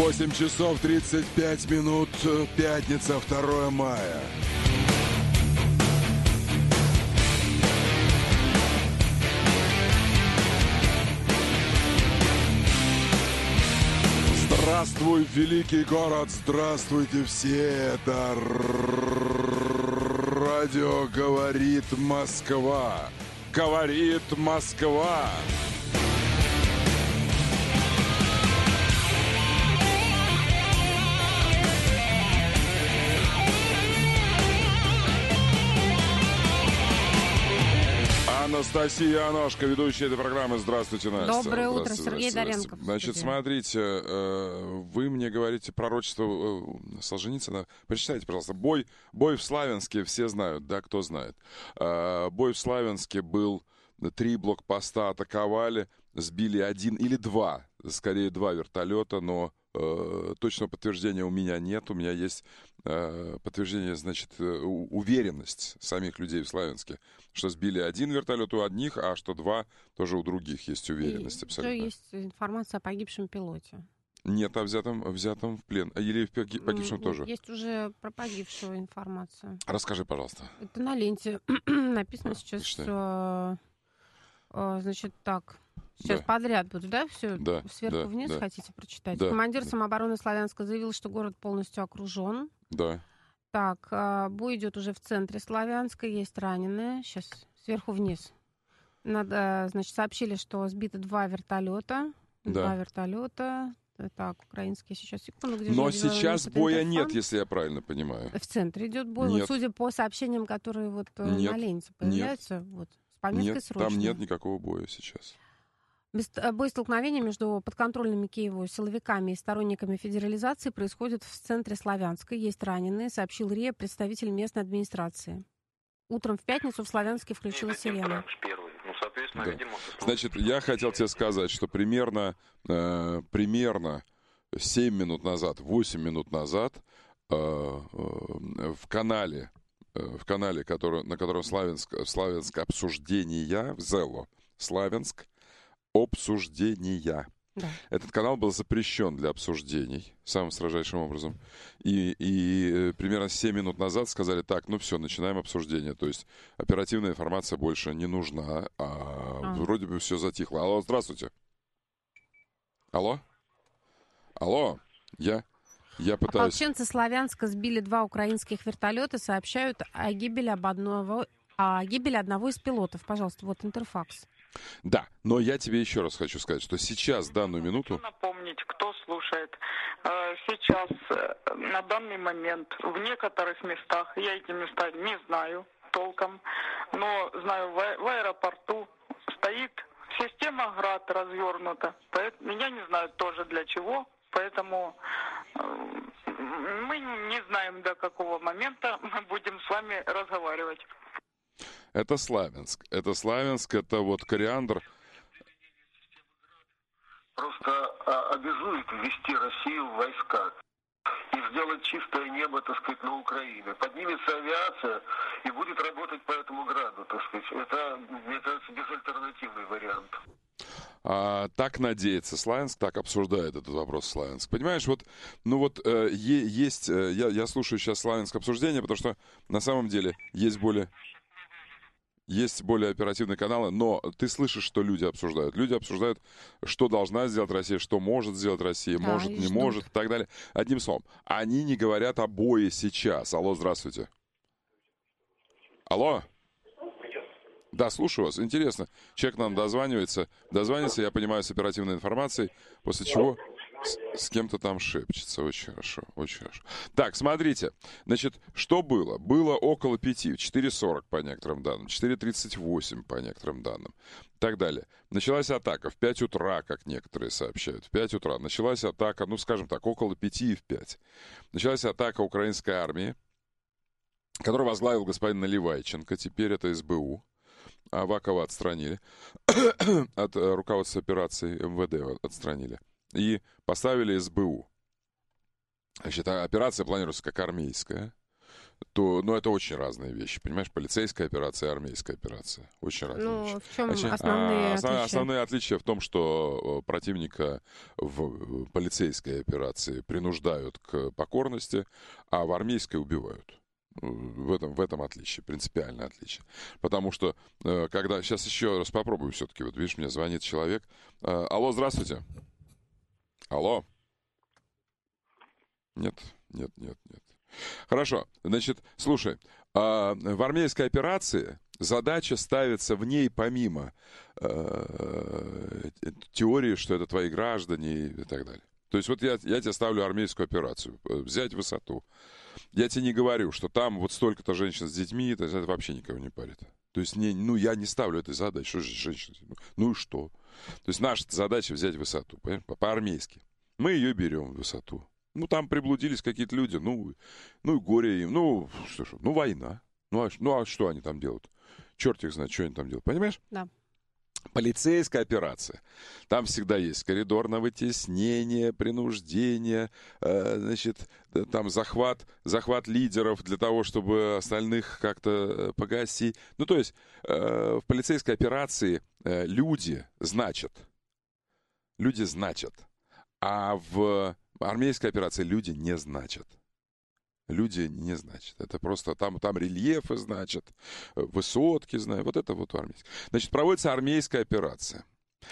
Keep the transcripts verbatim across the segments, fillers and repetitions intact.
восемь часов тридцать пять минут, пятница, второе мая. Здравствуй, великий город, здравствуйте все, это радио «Говорит Москва», «Говорит Москва». Анастасия Аношка, ведущая этой программы. Здравствуйте, Настя. Доброе утро, Здравствуйте, Сергей Доренков. Значит, смотрите, вы мне говорите пророчество Солженицына. Прочитайте, пожалуйста. Бой, бой в Славянске, все знают, да, кто знает. Бой в Славянске был, три блокпоста атаковали, сбили один или два, скорее два вертолета, но э, точного подтверждения у меня нет. У меня есть э, подтверждение, значит, уверенность самих людей в Славянске, что сбили один вертолет у одних, а что два тоже у других есть уверенность. И абсолютно. Уже есть информация о погибшем пилоте. Нет, о взятом, взятом в плен. Или в погибшем Нет, тоже? Есть уже про погибшего информация. Расскажи, пожалуйста. Это на ленте написано сейчас. Что? Значит, так. Сейчас Да. подряд буду, да, все Да, сверху да, вниз да. хотите прочитать? Да. Командир самообороны Славянска заявил, что город полностью окружен. Да. Так, бой идет уже в центре Славянска, есть раненые. Сейчас сверху вниз. Надо, значит, сообщили, что сбиты два вертолета. Да. Два вертолета. Так, украинские сейчас секунду. Где Но же сейчас этот боя интерфон? нет, если я правильно понимаю. В центре идет бой. Нет. Вот, судя по сообщениям, которые вот э, Нет. на ленте появляются, вот, с пометкой Нет, срочно. там нет никакого боя сейчас. Мест- Бой столкновения между подконтрольными Киеву силовиками и сторонниками федерализации происходит в центре Славянска. Есть раненые, сообщил РИА представитель местной администрации. Утром в пятницу в Славянске включилась сирена. Ну, соответственно, Да. видимо, Значит, я хотел тебе сказать, что примерно, э, примерно семь минут назад, восемь минут назад э, э, в канале, э, в канале, который, на котором Славянск, Славянск обсуждения, в Зело, Славянск обсуждения. Да. Этот канал был запрещен для обсуждений самым строжайшим образом. И, и э, примерно семь минут назад сказали, так, ну все, начинаем обсуждение. То есть оперативная информация больше не нужна, а, А. вроде бы все затихло. Алло, здравствуйте. Алло? Алло? Я, я пытаюсь... Ополченцы Славянска сбили два украинских вертолета, сообщают о гибели, об одного, о гибели одного из пилотов. Пожалуйста, вот интерфакс. Да, но я тебе еще раз хочу сказать, что сейчас, в данную минуту... Напомнить, кто слушает. Э, Сейчас, э, на данный момент, в некоторых местах, я эти места не знаю толком, но знаю, в а- в аэропорту стоит система ГРАД развернута. Поэт- Я не знаю тоже для чего, поэтому э, мы не знаем, до какого момента мы будем с вами разговаривать. Это Славянск. Это Славянск, это вот кориандр. Просто а, обязует ввести Россию в войска и сделать чистое небо, так сказать, на Украине. Поднимется авиация и будет работать по этому граду, так сказать. Это, мне кажется, безальтернативный вариант. А, так надеется Славянск, так обсуждает этот вопрос Славянск. Понимаешь, вот, ну вот э, е- есть, э, я, я слушаю сейчас Славянск обсуждение, потому что на самом деле есть более... Есть более оперативные каналы, но ты слышишь, что люди обсуждают. Люди обсуждают, что должна сделать Россия, что может сделать Россия, Да, может, и не ждут. может и так далее. Одним словом, они не говорят о бое сейчас. Алло, здравствуйте. Алло. Да, слушаю вас. Интересно. Человек нам дозванивается. Дозванивается, я понимаю, с оперативной информацией, после чего с, с кем-то там шепчется. Очень хорошо, очень хорошо. Так, смотрите. Значит, что было? Было около пяти, четыре сорок по некоторым данным, четыре тридцать восемь по некоторым данным и так далее. Началась атака в пять утра, как некоторые сообщают. В пять утра началась атака, ну, скажем так, около пяти и в пять. Началась атака украинской армии, которую возглавил господин Наливайченко. Теперь это эс бэ у. Авакова отстранили. От э, руководства операции эм вэ дэ отстранили. И поставили эс бэ у. Значит, операция планируется как армейская. то, ну, это очень разные вещи, понимаешь? Полицейская операция и армейская операция. Очень разные Ну, вещи. в чем Значит, основные а, отличия? Основные отличия в том, что противника в полицейской операции принуждают к покорности, а в армейской убивают. В этом, в этом отличие, принципиальное отличие. Потому что, когда... Сейчас еще раз попробую все-таки. Вот видишь, мне звонит человек. Алло, здравствуйте. Алло. Нет, нет, нет, нет. Хорошо. Значит, слушай, а в армейской операции задача ставится в ней помимо э, теории, что это твои граждане и так далее. То есть вот я, я тебе ставлю армейскую операцию, взять высоту. Я тебе не говорю, что там вот столько-то женщин с детьми, это, это вообще никого не парит. То есть не, ну, я не ставлю этой задачи, что же женщина, ну и что? То есть наша задача взять высоту, понимаешь, по-армейски. Мы ее берем, высоту. Ну, там приблудились какие-то люди, ну, ну и горе им, ну, что ж, ну, война. Ну а, ну, а что они там делают? Черт их знает, что они там делают, понимаешь? Да. Полицейская операция. Там всегда есть коридор на вытеснение, принуждение, э, значит, там захват, захват лидеров для того, чтобы остальных как-то погасить. Ну, то есть э, в полицейской операции э, люди значат. Люди значат. А в армейской операции люди не значат. Люди не значат. Это просто там, там рельефы значат, высотки знают. Вот это вот армейская. Значит, проводится армейская операция.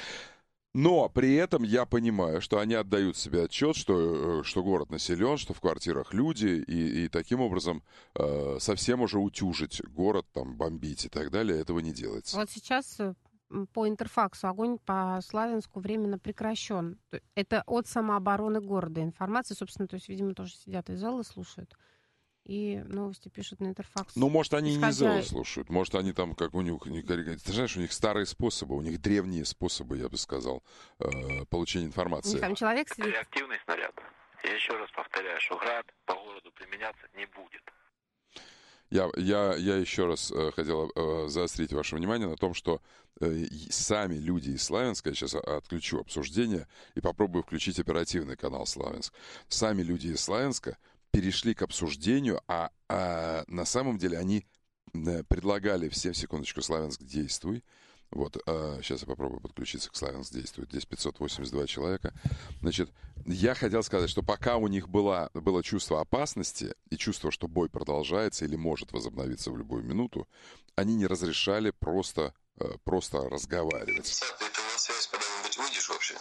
Но при этом я понимаю, что они отдают себе отчет, что, что город населен, что в квартирах люди, и, и таким образом э, совсем уже утюжить город, там, бомбить и так далее, этого не делается. Вот сейчас по Интерфаксу огонь по Славянску временно прекращен. Это от самообороны города информация. Собственно, то есть, видимо, тоже сидят из зала, слушают. И новости пишут на Интерфакс. Ну, может, они Исходя... не залы слушают. Может, они там, как у них... Ты знаешь, у них старые способы, у них древние способы, я бы сказал, э, получения информации. У них там человек сидит. Реактивный снаряд. Я еще раз повторяю, что град по городу применяться не будет. Я, я, я еще раз э, хотел э, заострить ваше внимание на том, что э, сами люди из Славянска, я сейчас отключу обсуждение и попробую включить оперативный канал Славянск, сами люди из Славянска перешли к обсуждению, а, а на самом деле они э, предлагали всем, секундочку, Славянск, действуй. Вот, э, сейчас я попробую подключиться к Славянск, действует. Здесь пятьсот восемьдесят два человека. Значит, я хотел сказать, что пока у них было, было чувство опасности и чувство, что бой продолжается или может возобновиться в любую минуту, они не разрешали просто, э, просто разговаривать. Ты на связь когда-нибудь выйдешь вообще?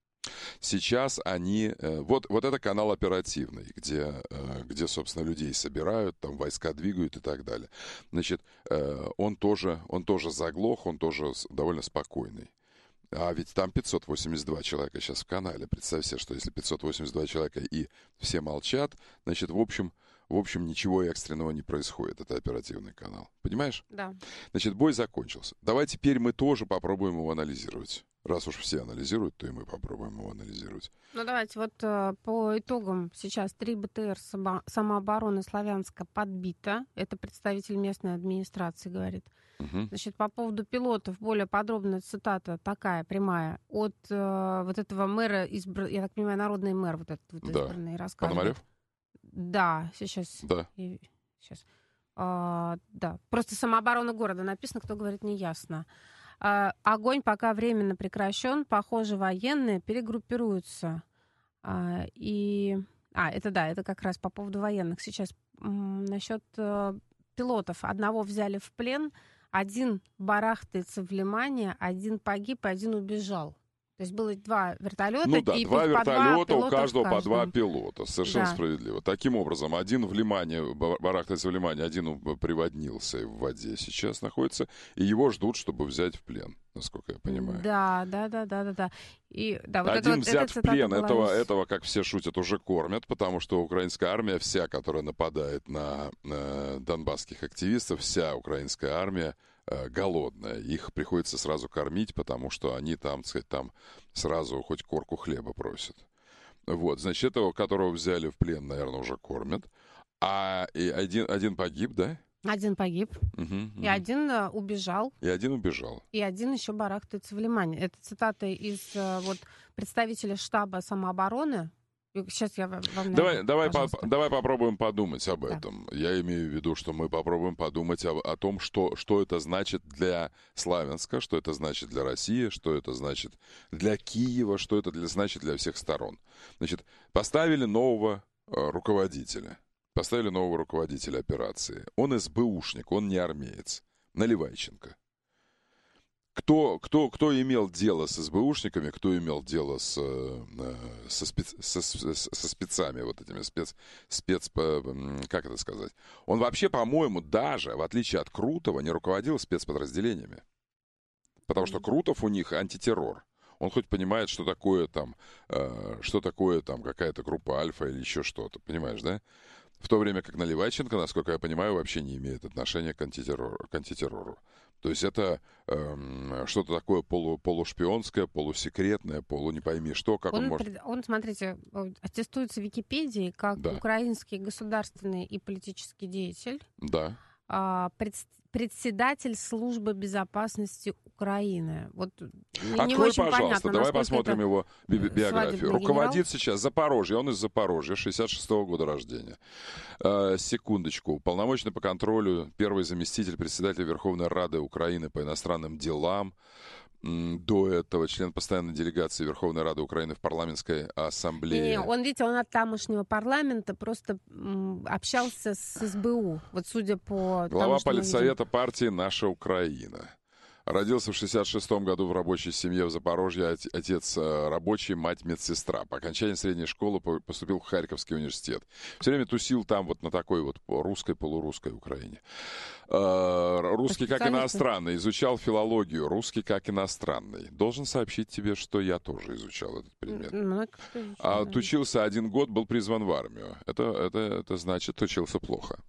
Сейчас они... Вот, вот это канал оперативный, где, где, собственно, людей собирают, там войска двигают и так далее. Значит, он тоже, он тоже заглох, он тоже довольно спокойный. А ведь там пятьсот восемьдесят два человека сейчас в канале. Представь себе, что если пятьсот восемьдесят два человека и все молчат, значит, в общем, в общем, ничего экстренного не происходит. Это оперативный канал. Понимаешь? Да. Значит, бой закончился. Давай теперь мы тоже попробуем его анализировать. Раз уж все анализируют, то и мы попробуем его анализировать. Ну, давайте вот э, по итогам. Сейчас три БТР самообороны Славянска подбито. Это представитель местной администрации говорит. Угу. Значит, по поводу пилотов, более подробная цитата такая, прямая, от э, вот этого мэра, избр... я так понимаю, народный мэр вот этот вот да. избранный рассказывает. Пономарев? Да, сейчас. Да. И... сейчас. А, да, просто самооборона города написано, кто говорит, не ясно. А, огонь пока временно прекращен, похоже, военные перегруппируются. А, и... А, это да, это как раз по поводу военных. Сейчас м- насчет э, пилотов. Одного взяли в плен, один барахтается в Лимане, один погиб, один убежал. То есть было два вертолета. Ну да, и два по вертолета, два у каждого по два каждом. пилота. Совершенно Да. справедливо. Таким образом, один в Лимане, барахтается в Лимане, один приводнился в воде сейчас находится, и его ждут, чтобы взять в плен, насколько я понимаю. Да, да, да, да, да, да. И, да вот Один это, взят вот, в плен, была... этого, этого, как все шутят, уже кормят, потому что украинская армия, вся, которая нападает на э, донбасских активистов, вся украинская армия э, голодная. Их приходится сразу кормить, потому что они там, так сказать, там сразу хоть корку хлеба просят. Вот, значит, этого, которого взяли в плен, наверное, уже кормят. А и один, один погиб, да? Один погиб, Угу, угу. и один uh, убежал, И один убежал. и один еще барахтается в Лимане. Это цитата из uh, вот, представителя штаба самообороны Сейчас я вам... вам Давай, давай, по, пожалуйста. давай попробуем подумать об Да. этом. Я имею в виду, что мы попробуем подумать о, о том, что, что это значит для Славянска, что это значит для России, что это значит для Киева, что это для, значит для всех сторон. Значит, поставили нового э, руководителя. Поставили нового руководителя операции. Он СБУшник, он не армеец. Наливайченко. Кто, кто, кто имел дело с СБУшниками, кто имел дело с, со, спец, со, со спецами, вот этими спец, спец, как это сказать? Он вообще, по-моему, даже, в отличие от Крутова, не руководил спецподразделениями. Потому что Крутов у них антитеррор. Он хоть понимает, что такое там, что такое там какая-то группа Альфа или еще что-то, понимаешь, да? В то время как Наливайченко, насколько я понимаю, вообще не имеет отношения к антитеррору. К антитеррору. То есть это эм, что-то такое полу, полушпионское, полусекретное, полу не пойми что, как он, Он, может... пред- он, смотрите, аттестуется в Википедии как Да. украинский государственный и политический деятель, Да. а, пред- председатель службы безопасности Украины. Вот не Открой, очень пожалуйста, понятно, давай насколько посмотрим это его би- би- биографию. свадебный Руководит генерал. сейчас Запорожье, он из Запорожья, шестьдесят шестого года рождения. Э, секундочку. Полномочный по контролю, первый заместитель председателя Верховной Рады Украины по иностранным делам. М, До этого член постоянной делегации Верховной Рады Украины в парламентской ассамблее. Не, он, видите, он от тамошнего парламента просто м, общался с СБУ. Вот судя по Глава тому, что мы политсовета партии «Наша Украина». Родился в шестьдесят шестом году в рабочей семье в Запорожье. От- Отец э, рабочий, мать медсестра. По окончании средней школы по- поступил в Харьковский университет. Все время тусил там вот на такой вот русской, полурусской Украине. Э, Русский как Специалисты. иностранный. Изучал филологию. Русский как иностранный. Должен сообщить тебе, что я тоже изучал этот предмет. видим. Ну, это что еще, А да. отучился один год, был призван в армию. Это, это, это значит, учился плохо.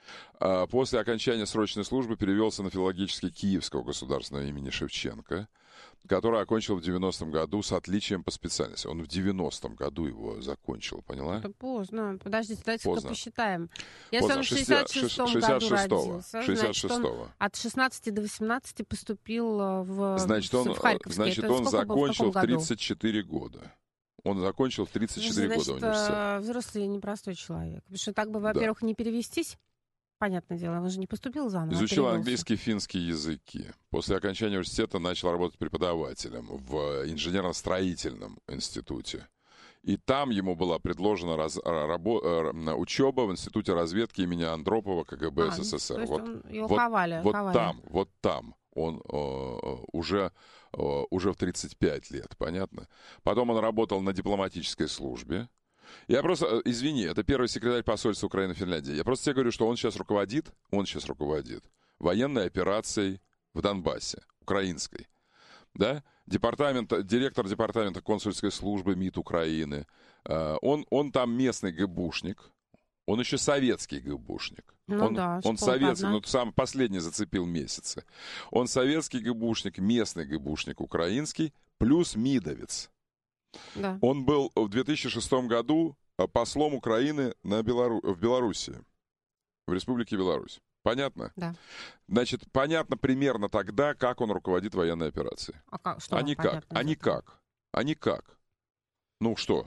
А после окончания срочной службы перевелся на филологический Киевского государственного имени Шевченко, который окончил в девяностом году с отличием по специальности. Он в девяностом году его закончил, поняла? Это поздно. Подождите, давайте-ка Поздно. посчитаем. Если Поздно. он в Шестьдесят- шестьдесят шестом шестьдесят году шестого. родился, шестьдесят значит, он шестого. от шестнадцати до восемнадцати поступил э, в, Значит, в он, Харьковский. значит, Это он сколько было, в закончил каком в году? тридцать четыре года. Он закончил в тридцать четыре Значит, года университет. э, взрослый непростой человек. Потому что так бы, во-первых, не перевестись. Понятное дело, он же не поступил заново. а Изучил перевелся. английский и финский языки. После окончания университета начал работать преподавателем в инженерно-строительном институте. И там ему была предложена раз, рабо, э, учеба в Институте разведки имени Андропова КГБ А, СССР. то есть Вот, он- его вот- ховали, вот ховали. там, вот там он э, уже, э, уже в тридцать пять лет, понятно? Потом он работал на дипломатической службе. Я просто, э, извини, это первый секретарь посольства Украины в Финляндии. Я просто тебе говорю, что он сейчас руководит, он сейчас руководит военной операцией в Донбассе, украинской. Да? Департамент, директор департамента консульской службы МИД Украины. Э, он, он там местный ГБУшник. Он еще советский ГБУшник. Ну он да, он школа советский, одна. ну сам последний зацепил месяцы. Он советский ГБУшник, местный ГБУшник украинский, плюс МИДовец. Да. Он был в две тысячи шестом году послом Украины на Белору... в Белоруссии, в Республике Беларусь. Понятно? Да. Значит, понятно примерно тогда, как он руководит военной операцией. А как, что А вам никак, понятно а из этого? никак, а никак. Ну что?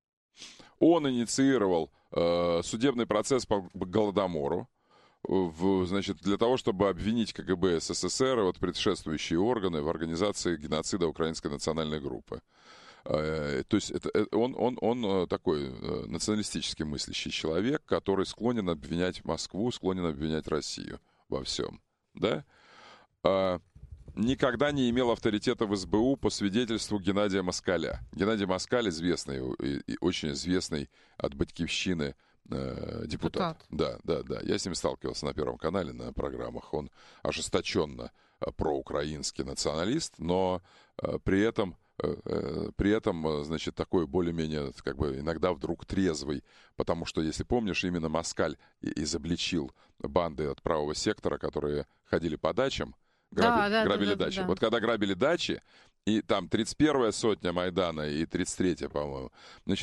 Он инициировал э, судебный процесс по Голодомору, в, значит, для того, чтобы обвинить КГБ СССР и вот предшествующие органы в организации геноцида украинской национальной группы. Э, то есть это, это, он, он, он такой э, националистически мыслящий человек, который склонен обвинять Москву, склонен обвинять Россию во всем. Да? А, никогда не имел авторитета в СБУ по свидетельству Геннадия Москаля. Геннадий Москаль известный, и, и очень известный от Батькивщины э, депутат. Депутат. Да, да, да. Я с ним сталкивался на Первом канале на программах. Он ожесточенно э, проукраинский националист, но э, при этом при этом, значит, такой более-менее, как бы, иногда вдруг трезвый, потому что, если помнишь, именно Москаль изобличил банды от правого сектора, которые ходили по дачам, граби, Да, да, грабили да, да, дачи. да. Вот когда грабили дачи, и там тридцать первая сотня Майдана и тридцать третья, по-моему, значит,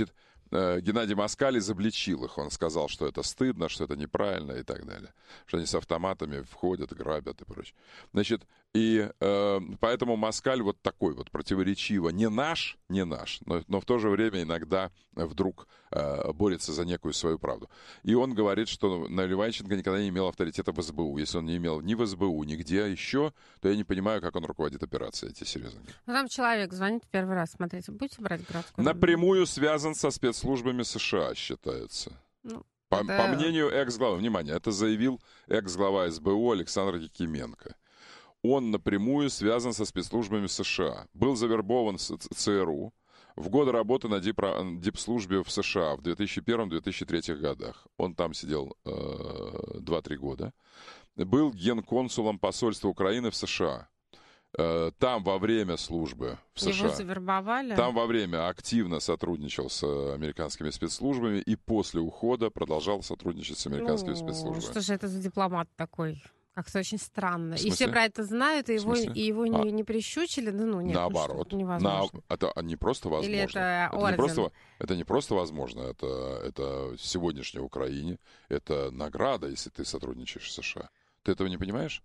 э, Геннадий Москаль изобличил их. Он сказал, что это стыдно, что это неправильно и так далее. Что они с автоматами входят, грабят и прочее. Значит, и э, поэтому Москаль вот такой вот противоречиво. Не наш, не наш, но, но в то же время иногда вдруг э, борется за некую свою правду. И он говорит, что Наливайченко никогда не имел авторитета в СБУ. Если он не имел ни в СБУ, нигде еще, то я не понимаю, как он руководит операцией, эти серьезно. Ну, там человек звонит первый раз, смотрите, будете брать городскую? Напрямую связан со спецслужбами США, считается. Ну, по, это... по мнению экс-главы, внимание, это заявил экс-глава СБУ Александр Якименко. Он напрямую связан со спецслужбами США. Был завербован в ЦРУ в годы работы на дип, дипслужбе в США в две тысячи первом — две тысячи третьем годах. Он там сидел э, два-три года. Был генконсулом посольства Украины в США. Э, там во время службы в США... Его завербовали? Там во время активно сотрудничал с американскими спецслужбами и после ухода продолжал сотрудничать с американскими ну, спецслужбами. Что же это за дипломат такой? Как-то очень странно. И все про это знают, и его, и его а. не, не прищучили. Да, ну, нет, наоборот. Ну, невозможно. На, это не просто возможно. Или это, это, не просто, это не просто возможно. Это, это сегодняшнее в Украине. Это награда, если ты сотрудничаешь с США. Ты этого не понимаешь?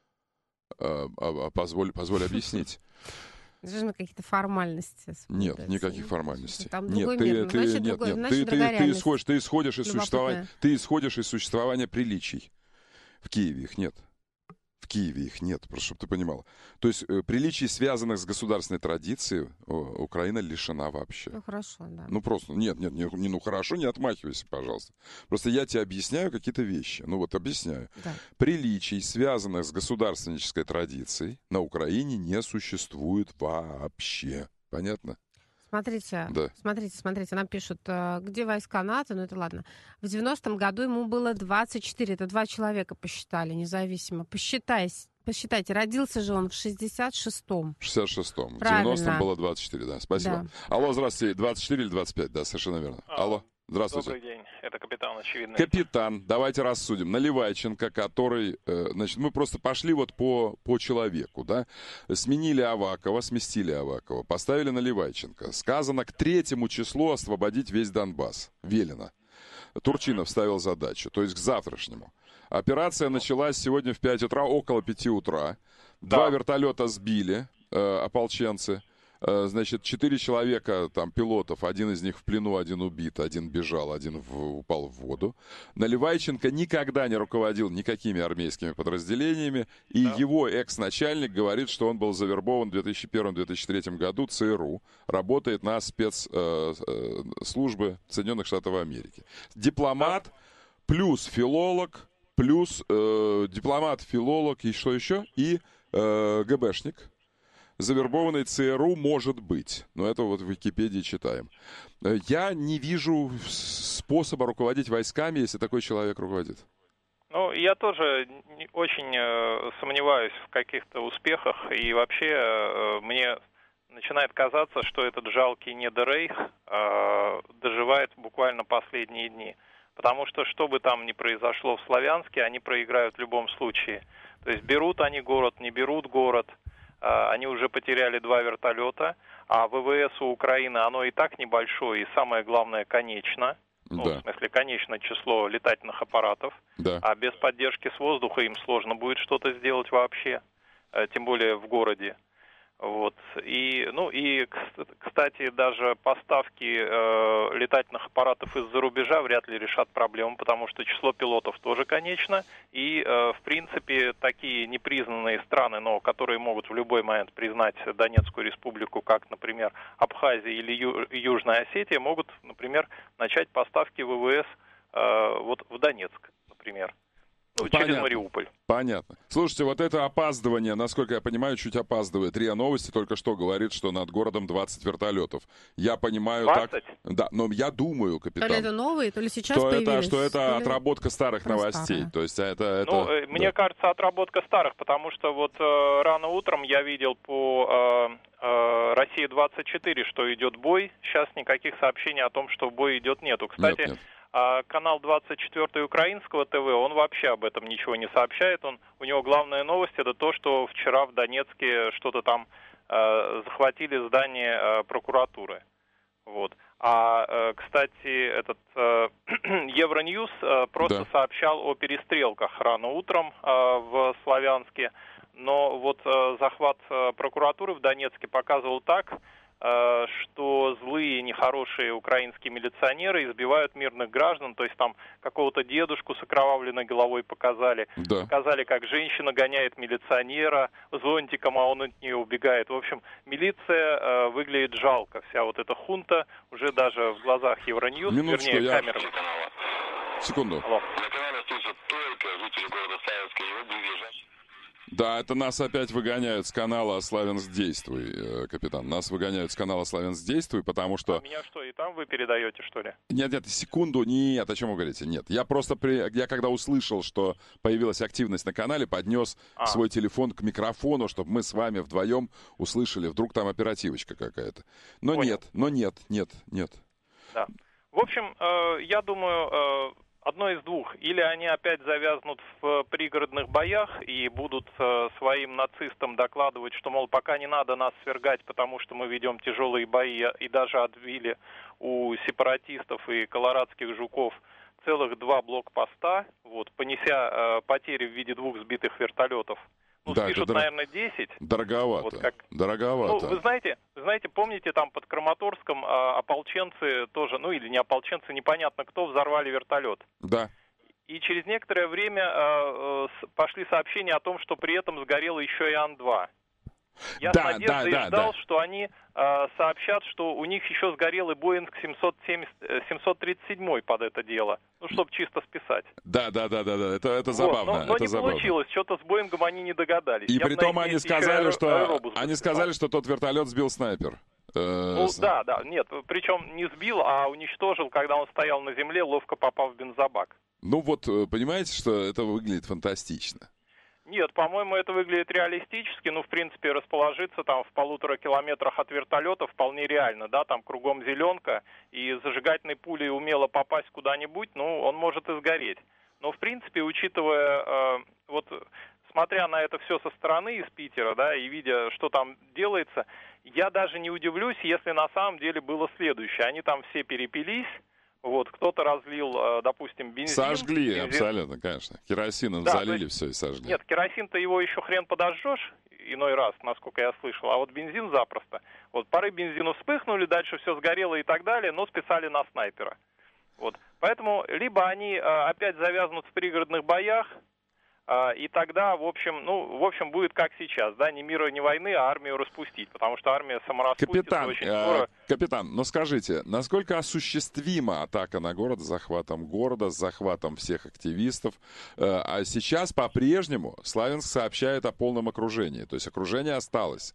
А, а, позволь, позволь объяснить. Нужны какие-то формальности. Нет, никаких формальностей. Там нет, ты, ты, значит, нет, другой, нет, ты, ты, ты исходишь, ты исходишь из существования, ты исходишь из существования приличий. В Киеве их нет. В Киеве их нет, просто чтобы ты понимала. То есть э, приличий, связанных с государственной традицией, о, Украина лишена вообще. Ну, хорошо, да. Ну, просто, нет, нет, не, не, ну, хорошо, не отмахивайся, пожалуйста. Просто я тебе объясняю какие-то вещи. Ну, вот объясняю. Да. Приличий, связанных с государственнической традицией, на Украине не существует вообще. Понятно? Смотрите, да. смотрите, смотрите, нам пишут, где войска НАТО, ну это ладно. В девяностом году ему было двадцать четыре, это два человека посчитали, независимо. Посчитайте, посчитайте, родился же он в шестьдесят шестом. В шестьдесят шестом, в девяностом было двадцать четыре, да, спасибо. Да. Алло, здравствуйте, двадцать четыре или двадцать пять, да, совершенно верно. Алло. Алло. Здравствуйте. Добрый день, это капитан Очевидный. Капитан, давайте рассудим. Наливайченко, который, э, значит, мы просто пошли вот по, по человеку, да, сменили Авакова, сместили Авакова, поставили Наливайченко. Сказано к третьему числу освободить весь Донбасс. Велено. Турчинов ставил задачу, то есть к завтрашнему. Операция началась сегодня в пять утра, около пяти утра. Да. Два вертолета сбили э, ополченцы. Значит, четыре человека, там, пилотов, один из них в плену, один убит, один бежал, один в, упал в воду. Наливайченко никогда не руководил никакими армейскими подразделениями, и да. его экс-начальник говорит, что он был завербован в две тысячи первом — две тысячи третьем году ЦРУ, работает на спецслужбы Соединенных Штатов Америки. Дипломат да. плюс филолог, плюс э, дипломат, филолог, и что еще? И э, ГБшник. Завербованный ЦРУ может быть. Но это вот в Википедии читаем. Я не вижу способа руководить войсками, если такой человек руководит. Ну, я тоже очень э, сомневаюсь в каких-то успехах. И вообще э, мне начинает казаться, что этот жалкий недорейх э, доживает буквально последние дни. Потому что, что бы там ни произошло в Славянске, они проиграют в любом случае. То есть берут они город, не берут город. Они уже потеряли два вертолета, а ВВС у Украины, оно и так небольшое, и самое главное, конечно. Ну, да. В смысле, конечно число летательных аппаратов. Да. А без поддержки с воздуха им сложно будет что-то сделать вообще, тем более в городе. Вот. И, ну, и, кстати, даже поставки э, летательных аппаратов из-за рубежа вряд ли решат проблему, потому что число пилотов тоже конечно. И, э, в принципе, такие непризнанные страны, но которые могут в любой момент признать Донецкую республику, как, например, Абхазия или Ю- Южная Осетия, могут, например, начать поставки ВВС э, вот в Донецк, например. Ну, через Мариуполь. Понятно. Слушайте, вот это опаздывание, насколько я понимаю, чуть опаздывает. РИА Новости только что говорит, что над городом двадцать вертолетов. Я понимаю двадцать? Так... Да, но я думаю, капитан... То ли это новые, то ли сейчас что появились. Это, что это то отработка старых новостей. Старые. То есть это... это ну, да. мне кажется, отработка старых, потому что вот э, рано утром я видел по э, э, Россия двадцать четыре, что идет бой. Сейчас никаких сообщений о том, что бой идет, нету. Кстати... Нет, нет. А канал двадцать четыре украинского ТВ, он вообще об этом ничего не сообщает. Он, у него главная новость это то, что вчера в Донецке что-то там э, захватили здание э, прокуратуры. Вот. А, кстати, этот Евроньюз просто Да. сообщал о перестрелках рано утром в Славянске. Но вот захват прокуратуры в Донецке показывал так, что злые, нехорошие украинские милиционеры избивают мирных граждан, то есть там какого-то дедушку с окровавленной головой показали, Да. показали, как женщина гоняет милиционера зонтиком, а он от нее убегает. В общем, милиция э, выглядит жалко, вся вот эта хунта уже даже в глазах Евроньюз, Минуточку, вернее, я- камеры. Секунду. Алло. На канале слышат только жители города Славянска и его ближайших. Да, это нас опять выгоняют с канала «Славянск, действуй», э, капитан. Нас выгоняют с канала «Славянск, действуй», потому что... А меня что, и там вы передаете, что ли? Нет, нет, секунду, нет, о чем вы говорите? Нет, я просто, при... я когда услышал, что появилась активность на канале, поднес А. свой телефон к микрофону, чтобы мы с вами вдвоем услышали, вдруг там оперативочка какая-то. Но Понял. нет, но нет, нет, нет. Да. В общем, э, я думаю, э, одно из двух. Или они опять завязнут в пригородных боях и будут э, своим нацистам докладывать, что, мол, пока не надо нас свергать, потому что мы ведем тяжелые бои, и даже отбили у сепаратистов и колорадских жуков целых два блокпоста, вот, понеся э, потери в виде двух сбитых вертолетов. Ну, Да, это спишут, дор- наверное, десять. Дороговато, Вот как- дороговато. Ну, вы знаете, вы знаете, помните, там под Краматорском а, ополченцы тоже, ну или не ополченцы, непонятно кто, взорвали вертолет. Да, И через некоторое время а, э, с- пошли сообщения о том, что при этом сгорел еще и Ан два. Я Да, с надеждой да, да, ждал, да. что они а, сообщат, что у них еще сгорел и Боинг семьсот семьдесят, э, семьсот тридцать семь под это дело. Ну, чтобы чисто списать. да, да, да, да, да. Это, это Вот, забавно, но, но это не забавно. получилось, что-то с Боингом они не догадались. И Я бы при том на их они месте еще сказали, аэро- что аэробус бы они списал. сказали, что тот вертолет сбил снайпер. Э, Ну с- да, да, нет, причем не сбил, а уничтожил, когда он стоял на земле, ловко попав в бензобак. Ну вот, э, понимаете, что это выглядит фантастично. Нет, по-моему, это выглядит реалистически, ну, в принципе, расположиться там в полутора километрах от вертолета вполне реально, да, там кругом зеленка, и зажигательной пулей умело попасть куда-нибудь, ну, он может и сгореть. Но, в принципе, учитывая, э, вот, смотря на это все со стороны из Питера, да, и видя, что там делается, я даже не удивлюсь, если на самом деле было следующее. Они там все перепились, вот, кто-то разлил, э, допустим, бензин. Сожгли, бензин- абсолютно, конечно. Керосином Да, залили то есть- все и сожгли. Нет, керосин-то его еще хрен подожжешь иной раз, насколько я слышал, а вот бензин запросто. Вот пары бензину вспыхнули, дальше все сгорело и так далее, но списали на снайпера. Вот. Поэтому либо они э, опять завязнут в пригородных боях, э, и тогда, в общем, ну, в общем, будет как сейчас, да, ни мира, ни войны, а армию распустить, потому что армия самораспустится Капитан, очень э, скоро. капитан, ну скажите, насколько осуществима атака на город с захватом города, с захватом всех активистов? Э, а сейчас по-прежнему Славянск сообщает о полном окружении, то есть окружение осталось.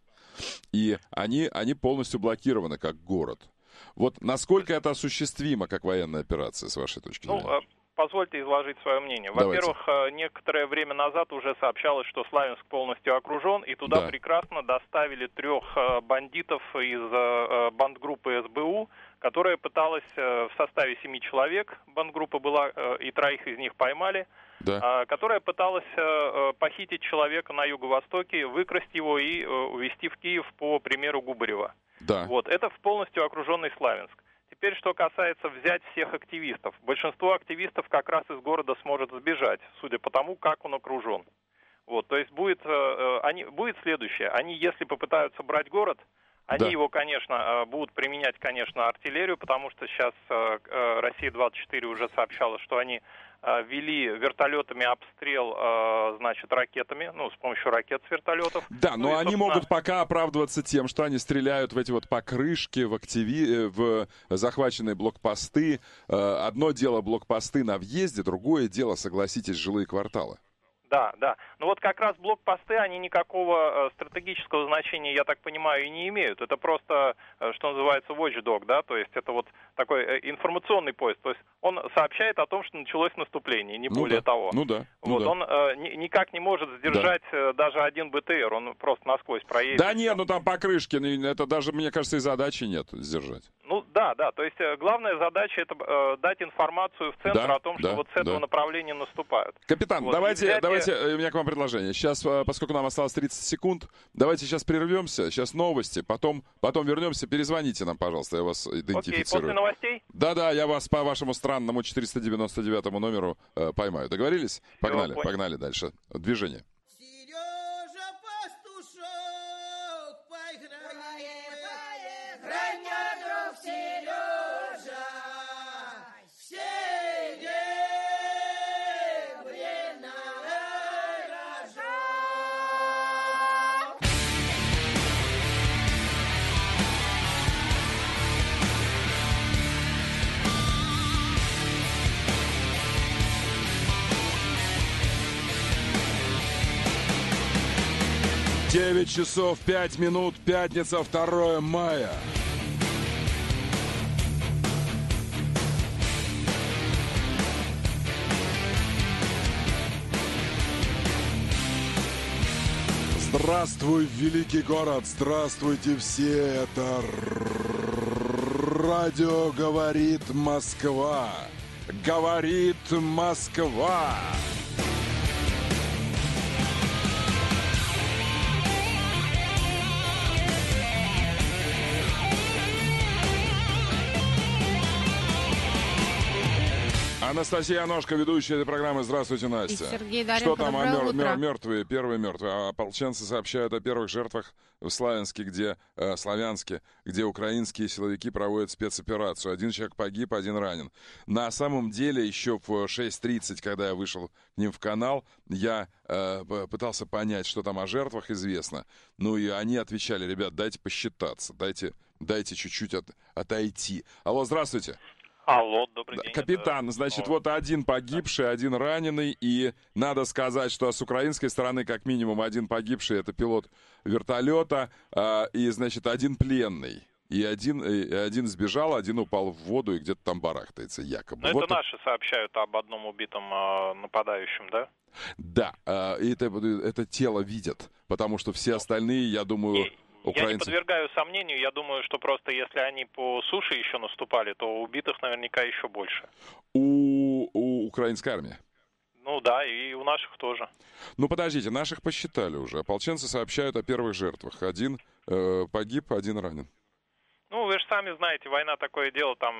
И они, они полностью блокированы как город. Вот насколько это осуществимо как военная операция, с вашей точки Ну, зрения? э, позвольте изложить свое мнение. Давайте. Во-первых, э, некоторое время назад уже сообщалось, что Славянск полностью окружен, и туда Да. прекрасно доставили трех э, бандитов из э, бандгруппы эс бэ у, которая пыталась э, в составе семи человек, бандгруппа была, э, и троих из них поймали, Да. э, которая пыталась э, э, похитить человека на юго-востоке, выкрасть его и э, увезти в Киев по примеру Губарева. Да. Вот, это в полностью окруженный Славянск. Теперь, что касается взять всех активистов. Большинство активистов как раз из города сможет сбежать, судя по тому, как он окружен. Вот, то есть будет, э, они, будет следующее. Они, если попытаются брать город, они Да. его, конечно, э, будут применять, конечно, артиллерию, потому что сейчас э, э, Россия двадцать четыре уже сообщала, что они э, вели вертолетами обстрел, э, значит, ракетами, ну, с помощью ракет с вертолетов. Да, Ну но и, они собственно, могут пока оправдываться тем, что они стреляют в эти вот покрышки, в, активи... э, в захваченные блокпосты. Э, Одно дело блокпосты на въезде, другое дело, согласитесь, жилые кварталы. Да, да. Ну вот как раз блокпосты, они никакого э, стратегического значения, я так понимаю, и не имеют. Это просто, э, что называется, watchdog, да, то есть это вот такой э, информационный поезд. То есть он сообщает о том, что началось наступление, не ну более да, того. Ну да. Ну вот да. он э, ни, никак не может сдержать да. э, даже один БТР, он просто насквозь проедет. Да нет, ну там покрышки, это даже, мне кажется, и задачи нет сдержать. Ну да, да, то есть э, главная задача это э, дать информацию в центр да, о том, что да, вот с этого да. направления наступают. Капитан, вот. давайте, взять... давайте, у меня к вам предложение. Сейчас, поскольку нам осталось тридцать секунд, давайте сейчас прервемся, сейчас новости, потом, потом вернемся, перезвоните нам, пожалуйста, я вас идентифицирую. Окей, после новостей? Да-да, я вас по вашему странному четыреста девяносто девятому номеру э, поймаю. Договорились? Погнали, Все, погнали дальше. Движение. девять часов пять минут, пятница, второе мая. Здравствуй, великий город, здравствуйте все, это радио «Говорит Москва», «Говорит Москва». Анастасия Аношка, ведущая этой программы. Здравствуйте, Настя. И Сергей Даренко. Что там, доброе мер, утро. мер, мертвые, первые мертвые? А ополченцы сообщают о первых жертвах в Славянске, где, э, Славянске, где украинские силовики проводят спецоперацию. Один человек погиб, один ранен. На самом деле, еще в шесть тридцать, когда я вышел к ним в канал, я э, пытался понять, что там о жертвах известно. Ну и они отвечали: ребят, дайте посчитаться, дайте, дайте чуть-чуть от, отойти. Алло, здравствуйте. Алло, добрый день. Капитан, это... значит, вот один погибший, один раненый, и надо сказать, что с украинской стороны как минимум один погибший, это пилот вертолета, э, и, значит, один пленный. И один, и один сбежал, один упал в воду и где-то там барахтается, якобы. Но вот это наши сообщают об одном убитом э, нападающем, да? Да, э, и это, это тело видят, потому что все остальные, я думаю... И... Украинцев. Я не подвергаю сомнению, я думаю, что просто если они по суше еще наступали, то убитых наверняка еще больше. У, у украинской армии? Ну да, и у наших тоже. Ну подождите, наших посчитали уже. Ополченцы сообщают о первых жертвах. Один э, погиб, один ранен. Ну вы же сами знаете, война такое дело, там...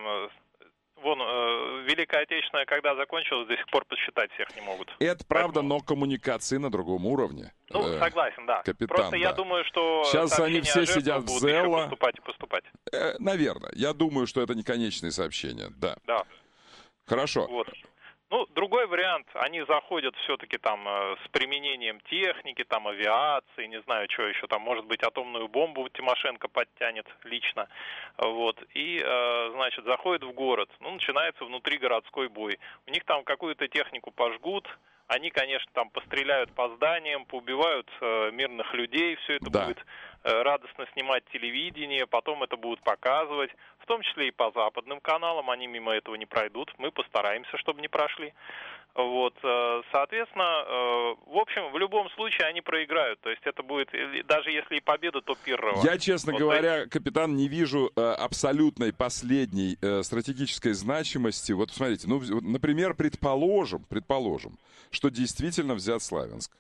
Вон, э, Великая Отечественная, когда закончилась, до сих пор посчитать всех не могут. Это правда, Поэтому... но коммуникации на другом уровне. Ну, э, согласен, да. Капитан, Просто да. я думаю, что сейчас они все сидят в Зелла. Поступать и поступать. Э, наверное. Я думаю, что это не конечные сообщения. Да. Да. Хорошо. Вот. Ну, другой вариант, они заходят все-таки там э, с применением техники, там авиации, не знаю, что еще там, может быть, атомную бомбу Тимошенко подтянет лично, вот, и, э, значит, заходят в город, ну, начинается внутригородской бой, у них там какую-то технику пожгут, они, конечно, там постреляют по зданиям, поубивают э, мирных людей, все это да. будет э, радостно снимать телевидение, потом это будут показывать, в том числе и по западным каналам, они мимо этого не пройдут, мы постараемся, чтобы не прошли. Вот, э, соответственно, э, в общем, в любом случае они проиграют, то есть это будет, даже если и победа, то пиррова. Я, честно вот, говоря, есть... капитан, не вижу э, абсолютной последней э, стратегической значимости. Вот смотрите, ну, например, предположим, предположим, что действительно взят Славянск.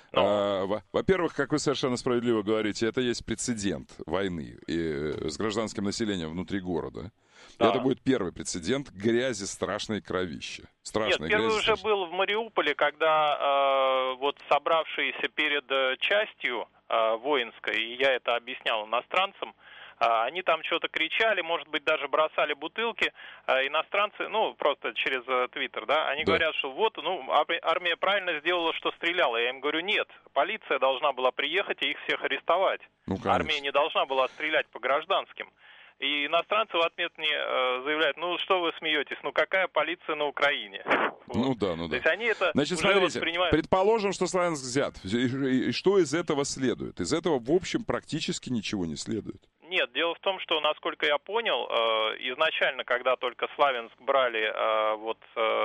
No. А, во-первых, как вы совершенно справедливо говорите, это есть прецедент войны и, с гражданским населением внутри города. Да. Это будет первый прецедент грязи, страшной кровищи. Страшной Нет, первый грязи, уже страшной. был в Мариуполе, когда э, вот собравшиеся перед э, частью э, воинской, и я это объяснял иностранцам, они там что-то кричали, может быть, даже бросали бутылки. Иностранцы, ну, просто через Твиттер, да, они да. говорят, что вот, ну, армия правильно сделала, что стреляла. Я им говорю, нет, полиция должна была приехать и их всех арестовать. Ну, армия не должна была стрелять по гражданским. И иностранцы в ответ мне э, заявляют, ну, что вы смеетесь, ну, какая полиция на Украине? Ну, вот. да, ну, да. То есть они это Значит, уже смотрите, воспринимают... предположим, что Славянск взят. И, и, и что из этого следует? Из этого, в общем, практически ничего не следует. Нет, нет, дело в том, что, насколько я понял, изначально, когда только Славянск брали, вот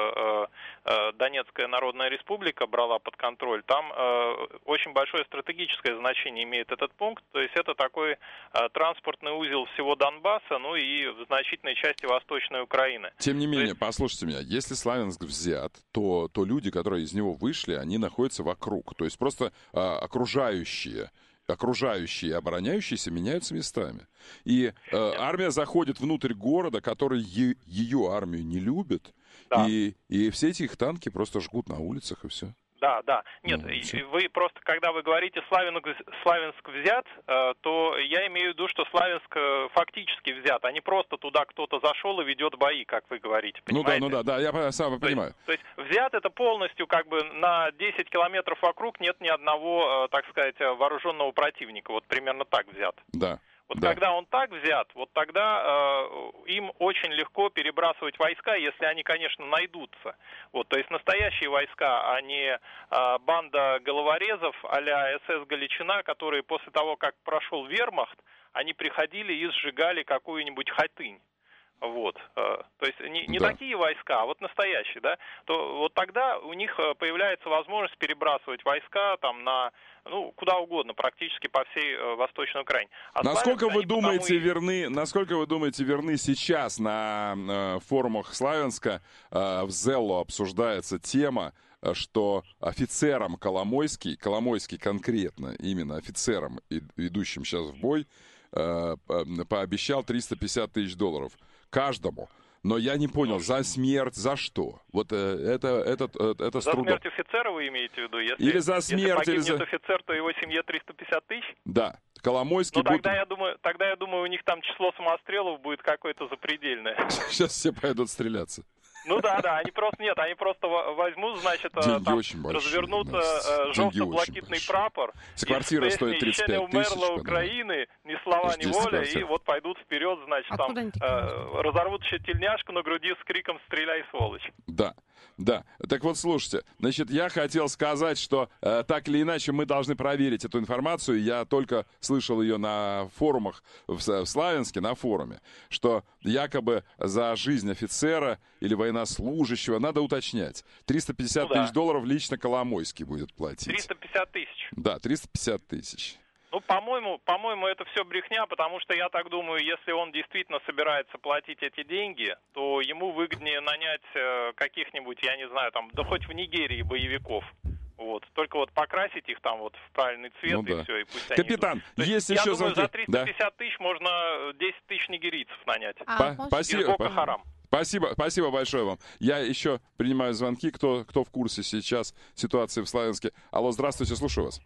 Донецкая Народная Республика брала под контроль, там очень большое стратегическое значение имеет этот пункт, то есть это такой транспортный узел всего Донбасса, ну и в значительной части Восточной Украины. Тем не менее, есть... послушайте меня, если Славянск взят, то, то люди, которые из него вышли, они находятся вокруг, то есть просто а, окружающие. окружающие и обороняющиеся меняются местами. И э, армия заходит внутрь города, который е- ее армию не любит, да. и, и все эти их танки просто жгут на улицах, и все. Да, да. Нет, ну, вы просто, когда вы говорите Славянск, Славянск взят, то я имею в виду, что Славянск фактически взят, а не просто туда кто-то зашел и ведет бои, как вы говорите, понимаете? Ну да, ну да, да, я сам понимаю. То есть, то есть взят это полностью как бы на десять километров вокруг нет ни одного, так сказать, вооруженного противника. Вот примерно так взят. Да. Вот да. когда он так взят, вот тогда э, им очень легко перебрасывать войска, если они, конечно, найдутся. Вот, то есть настоящие войска, а не э, банда головорезов а-ля эс эс Галичина, которые после того, как прошел вермахт, они приходили и сжигали какую-нибудь Хатынь. Вот, э, то есть не, не да. такие войска, а вот настоящие, да, то вот тогда у них появляется возможность перебрасывать войска там на, ну, куда угодно, практически по всей э, Восточной Украине. А насколько вы думаете и... верны, насколько вы думаете верны сейчас на э, форумах Славянска э, в Зелло обсуждается тема, что офицерам Коломойский, Коломойский конкретно, именно офицерам, идущим сейчас в бой, э, пообещал триста пятьдесят тысяч долларов. Каждому. Но я не понял, за смерть, за что? Вот э, это, это, это, это за смерть офицера вы имеете в виду? Если, или за смерть, если или погибнет за... офицер, то его семье триста пятьдесят тысяч? Да. Коломойский... Ну, тогда, будут... я думаю, тогда я думаю, у них там число самострелов будет какое-то запредельное. Сейчас все пойдут стреляться. Ну да, да, они просто, нет, они просто возьмут, значит, деньги там очень большие, развернут да, желто-блакитный прапор. Квартира стоит тридцать пять тысяч. Умерла Украины, ни слова, ни воля, и вот пойдут вперед, значит, там э, разорвут еще тельняшку на груди с криком «Стреляй, сволочь!». Да. Да, так вот, слушайте, значит, я хотел сказать, что э, так или иначе мы должны проверить эту информацию. Я только слышал ее на форумах в, в Славянске, на форуме, что якобы за жизнь офицера или военнослужащего надо уточнять. триста пятьдесят ну, да. тысяч долларов лично Коломойский будет платить. триста пятьдесят тысяч? Да, триста пятьдесят тысяч. Ну, по-моему, по-моему, это все брехня, потому что я так думаю, если он действительно собирается платить эти деньги, то ему выгоднее нанять э, каких-нибудь, я не знаю, там, да хоть в Нигерии боевиков. Вот. Только вот покрасить их там вот в правильный цвет, ну, и да. все, и пусть Капитан, они... есть есть, еще... Я думаю, за за триста пятьдесят да. тысяч можно десять тысяч нигерийцев нанять. А, По- спасибо. Из Боко-Харам. Спасибо, спасибо большое вам. Я еще принимаю звонки, кто, кто в курсе сейчас ситуации в Славянске. Алло, здравствуйте, слушаю вас.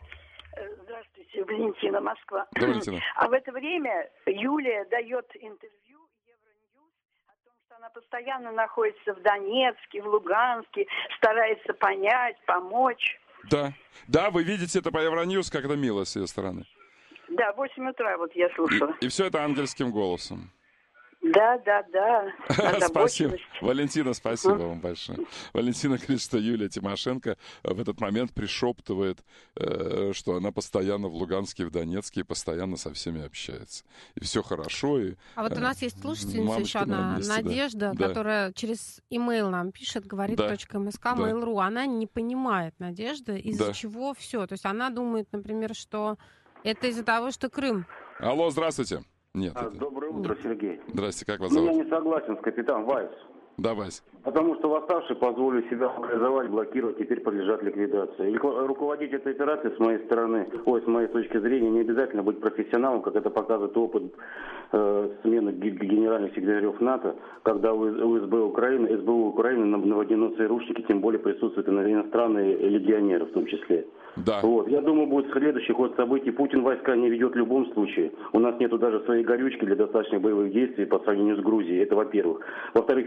Валентина, Москва. Да, Валентина. А в это время Юлия дает интервью Евроньюз о том, что она постоянно находится в Донецке, в Луганске, старается понять, помочь. Да, да, вы видите это по Евроньюз, как это мило с ее стороны. Да, в восемь утра вот я слушала. И, и все это ангельским голосом. Да, да, да. Спасибо. Валентина, спасибо вам большое. Валентина говорит, что Юлия Тимошенко в этот момент пришептывает, что она постоянно в Луганске и в Донецке и постоянно со всеми общается. И все хорошо. И, а вот у нас есть слушательница еще одна, месте, Надежда, да. которая через имейл нам пишет, говорит да. .мск, да. mail.ru. Она не понимает, Надежда, из-за да. чего все. То есть она думает, например, что это из-за того, что Крым. Алло, здравствуйте. Нет, а, это... Доброе утро, Сергей. Здрасте, как вас зовут? Ну, я не согласен с капитаном Вайс. Да, Вайс. Потому что восставшие позволили себя организовать, блокировать, теперь подлежат ликвидации. И руководить этой операцией с моей стороны, ой, с моей точки зрения, не обязательно быть профессионалом, как это показывает опыт э, смены генеральных секретарев НАТО, когда у СБ Украины, СБУ Украины наводнено ЦРУшники, тем более присутствуют и иностранные легионеры в том числе. Да. Вот. Я думаю, будет следующий ход событий. Путин войска не ведет в любом случае. У нас нету даже своей горючки для достаточных боевых действий по сравнению с Грузией. Это во-первых. Во-вторых, весенний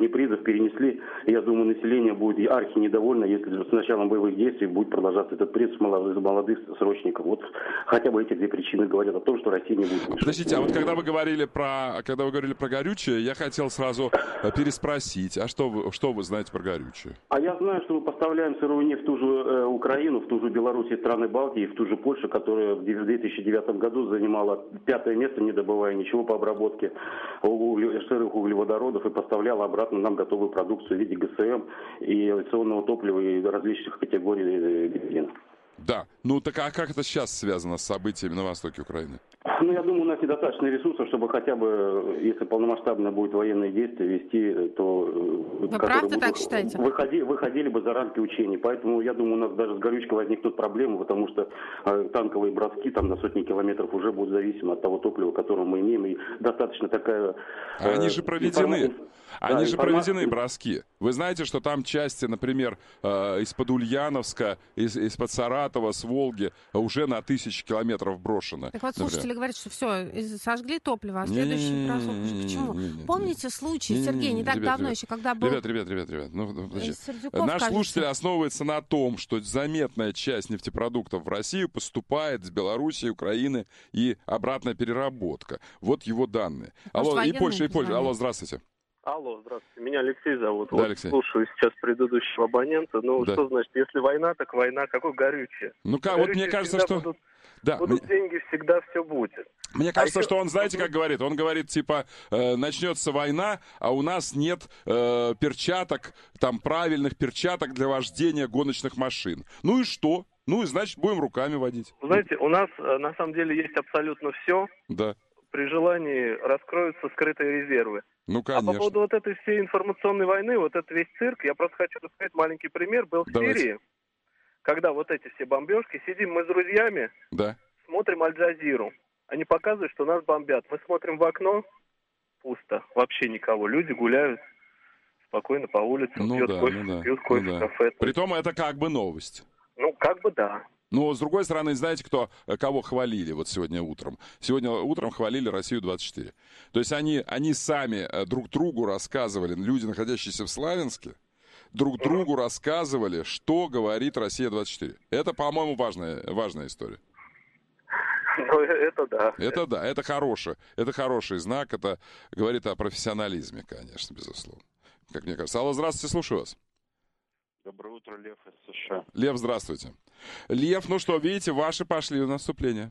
непризов перенесли. Я думаю, население будет архи недовольно, если с началом боевых действий будет продолжаться этот приз молодых, молодых срочников. Вот хотя бы эти две причины говорят о том, что Россия не будет. Подождите, а вот когда вы говорили про, когда вы говорили про горючее, я хотел сразу переспросить, а что вы, что вы знаете про горючее? А я знаю, что мы поставляем сырую нефть в ту же э, Украину, в ту же Беларусь и страны Балтии, в ту же Польшу, которая в две тысячи девятом году занимала пятое место, не добывая ничего по обработке угле, сырых углеводородов, и поставляла обратно нам готовую продукцию в виде ГСМ и авиационного топлива и различных категорий бензина. Да. Ну так а как это сейчас связано с событиями на востоке Украины? Ну, я думаю, у нас недостаточно ресурсов, чтобы хотя бы, если полномасштабно будет военные действия вести, то... Вы правда так считаете? Выходи, выходили бы за рамки учений. Поэтому, я думаю, у нас даже с горючкой возникнут проблемы, потому что э, танковые броски там на сотни километров уже будут зависимы от того топлива, которое мы имеем. И достаточно такая... Э, Они же проведены. Информация... Они да, же информация... проведены броски. Вы знаете, что там части, например, э, из-под Ульяновска, из- из-под Саратова, с Волги уже на тысячи километров брошены. Так вот, слушатели например. говорят, что все, сожгли топливо, а следующий бросок. Почему? Помните случай, Сергей, не так давно еще, когда был... Ребят, ребят, ребят, ребят. Ну, Наш слушатель основывается на том, что заметная часть нефтепродуктов в Россию поступает с Белоруссии, Украины и обратная переработка. Вот его данные. Алло, и Польша, и Польша. Алло, здравствуйте. Алло, здравствуйте. Меня Алексей зовут. Да, вот Алексей. Слушаю сейчас предыдущего абонента. Ну, да. Что значит, если война, так война. Какое горючее? Ну, как, вот мне кажется, что... Будут, да, будут мне... деньги, всегда все будет. Мне кажется, а еще... что он, знаете, как говорит? Он говорит, типа, э, начнется война, а у нас нет э, перчаток, там, правильных перчаток для вождения гоночных машин. Ну и что? Ну и, значит, будем руками водить. Знаете, у нас, на самом деле, есть абсолютно все. Да. При желании раскроются скрытые резервы. Ну, конечно. А по поводу вот этой всей информационной войны, вот этот весь цирк, я просто хочу рассказать маленький пример. Был в Давайте. Сирии, когда вот эти все бомбежки, сидим мы с друзьями, да. смотрим Аль-Джазиру. Они показывают, что нас бомбят. Мы смотрим в окно, пусто, вообще никого. Люди гуляют спокойно по улице, ну, пьют да, кофе, ну, да. пьют кофе ну, в да. кафе. Притом это как бы новость. Ну, как бы да. Но, с другой стороны, знаете, кто, кого хвалили вот сегодня утром? Сегодня утром хвалили Россию двадцать четыре. То есть они, они сами друг другу рассказывали, люди, находящиеся в Славянске, друг другу рассказывали, что говорит Россия двадцать четыре. Это, по-моему, важная, важная история. Ну, это да. Это да, это хороший, это хороший знак, это говорит о профессионализме, конечно, безусловно. Как мне кажется. Алло, здравствуйте, слушаю вас. Доброе утро, Лев из США. Лев, здравствуйте. Лев, ну что, видите, ваши пошли в наступление.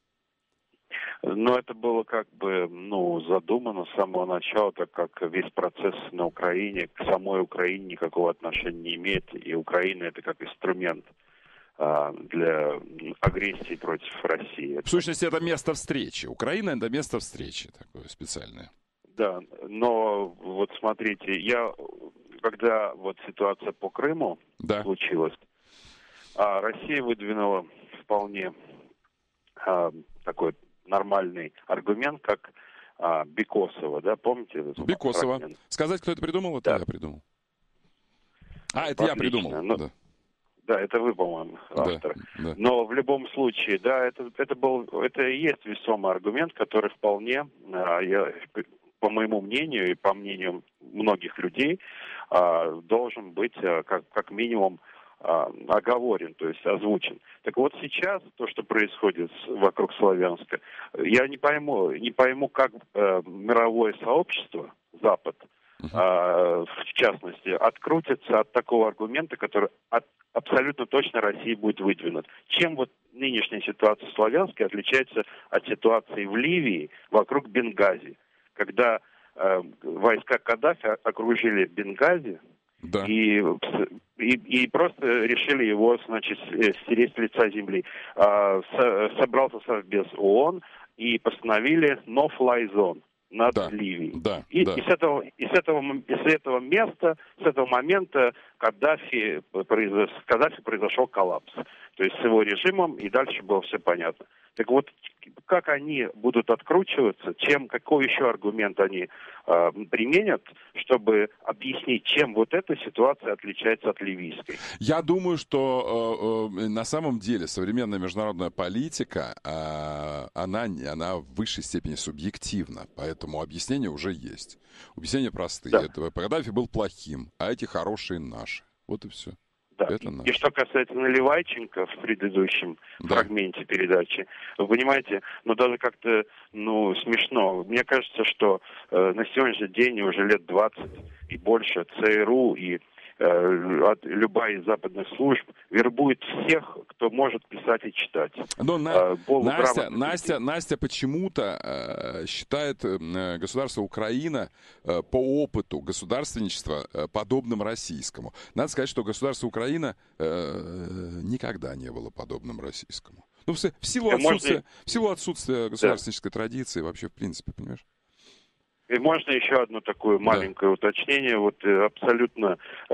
Ну, это было как бы, ну, задумано с самого начала, так как весь процесс на Украине к самой Украине никакого отношения не имеет, и Украина это как инструмент а, для агрессии против России. В сущности, это место встречи. Украина — это место встречи такое специальное. Да, но вот смотрите, я, когда вот ситуация по Крыму да. случилась, а Россия выдвинула вполне а, такой нормальный аргумент, как а, Бекосова, да, помните? Бекосова. Фрагмент? Сказать, кто это придумал, это да. я придумал. А, это Отлично. я придумал. Ну, да. да, это вы, по-моему, автор. Да, да. Но в любом случае, да, это, это был, это и есть весомый аргумент, который вполне, а, я, по моему мнению и по мнению многих людей, а, должен быть а, как, как минимум оговорен, то есть озвучен. Так вот сейчас то, что происходит вокруг Славянска, я не пойму, не пойму, как э, мировое сообщество, Запад, э, в частности, открутится от такого аргумента, который от, абсолютно точно России будет выдвинут. Чем вот нынешняя ситуация в Славянске отличается от ситуации в Ливии вокруг Бенгази, когда э, войска Каддафи окружили Бенгази, да. И, и, и просто решили его, значит, стереть с лица земли. А, с, собрался Совбез ООН и постановили no-fly zone над да. Ливией. Да. И, да. и, с этого, и, с этого, и с этого места, с этого момента Каддафи, произош, Каддафи произошел коллапс. То есть с его режимом, и дальше было все понятно. Так вот, как они будут откручиваться, чем, какой еще аргумент они э, применят, чтобы объяснить, чем вот эта ситуация отличается от ливийской? Я думаю, что э, э, на самом деле современная международная политика, э, она, она в высшей степени субъективна, поэтому объяснения уже есть. Объяснения простые. Да. Это, Каддафи был плохим, а эти хорошие наши. Вот и все. Да. Это И что касается Наливайченко в предыдущем да. фрагменте передачи, вы понимаете, ну даже как-то ну, смешно. Мне кажется, что э, на сегодняшний день уже лет двадцать и больше ЦРУ и э, от, любая из западных служб вербует всех, кто может писать и читать. Но на, э, Настя, Настя, Настя почему-то э, считает э, государство Украина э, по опыту государственничества э, подобным российскому. Надо сказать, что государство Украина э, никогда не было подобным российскому. Ну, в, в, силу, отсутствия, можно... в силу отсутствия государственнической да. традиции вообще, в принципе, понимаешь? И можно еще одно такое маленькое да. уточнение. Вот абсолютно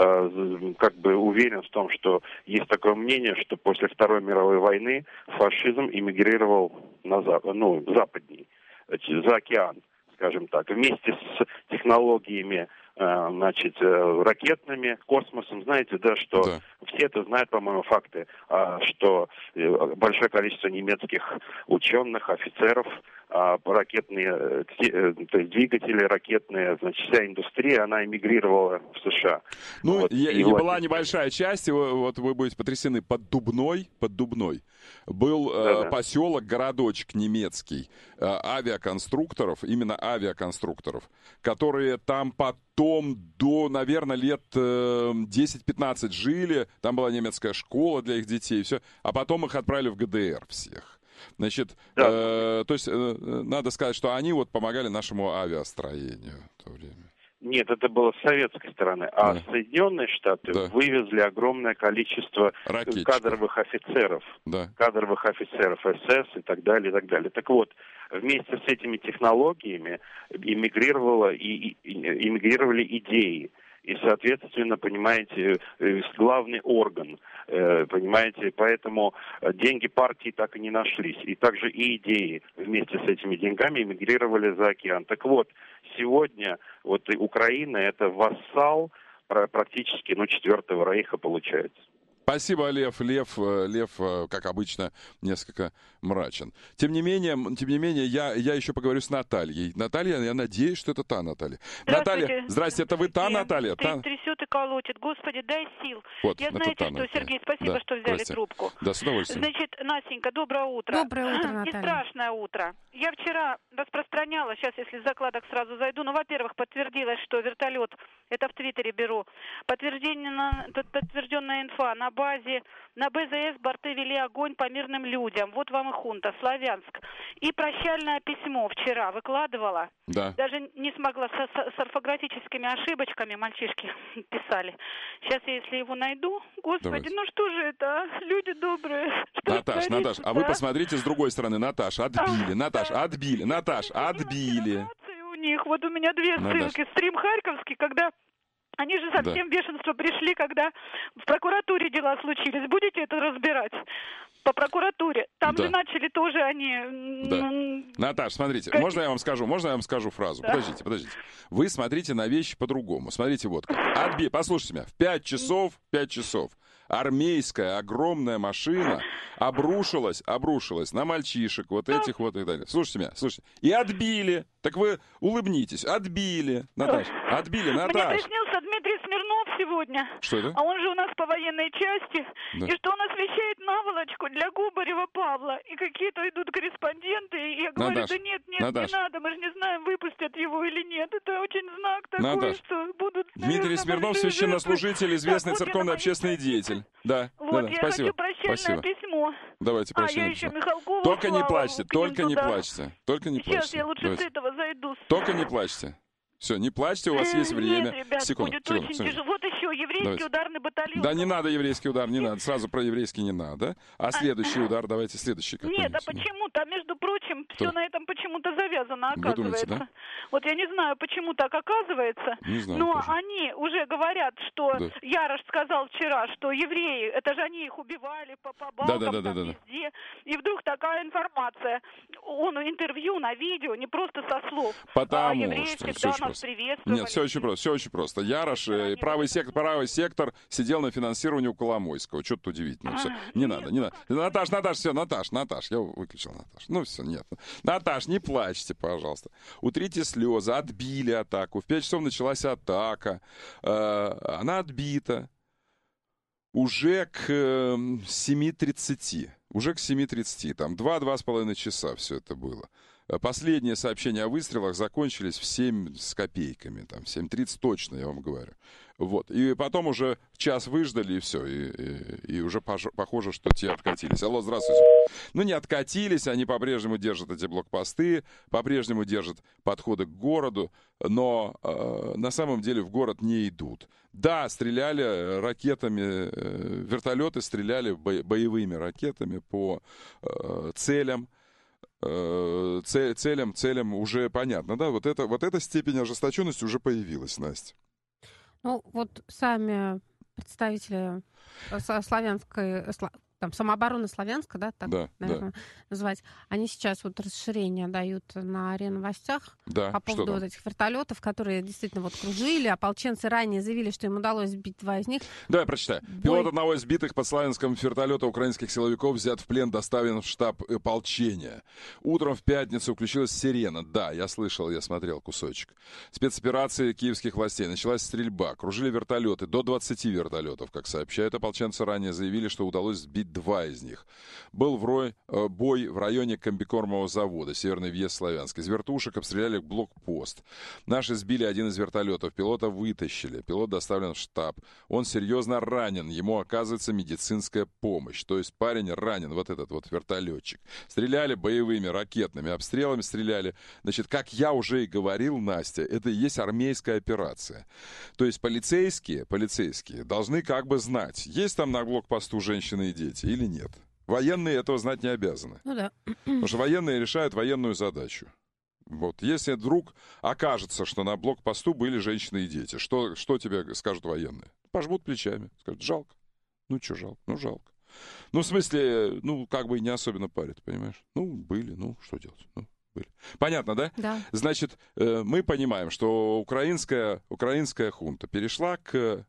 э, как бы уверен в том, что есть такое мнение, что после Второй мировой войны фашизм эмигрировал на запад, ну, западней, за океан, скажем так, вместе с технологиями, э, значит, э, ракетными, космосом. Знаете, да, что да. все это знают, по-моему, факты, э, что э, большое количество немецких ученых, офицеров, а ракетные то есть двигатели, ракетные, значит, вся индустрия, она эмигрировала в США. Ну, вот, и, и и вот. была небольшая часть, вот вы будете потрясены, под Дубной, под Дубной был э, поселок, городочек немецкий, э, авиаконструкторов, именно авиаконструкторов, которые там потом до, наверное, лет э, десять-пятнадцать жили, там была немецкая школа для их детей, все, а потом их отправили в ГДР всех. Значит, да. э, то есть э, надо сказать, что они вот помогали нашему авиастроению в то время. Нет, это было с советской стороны. А да. Соединенные Штаты да. вывезли огромное количество Ракетчиков. кадровых офицеров. Да. Кадровых офицеров СС и так далее, и так далее. Так вот, вместе с этими технологиями эмигрировало и, и, эмигрировали идеи. И, соответственно, понимаете, главный орган, понимаете, поэтому деньги партии так и не нашлись. И также и идеи вместе с этими деньгами эмигрировали за океан. Так вот, сегодня вот Украина — это вассал практически, ну, Четвертого Рейха получается. Спасибо, Лев. Лев, Лев, как обычно, несколько мрачен. Тем не менее, тем не менее, я, я еще поговорю с Натальей. Наталья, я надеюсь, что это та Наталья. Наталья, здрасте, это вы та Наталья? Та... Трясет и колотит. Господи, дай сил. Вот, я знаете что, Наталья. Сергей, спасибо, да, что взяли здрасте. трубку. Да, с удовольствием. Значит, Настенька, доброе утро. Доброе утро, Наталья. И страшное утро. Я вчера распространяла, сейчас, если закладок сразу зайду, ну, во-первых, подтвердилось, что вертолет, это в Твиттере беру, подтвержденная, подтвержденная инфа, на базе, на БЗС борты вели огонь по мирным людям. Вот вам и хунта, Славянск. И прощальное письмо вчера выкладывала. Да. Даже не смогла, с, с орфографическими ошибочками мальчишки писали. Сейчас я, если его найду, господи, Давайте. ну что же это, а? Люди добрые. Наташ, Наташ, а вы посмотрите с другой стороны. Наташ, отбили, Наташ, отбили, Наташ, отбили. У них, вот у меня две ссылки. Стрим Харьковский, когда... Они же совсем да. бешенство пришли, когда в прокуратуре дела случились. Будете это разбирать? По прокуратуре. Там да. же начали тоже они... Да. Наташ, смотрите, как... можно я вам скажу? Можно я вам скажу фразу? Да. Подождите, подождите. Вы смотрите на вещи по-другому. Смотрите вот как. Отби... Послушайте меня. В пять часов, пять часов армейская огромная машина обрушилась, обрушилась на мальчишек, вот этих вот и так далее. Слушайте меня, слушайте. И отбили. Так вы улыбнитесь. Отбили, Наташ. Отбили, Наташ. Мне приснился Дмитрий Смирнов сегодня. Что это? А он же у нас по военной части. Да. И что он освещает наволочку для Губарева Павла. И какие-то идут корреспонденты. И я говорю, Наташ, да нет, нет, Наташ. не надо. Мы же не знаем, выпустят его или нет. Это очень знак такой, Наташ. что будут... Дмитрий наверное, Смирнов, священнослужитель, известный так, церковный общественный деятель. Да, вот, да, да. я Спасибо. хочу прощальное Спасибо. письмо. Давайте прощальное а, письмо. Михалкову, только Славу, не плачьте, только не туда. плачьте. Только не Сейчас плачьте. я лучше Давайте. с этого зайду. Только не плачьте. Все, не плачьте, у вас есть время. Нет, ребят, секунду, будет секунду, очень секунду. тяжело. Вот еще еврейский Давайте. ударный батальон. Да не надо еврейский удар, не надо. Сразу про еврейский не надо. А следующий удар, давайте следующий какой-нибудь. Нет, а почему-то, между прочим, Кто? все на этом почему-то завязано, Вы думаете, оказывается. да? Вот я не знаю, почему так оказывается, Не знаю но тоже. они уже говорят, что Да. Ярош сказал вчера, что евреи, это же они их убивали по, по балкам, Да, да, да, там, да, да. везде. И вдруг такая информация. Он интервью на видео, не просто со слов. Потому а евреи что все всегда очень нас просто. приветствовали. Нет, все очень просто, все очень просто. Ярош, э, правый сектор, правый сектор сидел на финансировании у Коломойского. Что тут удивительно? Все. Не надо, не надо. Наташ, Наташ, все, Наташ, Наташ. Я выключил Наташ. Ну все, нет. Наташ, не плачьте, пожалуйста. Утрите слезы. Отбили атаку. В пять часов началась атака. Э, она отбита. Уже к э, семи тридцати. Уже к семи тридцати. Там два-два с половиной часа все это было. Последние сообщения о выстрелах закончились в семь с копейками, там, в семь тридцать точно, я вам говорю. Вот. И потом уже час выждали, и все. И, и, и уже пож- похоже, что те откатились. Алло, здравствуйте. Ну, не откатились, они по-прежнему держат эти блокпосты, по-прежнему держат подходы к городу, но э, на самом деле в город не идут. Да, стреляли ракетами, э, вертолеты стреляли бо- боевыми ракетами по э, целям. Целям, целям уже понятно, да? Вот, это, вот эта степень ожесточенности уже появилась, Настя. Ну, вот сами представители славянской, там, самообороны Славянска, да, так, да, наверное, да. называть, они сейчас вот расширение дают на РЕН-новостях да, по поводу вот этих вертолетов, которые действительно вот кружили. Ополченцы ранее заявили, что им удалось сбить два из них. Давай я прочитаю. Бой... Пилот одного из сбитых под Славянском вертолета украинских силовиков взят в плен, доставлен в штаб ополчения. Утром в пятницу включилась сирена. Да, я слышал, я смотрел кусочек. Спецоперации киевских властей. Началась стрельба. Кружили вертолеты. До двадцати вертолетов, как сообщают. Ополченцы ранее заявили, что удалось сбить два из них. Был в рой, э, бой в районе комбикормового завода, северный въезд Славянск. Из вертушек обстреляли блокпост. Наши сбили один из вертолетов. Пилота вытащили. Пилот доставлен в штаб. Он серьезно ранен. Ему оказывается медицинская помощь. То есть парень ранен, вот этот вот вертолетчик. Стреляли боевыми ракетными обстрелами, стреляли. Значит, как я уже и говорил, Настя, это и есть армейская операция. То есть полицейские, полицейские должны как бы знать, есть там на блокпосту женщины и дети или нет. Военные этого знать не обязаны. Ну да. Потому что военные решают военную задачу. Вот. Если вдруг окажется, что на блокпосту были женщины и дети, что, что тебе скажут военные? Пожмут плечами. Скажут, жалко. Ну, что жалко? Ну, жалко. Ну, в смысле, ну, как бы не особенно парят, понимаешь? Ну, были, ну, что делать? Ну, были. Понятно, да? Да. Значит, мы понимаем, что украинская, украинская хунта перешла к,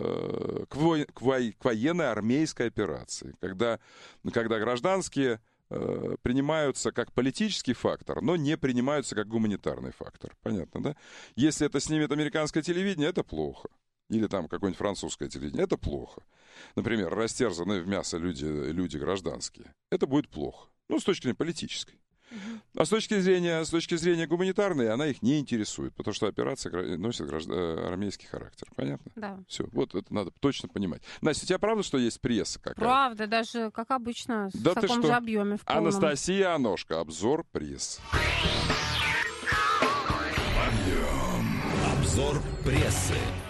к, во, к, во, к военной армейской операции, когда, когда гражданские принимаются как политический фактор, но не принимаются как гуманитарный фактор. Понятно, да? Если это снимет американское телевидение, это плохо. Или там какое-нибудь французское телевидение, это плохо. Например, растерзанные в мясо люди, люди гражданские. Это будет плохо. Ну, с точки зрения политической. А с точки зрения, с точки зрения гуманитарной, она их не интересует, потому что операция носит граждан... армейский характер. Понятно? Да. Все, вот это надо точно понимать. Настя, у тебя правда, что есть пресса какая-то? Правда, даже, как обычно, да в таком же объеме, в полном. Анастасия Аношка, обзор пресс. Обзор прессы.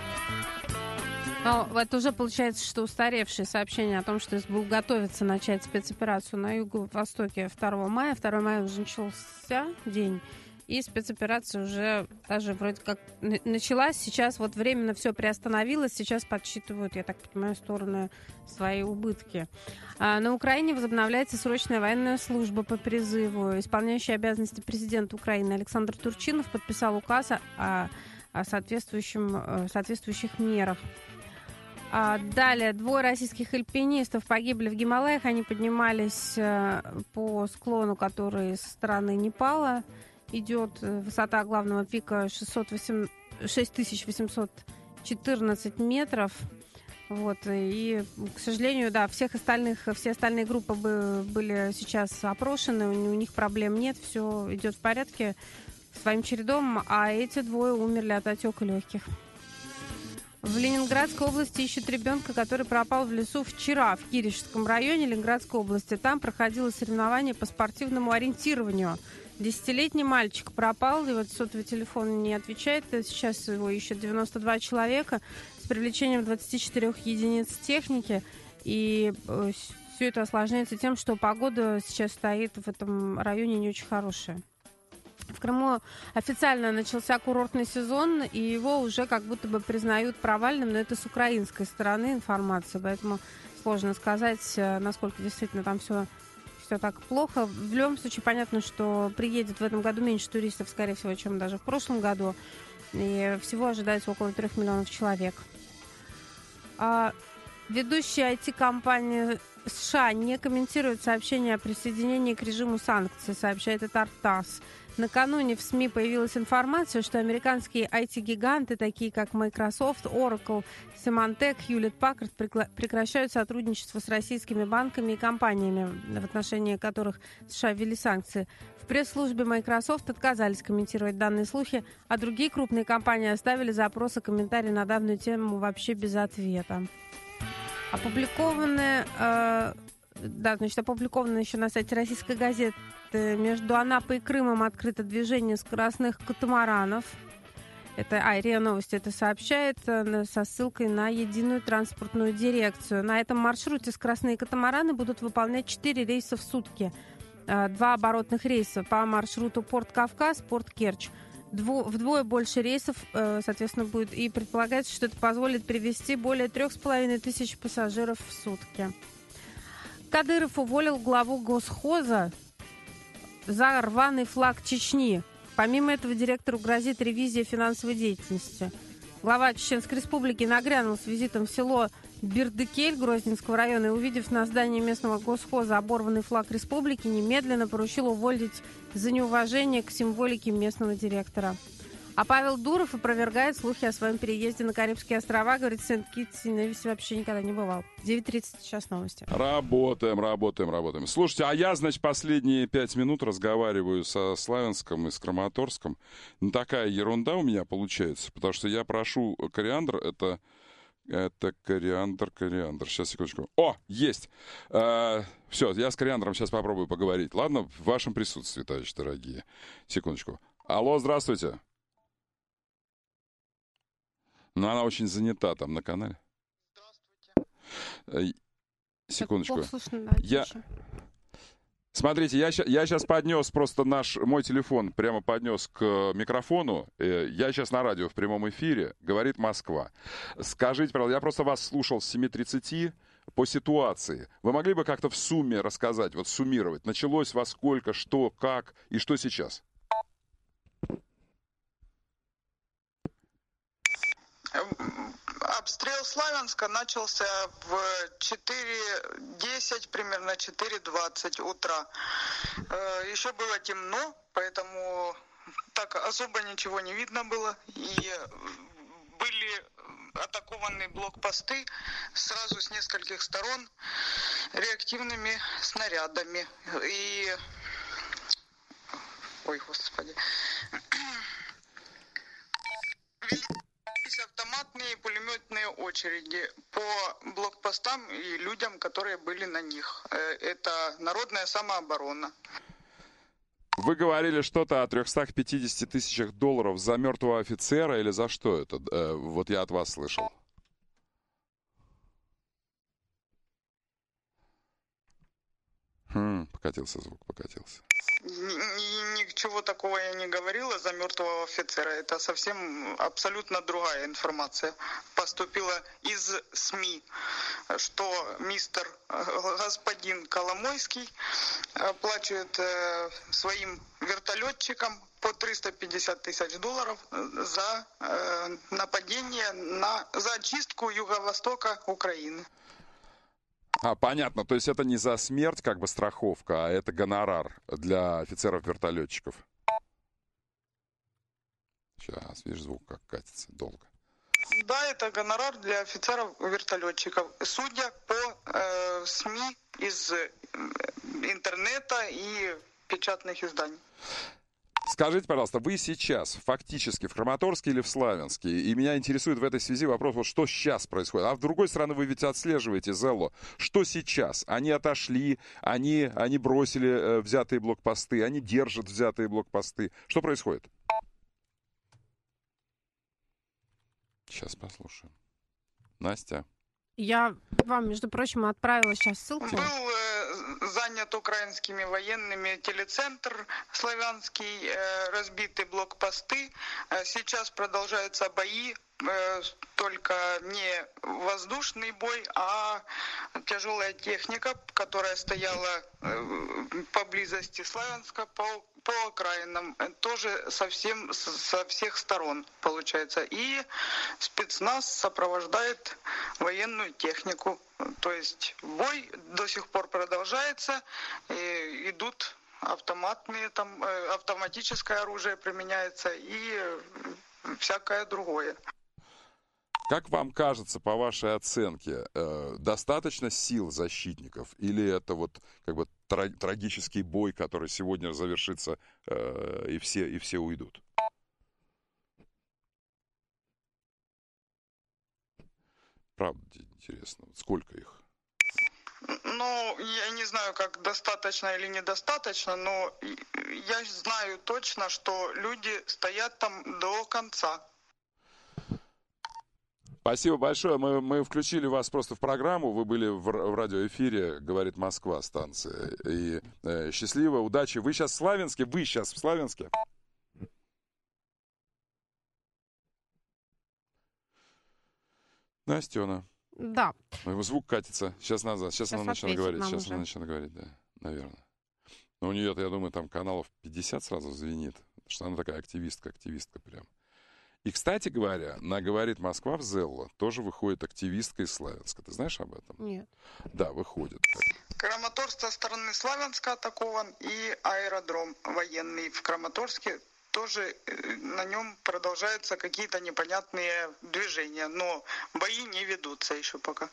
Но это уже получается, что устаревшее сообщение о том, что СБУ готовится начать спецоперацию на юго-востоке второго мая. второго мая уже начался день, и спецоперация уже даже вроде как началась. Сейчас вот временно все приостановилось, сейчас подсчитывают, я так понимаю, стороны свои убытки. А на Украине возобновляется срочная военная служба по призыву. Исполняющий обязанности президента Украины Александр Турчинов подписал указ о, о соответствующем, соответствующих мерах. А далее, двое российских альпинистов погибли в Гималаях. Они поднимались по склону, который со стороны Непала идет. Высота главного пика шесть тысяч восемьсот четырнадцать метров. Вот. И, к сожалению, да, всех остальных, все остальные группы были сейчас опрошены, у них проблем нет, все идет в порядке своим чередом, а эти двое умерли от отека легких. В Ленинградской области ищут ребенка, который пропал в лесу вчера в Киришском районе Ленинградской области. Там проходило соревнование по спортивному ориентированию Десятилетний мальчик пропал, и вот сотовый телефон не отвечает. Сейчас его ищут девяносто два человека с привлечением двадцати четырёх единиц техники. И все это осложняется тем, что погода сейчас стоит в этом районе не очень хорошая. В Крыму официально начался курортный сезон, и его уже как будто бы признают провальным, но это с украинской стороны информация, поэтому сложно сказать, насколько действительно там все, все так плохо. В любом случае понятно, что приедет в этом году меньше туристов, скорее всего, чем даже в прошлом году, и всего ожидается около трех миллионов человек. А ведущая ай ти-компания США не комментирует сообщения о присоединении к режиму санкций, сообщает это ТАСС. Накануне в СМИ появилась информация, что американские ай ти-гиганты, такие как Microsoft, Oracle, Symantec, Hewlett-Packard, прекращают сотрудничество с российскими банками и компаниями, в отношении которых США ввели санкции. В пресс-службе Microsoft отказались комментировать данные слухи, а другие крупные компании оставили запросы, комментарии на данную тему вообще без ответа. Опубликованные... Э, Да, значит, опубликовано еще на сайте российской газеты. Между Анапой и Крымом открыто движение скоростных катамаранов. Это а, РИА Новости это сообщает со ссылкой на единую транспортную дирекцию. На этом маршруте скоростные катамараны будут выполнять четыре рейса в сутки. Два оборотных рейса по маршруту Порт-Кавказ, Порт-Керчь. Дво, вдвое больше рейсов, соответственно, будет. И предполагается, что это позволит привезти более трех с половиной тысяч пассажиров в сутки. Кадыров уволил главу Госхоза за рваный флаг Чечни. Помимо этого, директору грозит ревизия финансовой деятельности. Глава Чеченской Республики нагрянул с визитом в село Бердыкель Грозненского района и, увидев на здании местного Госхоза оборванный флаг республики, немедленно поручил уволить за неуважение к символике местного директора. А Павел Дуров опровергает слухи о своем переезде на Карибские острова. Говорит, в Сент-Китсе и Невисе вообще никогда не бывал. девять тридцать сейчас новости. Работаем, работаем, работаем. Слушайте, а я, значит, последние пять минут разговариваю со Славянском и с Краматорском. Ну, такая ерунда у меня получается, потому что я прошу кориандр, это... Это кориандр, кориандр. Сейчас, секундочку. О, есть! Э, все, я с кориандром сейчас попробую поговорить. Ладно, в вашем присутствии, товарищи дорогие. Секундочку. Алло, здравствуйте. Но она очень занята там на канале. Здравствуйте. Секундочку. Слышно, да, я... Смотрите, я, я сейчас поднес просто наш, мой телефон, прямо поднес к микрофону. Я сейчас на радио в прямом эфире. Говорит Москва. Скажите, пожалуйста, я просто вас слушал с семи тридцати по ситуации. Вы могли бы как-то в сумме рассказать, вот суммировать, началось во сколько, что, как и что сейчас? Обстрел Славянска начался в четыре десять, примерно четыре двадцать утра. Еще было темно, поэтому так особо ничего не видно было. И были атакованы блокпосты сразу с нескольких сторон реактивными снарядами. И... Ой, господи... автоматные и пулеметные очереди по блокпостам и людям, которые были на них. Это народная самооборона. Вы говорили что-то о трехстах пятидесяти тысячах долларов за мертвого офицера или за что это? Вот я от вас слышал. Хм, покатился звук, покатился. Ничего такого я не говорила за мертвого офицера. Это совсем абсолютно другая информация. Поступила из СМИ, что мистер господин Коломойский оплачивает своим вертолетчикам по триста пятьдесят тысяч долларов за нападение на за очистку юго-востока Украины. А, понятно. То есть это не за смерть как бы страховка, а это гонорар для офицеров-вертолетчиков. Сейчас, видишь, звук как катится долго. Да, это гонорар для офицеров-вертолетчиков. Судя по э, СМИ из интернета и печатных изданий. Скажите, пожалуйста, вы сейчас фактически в Краматорске или в Славянске? И меня интересует в этой связи вопрос, вот что сейчас происходит. А с другой стороны, вы ведь отслеживаете Зелло. Что сейчас? Они отошли, они, они бросили э, взятые блокпосты, они держат взятые блокпосты. Что происходит? Сейчас послушаем. Настя. Я вам, между прочим, отправила сейчас ссылку. Был э, занят украинскими военными телецентр славянский, э, разбиты блокпосты. Э, сейчас продолжаются бои, э, только не воздушный бой, а тяжелая техника, которая стояла э, поблизости Славянска по по окраинам, тоже совсем со всех сторон получается. И спецназ сопровождает военную технику. То есть бой до сих пор продолжается, и идут автоматные, там, автоматическое оружие применяется и всякое другое. Как вам кажется, по вашей оценке, э, достаточно сил защитников? Или это вот как бы тра- трагический бой, который сегодня завершится, э, и, все, и все уйдут? Правда интересно, сколько их? Ну, я не знаю, как достаточно или недостаточно, но я знаю точно, что люди стоят там до конца. Спасибо большое. Мы, мы включили вас просто в программу. Вы были в, в радиоэфире «Говорит Москва» станция. И э, счастливо, удачи. Вы сейчас в Славянске? Вы сейчас в Славянске? Настена. Да. Звук катится. Сейчас назад. Сейчас, Сейчас она начнет говорить. Сейчас уже. она начнет говорить, да. Наверное. Но у нее-то, я думаю, там каналов пятьдесят сразу звенит. Потому что она такая активистка, активистка прям. И, кстати говоря, на «Говорит Москва» в Зелло тоже выходит активистка из Славянска. Ты знаешь об этом? Нет. Да, выходит. Краматорск со стороны Славянска атакован, и аэродром военный в Краматорске. Тоже на нем продолжаются какие-то непонятные движения, но бои не ведутся еще пока.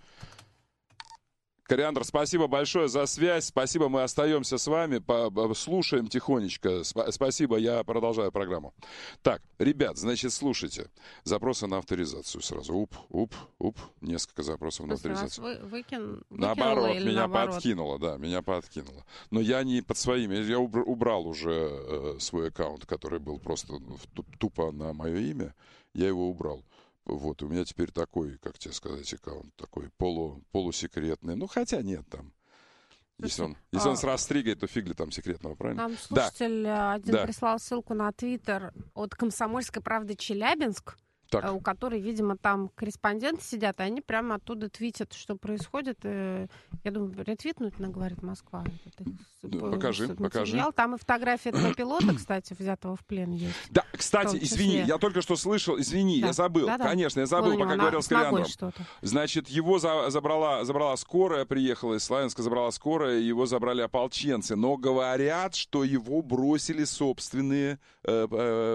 Кориандр, спасибо большое за связь. Спасибо, мы остаемся с вами. Слушаем тихонечко. Спасибо, я продолжаю программу. Так, ребят, значит, слушайте. Запросы на авторизацию сразу. Уп, уп, уп. Несколько запросов на авторизацию. Вы, выкин, наоборот, меня наоборот? подкинуло, да, меня подкинуло. Но я не под своими. Я убрал уже э, свой аккаунт, который был просто тупо на мое имя. Я его убрал. Вот, у меня теперь такой, как тебе сказать, аккаунт, такой полу, полусекретный. Ну, хотя нет там. Если он, если он а... с растригой, то фиг ли там секретного, правильно? Нам слушатель да. один да. прислал ссылку на твиттер от «Комсомольской правды» Челябинск, так. у которой, видимо, там корреспонденты сидят, и они прямо оттуда твитят, что происходит. Я думаю, ретвитнуть на «Говорит Москва». Да, покажи, покажи. Там и фотография этого пилота, кстати, взятого в плен есть. Да, кстати, извини, я только что слышал, извини, да. я забыл. Да, да. Конечно, я забыл, пока говорил с Кориандром. Значит, его за, забрала, забрала скорая, приехала из Славянска, забрала скорая, его забрали ополченцы. Но говорят, что его бросили собственные, э,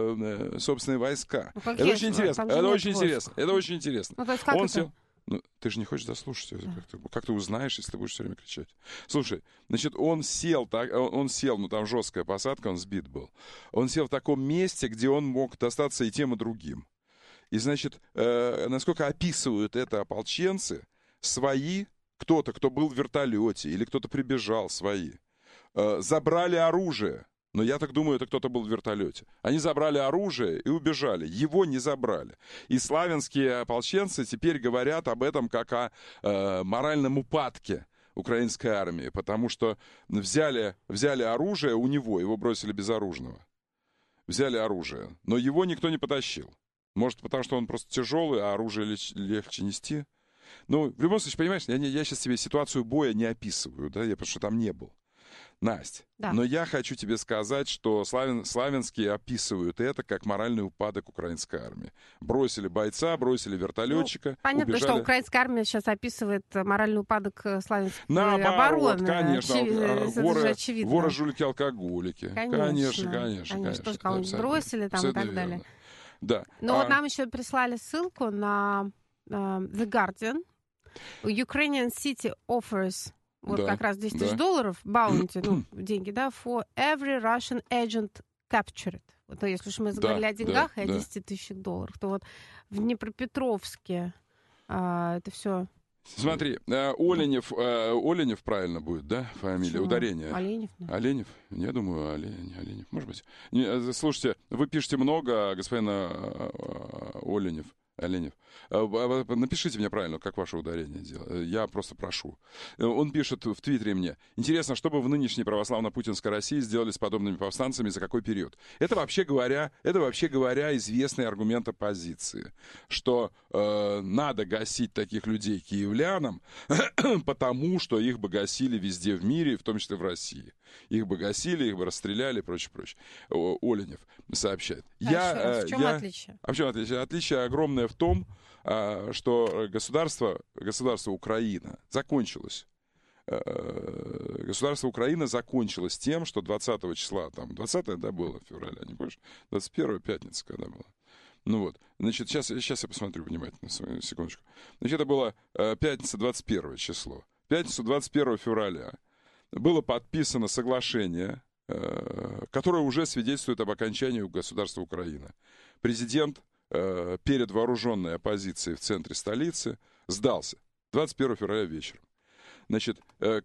э, собственные войска. Ну, это очень интересно. Это очень войск. интересно. Это очень интересно. Ну, то есть как Он это? сел... Ну, ты же не хочешь дослушать, да. как, ты, как ты узнаешь, если ты будешь все время кричать? Слушай, значит, он сел, так, он сел, ну там жесткая посадка, он сбит был. Он сел в таком месте, где он мог достаться и тем, и другим. И, значит, э, насколько описывают это ополченцы, свои, кто-то, кто был в вертолете, или кто-то прибежал, свои, э, забрали оружие. Но я так думаю, это кто-то был в вертолете. Они забрали оружие и убежали. Его не забрали. И славянские ополченцы теперь говорят об этом как о э, моральном упадке украинской армии. Потому что взяли, взяли оружие у него, его бросили безоружного. Взяли оружие. Но его никто не потащил. Может, потому что он просто тяжелый, а оружие лег- легче нести. Ну, в любом случае, понимаешь, я, не, я сейчас тебе ситуацию боя не описываю, да, я потому что там не был. Настя, да. но я хочу тебе сказать, что славян, славянские описывают это как моральный упадок украинской армии. Бросили бойца, бросили вертолетчика, ну, понятно, убежали. что украинская армия сейчас описывает моральный упадок славянской Наоборот, обороны. конечно, Очевид... воры, воры, жулики, алкоголики. Конечно, конечно, конечно. конечно. Что кого-нибудь бросили там и так верно. далее. Да. Но а... вот нам еще прислали ссылку на uh, The Guardian. Ukrainian city offers... Вот да, как раз десять тысяч да. долларов, баунти, ну, деньги, да, for every Russian agent captured. Вот если уж мы заговорили да, о деньгах да, и о да. десяти тысячах долларов, то вот в Днепропетровске а, это все... Смотри, э, Оленев, э, Оленев правильно будет, да, фамилия, Почему? ударение. Оленев, да. Оленев? Я думаю, Олень, Оленев, может быть. Не, слушайте, вы пишете много, господина э, Оленев. Оленев. Напишите мне правильно, как ваше ударение дело. Я просто прошу. Он пишет в Твиттере мне: интересно, что бы в нынешней православно-путинской России сделали с подобными повстанцами, за какой период? Это вообще говоря, это вообще говоря известный аргумент оппозиции, что э, надо гасить таких людей киевлянам, потому что их бы гасили везде в мире, в том числе в России. Их бы гасили, их бы расстреляли и прочее, прочее. Оленев сообщает. А я, еще раз, в чем я... отличие? А в чем отличие? Отличие огромное в том, что государство, государство Украина закончилось. Государство Украина закончилось тем, что двадцатого числа, там, двадцатого, да, было февраля, не помнишь? двадцать первого, пятница, когда было. Ну вот, значит, сейчас, сейчас я посмотрю внимательно, секундочку. Значит, это было пятница, двадцать первое число. Пятницу, двадцать первого февраля было подписано соглашение, которое уже свидетельствует об окончании государства Украина. Президент перед вооруженной оппозицией в центре столицы сдался двадцать первого февраля вечером. Значит,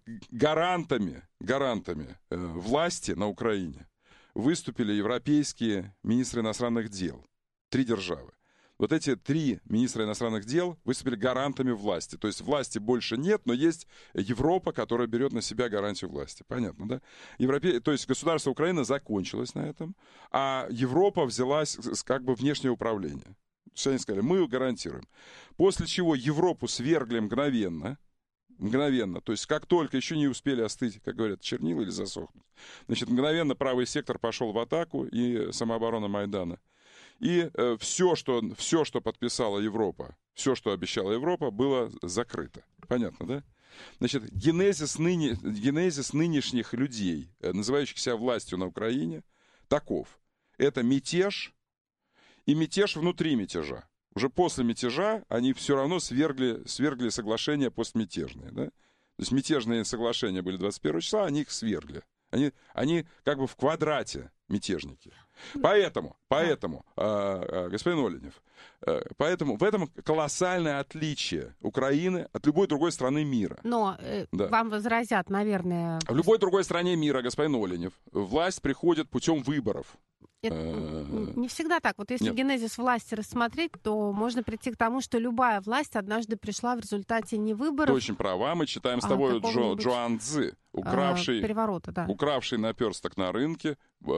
гарантами, гарантами власти на Украине выступили европейские министры иностранных дел. Три державы. Вот эти три министра иностранных дел выступили гарантами власти. То есть власти больше нет, но есть Европа, которая берет на себя гарантию власти. Понятно, да? Европе... То есть государство Украины закончилось на этом, а Европа взялась как бы внешнее управление. То есть они сказали, мы гарантируем. После чего Европу свергли мгновенно, мгновенно, то есть как только еще не успели остыть, как говорят, чернила или засохнуть. Значит, мгновенно правый сектор пошел в атаку и самооборона Майдана. И э, все, что, все, что подписала Европа, все, что обещала Европа, было закрыто. Понятно, да? Значит, генезис, ныне, генезис нынешних людей, называющих себя властью на Украине, таков. Это мятеж и мятеж внутри мятежа. Уже после мятежа они все равно свергли, свергли соглашения постмятежные. Да? То есть мятежные соглашения были двадцать первого числа, они их свергли. Они, они как бы в квадрате мятежники. Поэтому, поэтому, э, э, господин Оленев, э, поэтому в этом колоссальное отличие Украины от любой другой страны мира. Но э, да. вам возразят, наверное... В любой другой стране мира, господин Оленев, власть приходит путем выборов. Это не всегда так. Вот если Нет. генезис власти рассмотреть, то можно прийти к тому, что любая власть однажды пришла в результате не выборов. Ты очень права. Мы читаем с а тобой Джо, Джоан Цзы, укравший, переворота, да. укравший наперсток на рынке,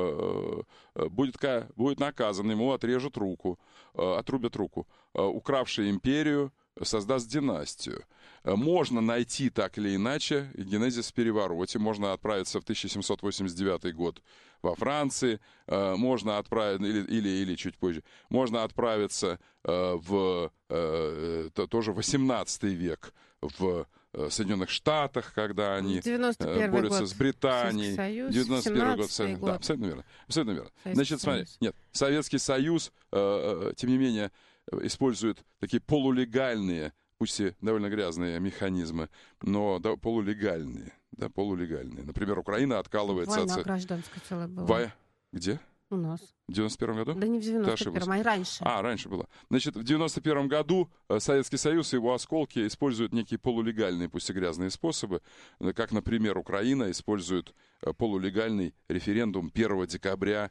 э, будет, будет наказан, ему отрежут руку, э, отрубят руку. Э, укравший империю создаст династию. Можно найти так или иначе генезис в перевороте. Можно отправиться в тысяча семьсот восемьдесят девятый год во Франции. Можно отправиться, или, или, или чуть позже, можно отправиться в тоже восемнадцатый век в Соединенных Штатах, когда они борются год, с Британией. Союз, девяносто первый год. год. Да, абсолютно верно. Абсолютно верно. Значит, смотри, Союз. нет, Советский Союз, тем не менее, используют такие полулегальные, пусть и довольно грязные механизмы, но да, полулегальные, да, полулегальные. Например, Украина откалывается Война от... гражданская целая была. Во... Где? У нас. В девяносто первом году? Да не в девяносто первом, а и раньше. А, раньше было. Значит, в девяносто первом году Советский Союз и его осколки используют некие полулегальные, пусть и грязные способы, как, например, Украина использует полулегальный референдум первого декабря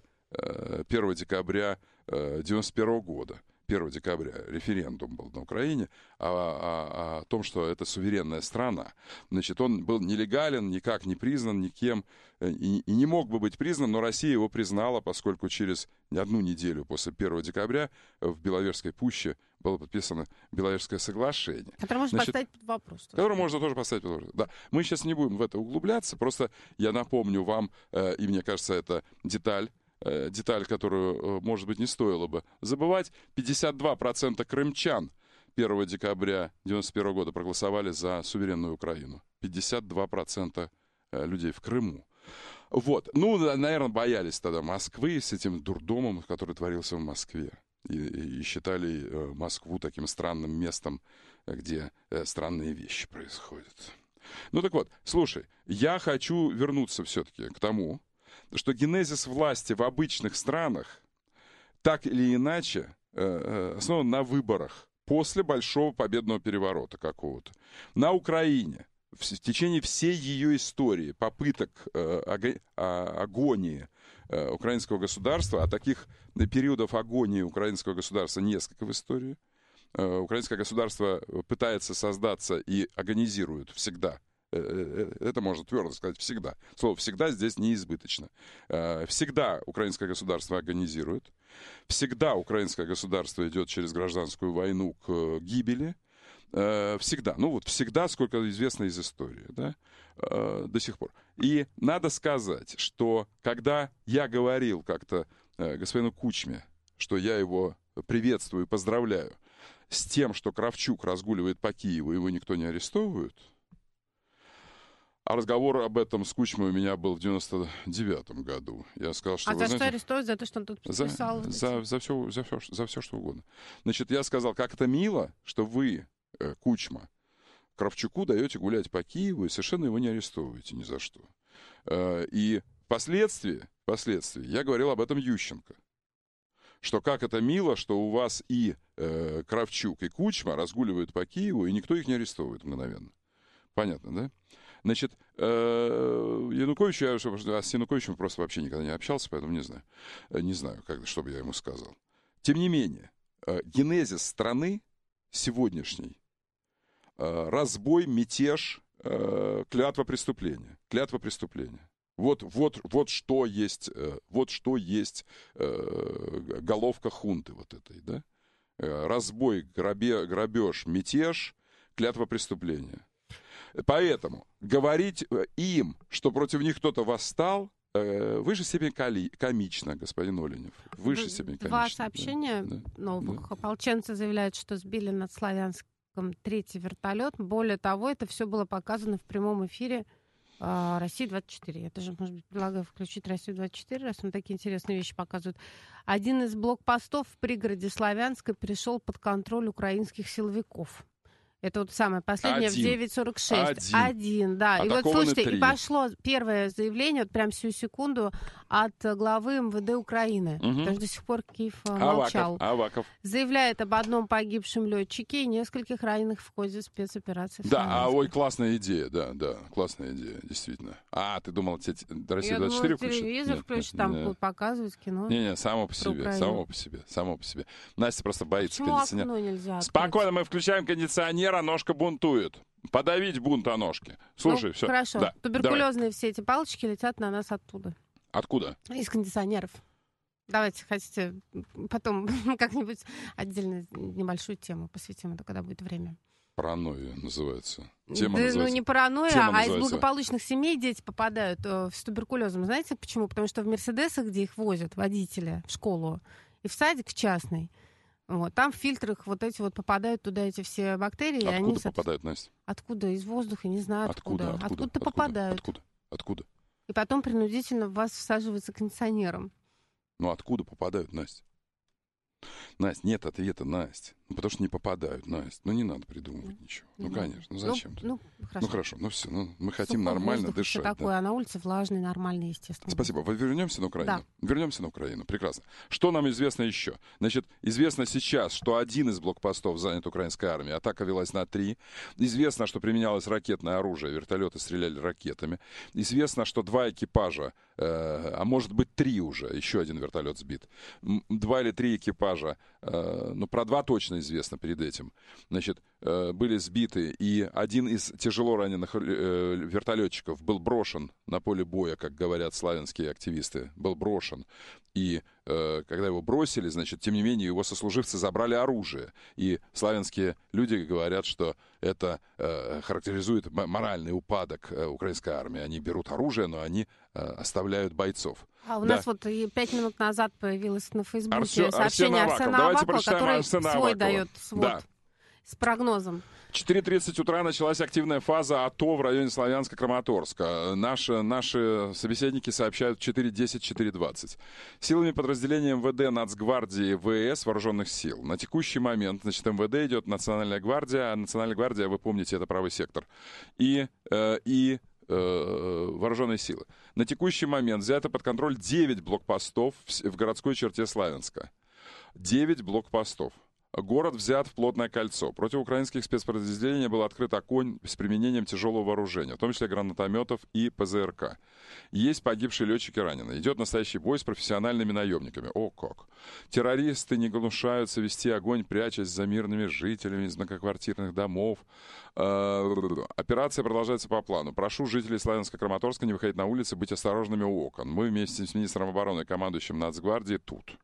девяносто первого года. первого декабря референдум был на Украине о, о, о том, что это суверенная страна. Значит, он был нелегален, никак не признан никем, и, и не мог бы быть признан, но Россия его признала, поскольку через одну неделю после первого декабря в Беловежской пуще было подписано Беловежское соглашение. Которое можно Значит, поставить под вопрос. Которое можно тоже поставить под вопрос. Да. Мы сейчас не будем в это углубляться, просто я напомню вам, э, и мне кажется, это деталь, деталь, которую, может быть, не стоило бы забывать. пятьдесят два процента крымчан первого декабря девяносто первого года проголосовали за суверенную Украину. пятьдесят два процента людей в Крыму. Вот. Ну, наверное, боялись тогда Москвы с этим дурдомом, который творился в Москве. И, и считали Москву таким странным местом, где странные вещи происходят. Ну так вот, слушай, я хочу вернуться все-таки к тому, что генезис власти в обычных странах так или иначе э, основан на выборах после большого победного переворота какого-то. На Украине в, в течение всей ее истории попыток э, аг, а, агонии э, украинского государства, а таких периодов агонии украинского государства несколько в истории, э, украинское государство пытается создаться и агонизирует всегда. Это можно твердо сказать всегда. Слово «всегда» здесь неизбыточно. Всегда украинское государство агонизирует. Всегда украинское государство идет через гражданскую войну к гибели. Всегда. Ну вот всегда, сколько известно из истории, да, до сих пор. И надо сказать, что когда я говорил как-то господину Кучме, что я его приветствую и поздравляю с тем, что Кравчук разгуливает по Киеву, его никто не арестовывает, а разговор об этом с Кучмой у меня был в девяносто девятом году. Я сказал, что... А за знаете, что арестовать? За то, что он тут подписал? За, за, за, все, за, все, за все, что угодно. Значит, я сказал, как это мило, что вы, э, Кучма, Кравчуку даете гулять по Киеву и совершенно его не арестовываете ни за что. Э, и впоследствии, впоследствии я говорил об этом Ющенко. Что как это мило, что у вас и э, Кравчук, и Кучма разгуливают по Киеву, и никто их не арестовывает мгновенно. Понятно, да? Значит, Янукович, я с Януковичем просто вообще никогда не общался, поэтому не знаю, не знаю, как, что бы я ему сказал. Тем не менее, генезис страны сегодняшний — разбой, мятеж, клятва преступления. Клятва преступления. Вот, вот, вот, что есть, вот что есть головка хунты вот этой, да? Разбой, грабе, грабеж, мятеж, клятва преступления. Поэтому говорить им, что против них кто-то восстал, э, выше степени коли, комично, господин Оленев. Выше степени комично. Два сообщения да, новых. Да. Ополченцы заявляют, что сбили над Славянском третий вертолет. Более того, это все было показано в прямом эфире э, России двадцать четыре. Я тоже, может быть, предлагаю включить Россию двадцать четыре, раз он такие интересные вещи показывает. Один из блокпостов в пригороде Славянска перешел под контроль украинских силовиков. Это вот самое последнее Один. В девять сорок шесть. Один. Один, да. А и вот, слушайте, три. И пошло первое заявление, вот прям всю секунду, от главы эм вэ дэ Украины. Угу. Потому что до сих пор Киев молчал. Аваков. Аваков. Заявляет об одном погибшем летчике и нескольких раненых в ходе спецоперации. Да, а ой, классная идея, да, да, классная идея, действительно. А, ты думал, тебе Россия двадцать четыре включит? Телевизор включит, там нет. Будут показывать кино. Не-не, само по себе, само по себе, само по себе. Настя просто боится Почему кондиционера. Окно нельзя открыть? Спокойно, мы включаем кондиционер, а ножка бунтует. Подавить бунт о ножке. Слушай, ну, все. Хорошо. Да. Туберкулезные Давай. все эти палочки летят на нас оттуда. Откуда? Из кондиционеров. Давайте, хотите, потом как-нибудь отдельно небольшую тему посвятим, это когда будет время. Паранойя называется. Тема да, называется. Ну, не паранойя, Тема а называется. Из благополучных семей дети попадают э, с туберкулезом. Знаете почему? Потому что в Мерседесах, где их возят водители в школу и в садик в частный, вот, там в фильтрах вот эти вот попадают туда эти все бактерии. Откуда и они, попадают, Настя? Откуда? Из воздуха, не знаю откуда. Откуда? Откуда? Откуда-то попадают. Откуда? Откуда? И потом принудительно в вас всаживается кондиционером. Ну откуда попадают, Настя? Настя, нет ответа, Настя. Ну, потому что не попадают, Настя. Ну, не надо придумывать ничего. Ну, ну конечно. Ну, зачем? Ну, ну, хорошо. Ну, хорошо. Ну, все. Ну, мы хотим Сухой нормально воздух, дышать. Такое, да. А на улице влажный, нормальный, естественно. Спасибо. Вы вернемся на Украину? Да. Вернемся на Украину. Прекрасно. Что нам известно еще? Значит, известно сейчас, что один из блокпостов занят украинской армией. Атака велась на три. Известно, что применялось ракетное оружие. Вертолеты стреляли ракетами. Известно, что два экипажа, э, а может быть три уже, еще один вертолет сбит. Два или три экипажа, э, ну, про два точно известно перед этим. Значит, были сбиты, и один из тяжело раненых вертолетчиков был брошен на поле боя, как говорят славянские активисты, был брошен. И когда его бросили, значит, тем не менее, его сослуживцы забрали оружие. И славянские люди говорят, что это характеризует моральный упадок украинской армии. Они берут оружие, но они оставляют бойцов. А у да. нас вот пять минут назад появилось на Фейсбуке Арсен, сообщение Арсена Арсена Авакова, Авакова, который Арсена свой Авакова. дает свод Да. с прогнозом. В четыре тридцать утра началась активная фаза АТО в районе Славянска-Краматорска. Наши, наши собеседники сообщают четыре десять, четыре двадцать. Силами подразделения эм вэ дэ, Нацгвардии, вэ эс, Вооруженных сил. На текущий момент, значит, эм вэ дэ идет Национальная гвардия, а Национальная гвардия, вы помните, это правый сектор. И, э, и э, вооруженные силы. На текущий момент взято под контроль девять блокпостов в, в городской черте Славянска. девять блокпостов. Город взят в плотное кольцо. Против украинских спецподразделений был открыт огонь с применением тяжелого вооружения, в том числе гранатометов и ПЗРК. Есть погибшие летчики, раненые. Идет настоящий бой с профессиональными наемниками. О, как! Террористы не гнушаются вести огонь, прячась за мирными жителями из многоквартирных домов. Операция продолжается по плану. Прошу жителей Славянска-Краматорска не выходить на улицы, быть осторожными у окон. Мы вместе с министром обороны и командующим Нацгвардии тут.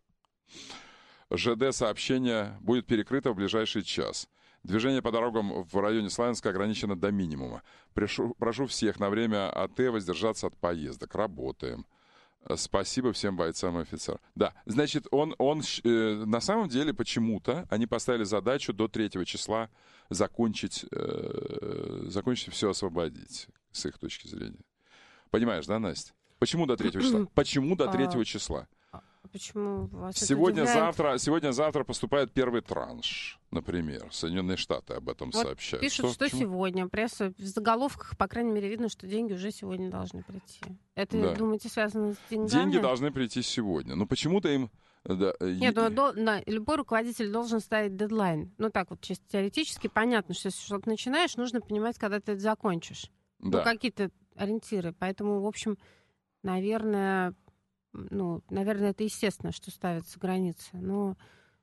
ЖД сообщение будет перекрыто в ближайший час. Движение по дорогам в районе Славянска ограничено до минимума. Прошу, прошу всех на время АТ воздержаться от поездок. Работаем. Спасибо всем бойцам и офицерам. Да, значит, он, он э, на самом деле почему-то они поставили задачу до третьего числа закончить, э, закончить все освободить, с их точки зрения. Понимаешь, да, Настя? Почему до третьего числа? Почему до третьего числа? Почему вас Сегодня-завтра сегодня-завтра поступает первый транш, например. Соединенные Штаты об этом вот сообщают. Пишут, что, что сегодня. Пресса в заголовках, по крайней мере, видно, что деньги уже сегодня должны прийти. Это, да. Думаете, связано с деньгами? Деньги должны прийти сегодня. Но почему-то им... Да, Нет, ну, до, да, любой руководитель должен ставить дедлайн. Ну так вот, чисто теоретически понятно, что если что-то начинаешь, нужно понимать, когда ты это закончишь. Да. Ну, какие-то ориентиры. Поэтому, в общем, наверное... Ну, наверное, это естественно, что ставятся границы. Но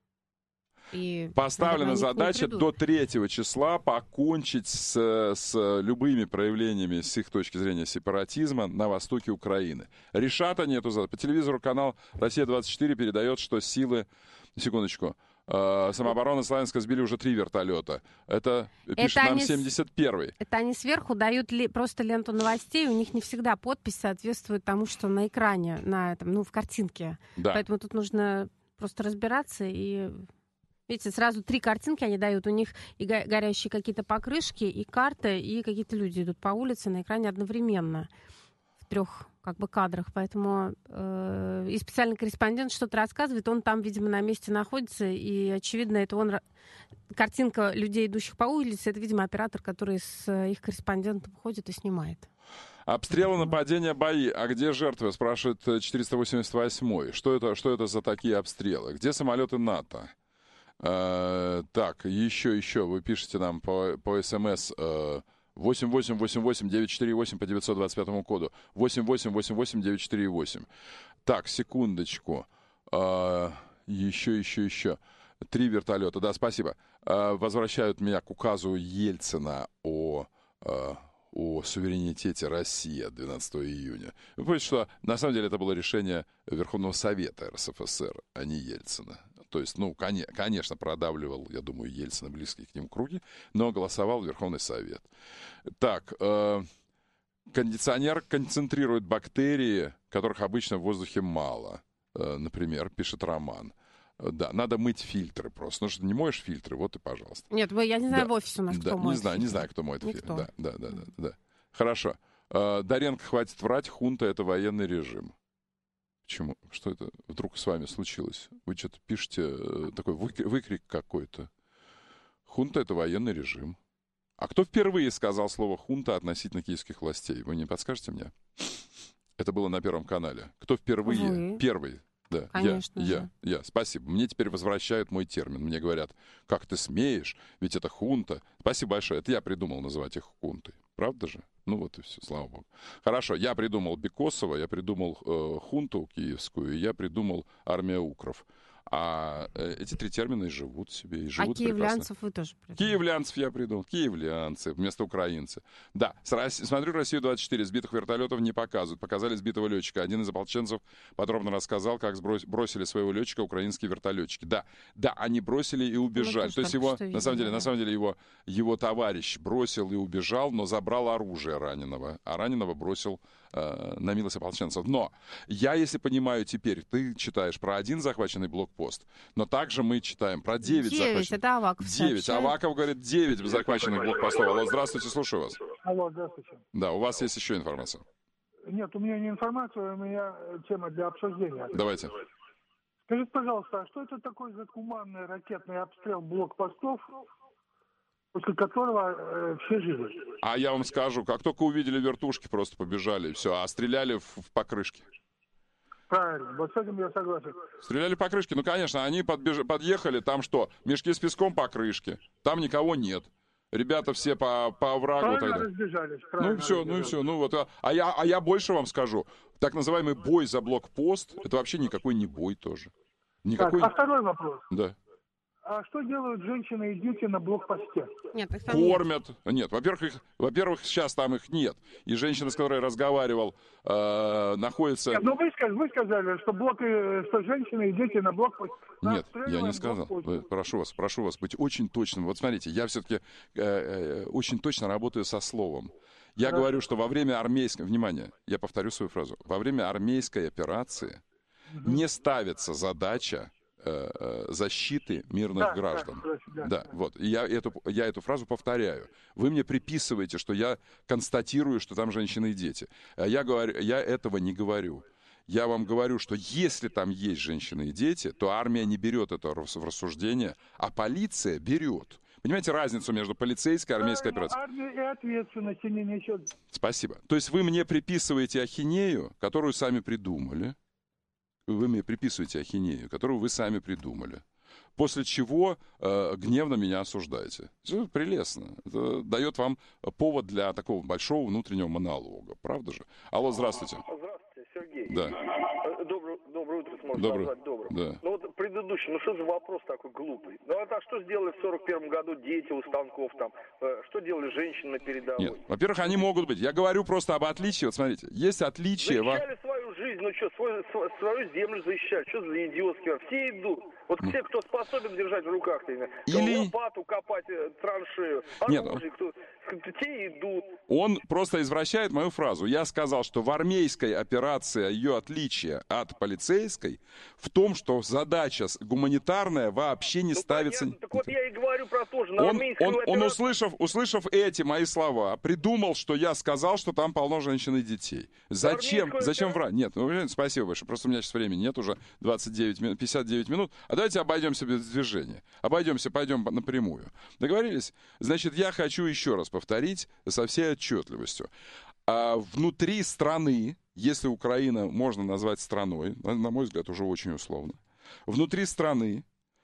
и поставлена задача до третьего числа покончить с, с любыми проявлениями, с их точки зрения, сепаратизма на востоке Украины. Решат они эту задачу. По телевизору канал «Россия-двадцать четыре» передает, что силы... Секундочку. Самообороны Славянска сбили уже три вертолета. Это пишет это нам семьдесят первый. Это они сверху дают ли, просто ленту новостей, у них не всегда подпись соответствует тому, что на экране, на этом, ну, в картинке. Да. Поэтому тут нужно просто разбираться и... Видите, сразу три картинки они дают. У них и горящие какие-то покрышки, и карты, и какие-то люди идут по улице на экране одновременно. В трех как бы кадрах, поэтому э, и специальный корреспондент что-то рассказывает, он там, видимо, на месте находится, и, очевидно, это он, картинка людей, идущих по улице, это, видимо, оператор, который с их корреспондентом ходит и снимает. Обстрелы, нападения, бои. А где жертвы, спрашивает четыреста восемьдесят восьмой. Что это, что это за такие обстрелы? Где самолеты НАТО? Э, так, еще, еще, вы пишете нам по, по СМС... Э, восемь восемь восемь восемь девять четыре восемь по девятьсот двадцать пятому коду. восемь восемь восемь восемь девять четыре восемь. Так, секундочку. А, еще, еще, еще. Три вертолета. Да, спасибо. А, возвращают меня к указу Ельцина о, а, о суверенитете России от двенадцатого июня. Вы понимаете, что на самом деле это было решение Верховного Совета РСФСР, а не Ельцина. То есть, ну, конечно, продавливал, я думаю, Ельцина близкие к нему круги, но голосовал Верховный Совет. Так, э, кондиционер концентрирует бактерии, которых обычно в воздухе мало, э, например, пишет Роман. Да, надо мыть фильтры просто. Ну, что не моешь фильтры, вот и пожалуйста. Нет, вы, я не знаю, да. В офисе у нас да, кто не моет знаю, фильтры. Не знаю, кто моет Никто. фильтры. Да, да, да, да, да. Хорошо. Э, Доренко, хватит врать, хунта — это военный режим. Почему? Что это вдруг с вами случилось? Вы что-то пишете, такой выкрик какой-то. Хунта — это военный режим. А кто впервые сказал слово «хунта» относительно киевских властей? Вы не подскажете мне? Это было на Первом канале. Кто впервые? Вы. Первый. Да, конечно я, же. я, я. Спасибо. Мне теперь возвращают мой термин. Мне говорят, как ты смеешь, ведь это хунта. Спасибо большое. Это я придумал называть их хунтой. Правда же? Ну вот и все, слава богу. Хорошо, я придумал Бекосова, я придумал э, хунту киевскую, и я придумал армия укров. А э, эти три термина и живут себе, и живут а киевлянцев прекрасно. Вы тоже придумали? Киевлянцев я придумал. Киевлянцы вместо украинцы. Да, с Росси... смотрю «Россию-двадцать четыре». Сбитых вертолетов не показывают. Показали сбитого летчика. Один из ополченцев подробно рассказал, как сброс... бросили своего летчика украинские вертолетчики. Да, да, они бросили и убежали. То есть его, на самом деле, на самом деле его, его товарищ бросил и убежал, но забрал оружие раненого. А раненого бросил э, на милость ополченцев. Но я, если понимаю теперь, ты читаешь про один захваченный блокпост, но также мы читаем про девять захваченных. Это Аваков девять. сообщает. Аваков говорит девять захваченных блокпостов. Алло, здравствуйте, слушаю вас. Алло, здравствуйте. Да, у вас есть еще информация? Нет, у меня не информация, у меня тема для обсуждения. Давайте. Скажите, пожалуйста, а что это такое за гуманный ракетный обстрел блокпостов после которого э, все живы. А я вам скажу, как только увидели вертушки, просто побежали, все, а стреляли в, в покрышки. Правильно, вот с этим я согласен. Стреляли по крышке, ну, конечно, они подбеж... подъехали, там что, мешки с песком по крышке, там никого нет. Ребята все по, по оврагу. Правильно тогда. разбежались. Ну и все, ну и все. Ну, вот, а, а, я, а я больше вам скажу. Так называемый бой за блокпост, это вообще никакой не бой тоже. Никакой... Так, а второй вопрос. Да. А что делают женщины и дети на блокпосте? Нет, их там Кормят. Нет, нет во-первых, их, во-первых, сейчас там их нет. И женщина, с которой я разговаривал, э, находится... Нет, ну вы, вы сказали, что, блок, что женщины и дети на блокпосте... Нет, я не сказал. Вы, прошу вас, прошу вас быть очень точным. Вот смотрите, я все-таки э, э, очень точно работаю со словом. Я да. говорю, что во время армейской... Внимание, я повторю свою фразу. Во время армейской операции угу. не ставится задача защиты мирных да, граждан. Да, да, да, да, вот. И я эту, я эту фразу повторяю. Вы мне приписываете, что я констатирую, что там женщины и дети. А я, говорю, я этого не говорю. Я вам говорю, что если там есть женщины и дети, то армия не берет это в рассуждение, а полиция берет. Понимаете разницу между полицейской и армейской операцией? Армия и ответственность не несет. Спасибо. То есть вы мне приписываете ахинею, которую сами придумали. Вы мне приписываете ахинею, которую вы сами придумали. После чего э, гневно меня осуждаете. Это прелестно. Это дает вам повод для такого большого внутреннего монолога. Правда же? Алло, здравствуйте. Здравствуйте, Сергей. Да. Доброе, доброе утро, можно Доброе. назвать добрым. Да. Ну вот предыдущий, ну что за вопрос такой глупый? Ну а что сделали в сорок первом году дети у станков там? Э, что делали женщины на передовой? Нет, во-первых, они могут быть. Я говорю просто об отличии. Вот смотрите, есть отличия. Защищали во... свою жизнь, ну что, свой, свою землю защищали. Что за идиотский? Все идут. Вот все, кто способен держать в руках, Или... лопату копать, траншею, оружие, кто... те идут. Он просто извращает мою фразу. Я сказал, что в армейской операции ее отличие от полицейской в том, что задача гуманитарная вообще не ну, ставится... Понятно. Так вот я и говорю про то же. На он, он, операцию... он услышав, услышав эти мои слова, придумал, что я сказал, что там полно женщин и детей. Зачем? Зачем врать? Нет, ну, спасибо большое. Просто у меня сейчас времени нет, уже двадцать девять минут, пятьдесят девять минут. А давайте обойдемся без движения. Обойдемся, пойдем напрямую. Договорились? Значит, я хочу еще раз повторить со всей отчетливостью. А внутри страны, если Украина можно назвать страной, на мой взгляд, уже очень условно, внутри страны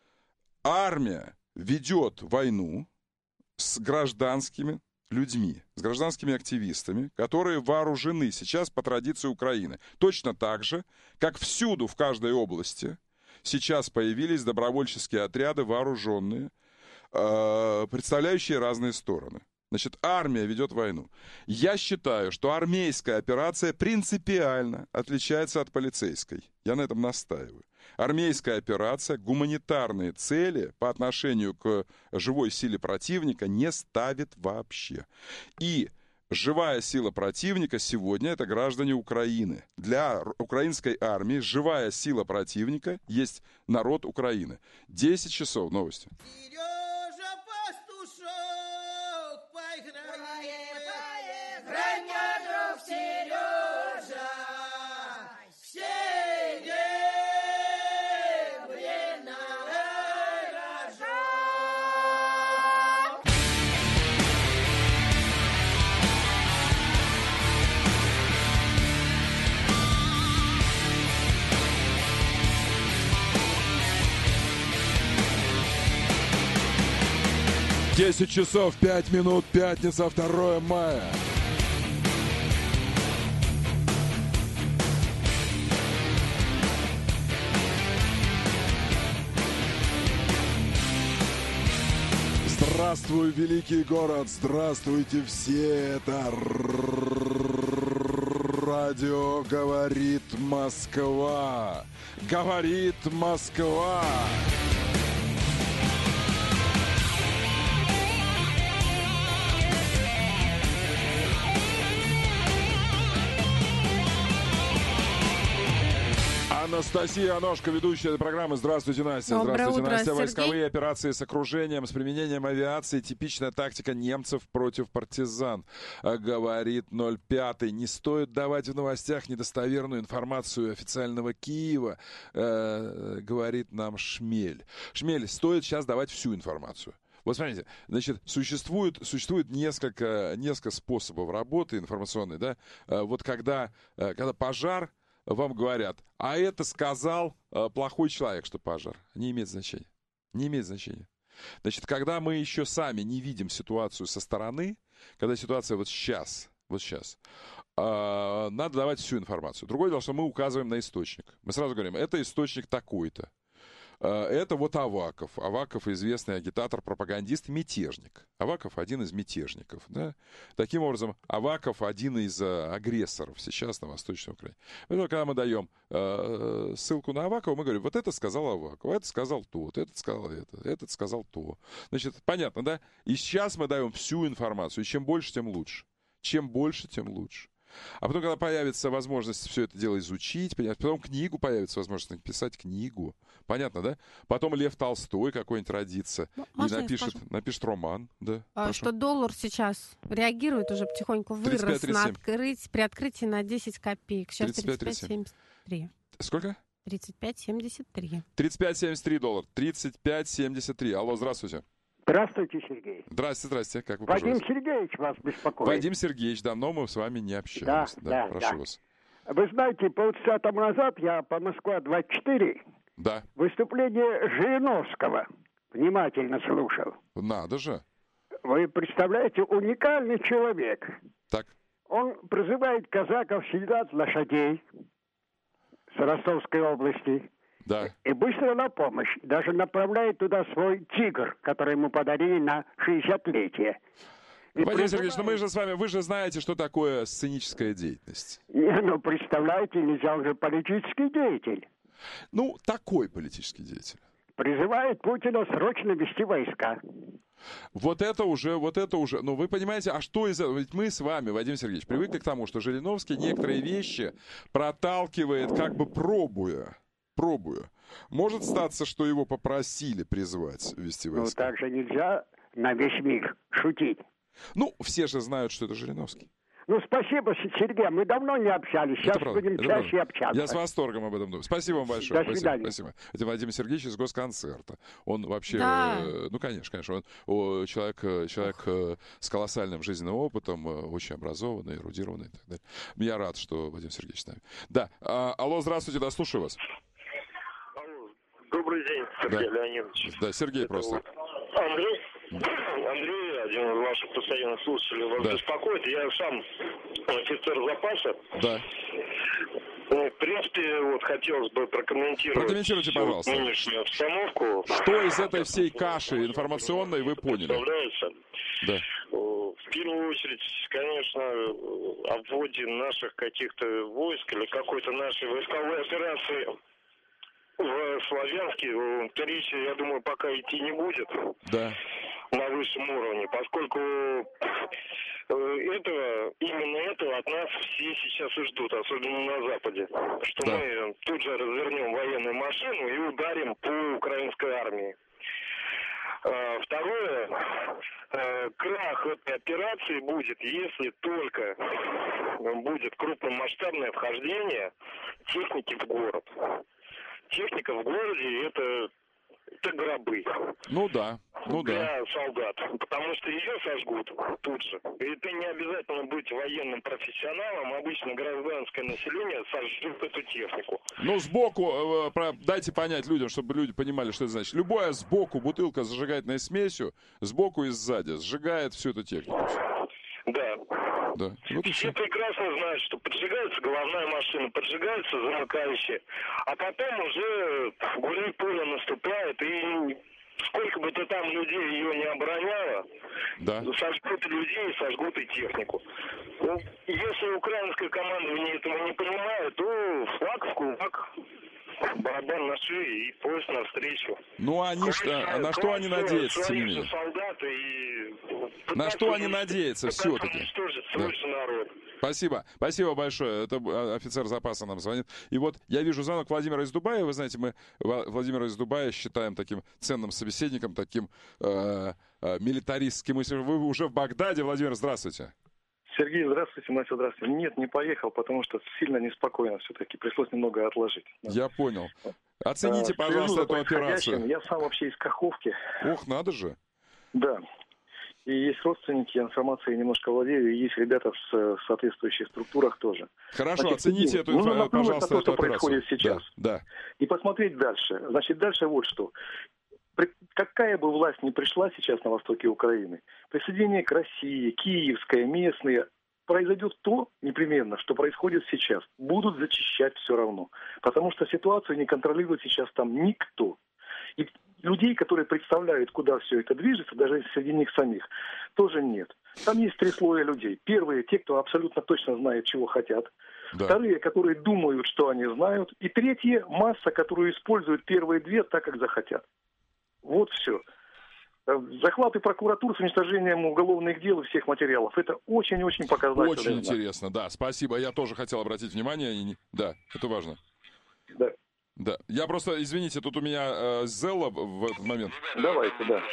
армия ведет войну с гражданскими людьми, с гражданскими активистами, которые вооружены сейчас по традиции Украины. Точно так же, как всюду, в каждой области, сейчас появились добровольческие отряды, вооруженные, э, представляющие разные стороны. Значит, армия ведет войну. Я считаю, что армейская операция принципиально отличается от полицейской. Я на этом настаиваю. Армейская операция гуманитарные цели по отношению к живой силе противника не ставит вообще. И живая сила противника сегодня — это граждане Украины. Для украинской армии живая сила противника есть народ Украины. десять часов. Новости. десять часов пять минут, пятница, второе мая. Здравствуй, великий город, здравствуйте все, это радио «Говорит Москва», «Говорит Москва». Анастасия Аношка, ведущая этой программы. Здравствуйте, Настя. Доброе Здравствуйте, утро, Настя. Сергей. Войсковые операции с окружением, с применением авиации. Типичная тактика немцев против партизан. Говорит ноль пять. Не стоит давать в новостях недостоверную информацию официального Киева, э, говорит нам Шмель. Шмель, стоит сейчас давать всю информацию. Вот смотрите, значит, существует, существует несколько, несколько способов работы информационной, да, вот когда, когда пожар, вам говорят, а это сказал плохой человек, что пожар. Не имеет значения. Не имеет значения. Значит, когда мы еще сами не видим ситуацию со стороны, когда ситуация вот сейчас, вот сейчас, э, надо давать всю информацию. Другое дело, что мы указываем на источник. Мы сразу говорим, это источник такой-то. Э, это вот Аваков. Аваков известный агитатор, пропагандист, мятежник. Аваков один из мятежников. Да? Таким образом, Аваков один из э, агрессоров сейчас на Восточной Украине. Поэтому, когда мы даем э, ссылку на Авакова, мы говорим, вот это сказал Аваков, это сказал тот, этот сказал это, этот сказал то. Значит, понятно, да? И сейчас мы даем всю информацию. И чем больше, тем лучше. Чем больше, тем лучше. А потом, когда появится возможность все это дело изучить, потом книгу появится возможность написать книгу. Понятно, да? Потом Лев Толстой какой-нибудь родится ну, и напишет, напишет роман. Да, а, что доллар сейчас реагирует уже потихоньку, вырос на открыть, при открытии на десять копеек. Сейчас тридцать пять семьдесят три. Сколько? тридцать пять семьдесят три. тридцать пять семьдесят три доллара. тридцать пять семьдесят три. Алло, здравствуйте. Здравствуйте, Сергей. Здравствуйте, здравствуйте. Как вы Вадим поживаете? Сергеевич вас беспокоит. Вадим Сергеевич, давно мы с вами не общались. Да, да, да, прошу да. вас. Вы знаете, полчаса тому назад я по Москва двадцать четыре да. выступление Жириновского внимательно слушал. Надо же. Вы представляете, уникальный человек. Так. Он призывает казаков съедать лошадей с Ростовской области. Да. И быстро на помощь. Даже направляет туда свой «Тигр», который ему подарили на шестидесятилетие. И Вадим Сергеевич, ну мы же с вами, вы же знаете, что такое сценическая деятельность. Не, ну представляете, нельзя уже политический деятель. Ну, такой политический деятель. Призывает Путина срочно вести войска. Вот это уже, вот это уже, ну вы понимаете, а что из этого? Ведь мы с вами, Вадим Сергеевич, привыкли к тому, что Жириновский некоторые вещи проталкивает, как бы пробуя. Пробую. Может статься, что его попросили призвать вести войска? Ну, так же нельзя на весь мир шутить. Ну, все же знают, что это Жириновский. Ну, спасибо, Сергей, мы давно не общались, сейчас будем чаще правда. общаться. Я с восторгом об этом думаю. Спасибо вам большое. До свидания. Спасибо, спасибо. Это Вадим Сергеевич из Госконцерта. Он вообще, да. э, ну, конечно, конечно, он о, человек, человек э, с колоссальным жизненным опытом, э, очень образованный, эрудированный и так далее. Я рад, что Вадим Сергеевич с нами. Да, а, алло, здравствуйте, да, слушаю вас. Добрый день, Сергей да. Леонидович. Да, Сергей Это просто. Вот Андрей, да. Андрей, один из ваших постоянных слушателей, вас да. беспокоит. Я сам офицер запаса. Да. В принципе, вот хотелось бы прокомментировать Прокомментируйте, пожалуйста. нынешнюю обстановку. Что из этой всей каши информационной вы поняли? Представляется? Да. В первую очередь, конечно, о вводе наших каких-то войск или какой-то нашей войсковой операции в Славянске, речь, я думаю, пока идти не будет да. на высшем уровне, поскольку этого, именно этого от нас все сейчас и ждут, особенно на Западе, что да. мы тут же развернем военную машину и ударим по украинской армии. Второе, крах этой операции будет, если только будет крупномасштабное вхождение техники в город. Техника в городе это, это гробы. Ну да, ну для да. солдат. Потому что ее сожгут тут же. И ты не обязательно быть военным профессионалом, обычно гражданское население сожжет эту технику. Ну сбоку, э, про, дайте понять людям, чтобы люди понимали, что это значит. Любая сбоку бутылка с зажигательной смесью, сбоку и сзади сжигает всю эту технику. Да. Да. Вот все прекрасно знают, что поджигается головная машина, поджигается замыкающая, а потом уже гуляй поле наступает, и сколько бы то там людей ее не обороняло, да. сожгут и людей, сожгут и технику. Ну, если украинское командование этого не понимает, то флаг в кулак, барабан на шее и поезд навстречу. Ну они что, а на что они надеются, тем не менее? Солдаты и... На что они надеются все-таки? Да. Спасибо, спасибо большое. Это офицер запаса нам звонит. И вот я вижу звонок Владимира из Дубая. Вы знаете, мы Владимира из Дубая считаем таким ценным собеседником, таким э, э, милитаристским. Вы уже в Багдаде. Владимир, здравствуйте. Сергей, здравствуйте, Матthew, здравствуйте. Нет, не поехал, потому что сильно неспокойно все-таки. Пришлось немного отложить. Я понял. Оцените, а, пожалуйста, эту операцию. Я сам вообще из Каховки. Ох, надо же. Да. И есть родственники, информацией немножко владею, и есть ребята в соответствующих структурах тоже. Хорошо, Значит, оцените эту, ну, пожалуйста, то, эту что происходит сейчас. Да, да. И посмотреть дальше. Значит, дальше вот что. Какая бы власть ни пришла сейчас на востоке Украины, присоединение к России, киевская, местные, произойдет то непременно, что происходит сейчас. Будут зачищать все равно. Потому что ситуацию не контролирует сейчас там никто. И людей, которые представляют, куда все это движется, даже среди них самих, тоже нет. Там есть три слоя людей. Первые, те, кто абсолютно точно знает, чего хотят. Да. Вторые, которые думают, что они знают. И третья, масса, которую используют первые две так, как захотят. Вот все. Захваты прокуратур с уничтожением уголовных дел и всех материалов. Это очень-очень показательно. Очень интересно, да. Спасибо. Я тоже хотел обратить внимание. И... Да, это важно. Да. Да. Я просто, извините, тут у меня э, Зелла в этот момент. Давайте, да.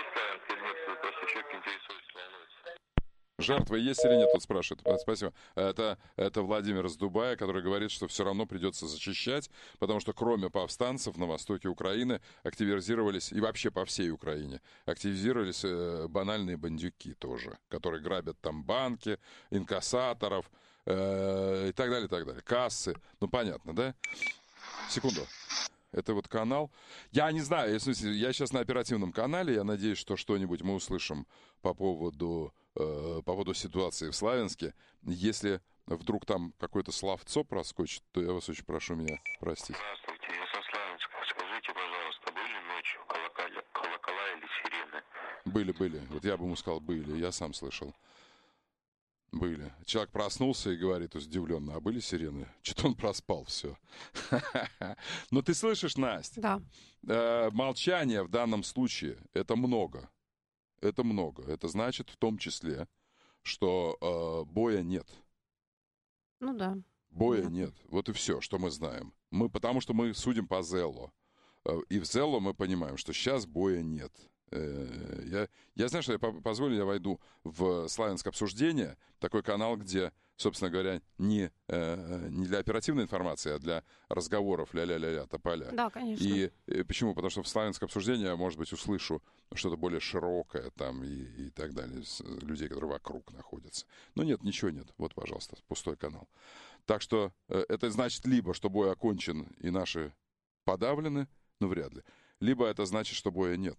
Жертвы есть или нет, тут спрашивает. Спасибо. Это, это Владимир из Дубая, который говорит, что все равно придется зачищать, потому что кроме повстанцев на востоке Украины активизировались, и вообще по всей Украине, активизировались э, банальные бандюки тоже, которые грабят там банки, инкассаторов э, и так далее, и так далее. Кассы. Ну, понятно, да? Секунду. Это вот канал. Я не знаю, я, в смысле, я сейчас на оперативном канале, я надеюсь, что что-нибудь мы услышим по поводу, э, по поводу ситуации в Славянске. Если вдруг там какое-то словцо проскочит, то я вас очень прошу меня простить. Здравствуйте, я со Славянска. Скажите, пожалуйста, были ночью колокола, колокола или сирены? Были, были. Вот я бы ему сказал, были. Я сам слышал. Были. Человек проснулся и говорит удивленно, а были сирены? Что-то он проспал, все. Но ты слышишь, Настя? Да. Э, молчание в данном случае — это много. Это много. Это значит в том числе, что э, боя нет. Ну да. Боя да. нет. Вот и все, что мы знаем. Мы, потому что мы судим по Зелло. И в Зелло мы понимаем, что сейчас боя нет. Я, я знаю, что я позволю, я войду в Славянск обсуждение, такой канал, где, собственно говоря, не, не для оперативной информации, а для разговоров ля-ля-ля-ля, тополя. Да, конечно. И, и почему? Потому что в Славянск обсуждение я, может быть, услышу что-то более широкое там и, и так далее, с людей, которые вокруг находятся. Но нет, ничего нет. Вот, пожалуйста, пустой канал. Так что это значит либо, что бой окончен и наши подавлены, ну, вряд ли, либо это значит, что боя нет.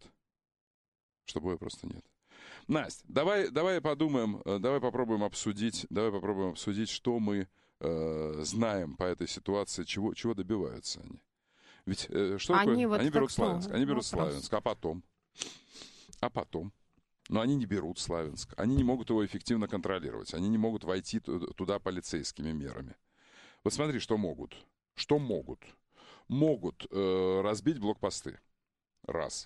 Что боя просто нет. Настя, давай, давай подумаем, давай попробуем обсудить, давай попробуем обсудить, что мы э, знаем по этой ситуации, чего, чего добиваются они. Ведь э, что они такое? Вот они берут кто? Славянск, они берут Вопрос. Славянск, а потом? А потом? Но они не берут Славянск, они не могут его эффективно контролировать, они не могут войти туда полицейскими мерами. Вот смотри, что могут. Что могут? Могут э, разбить блокпосты. Раз.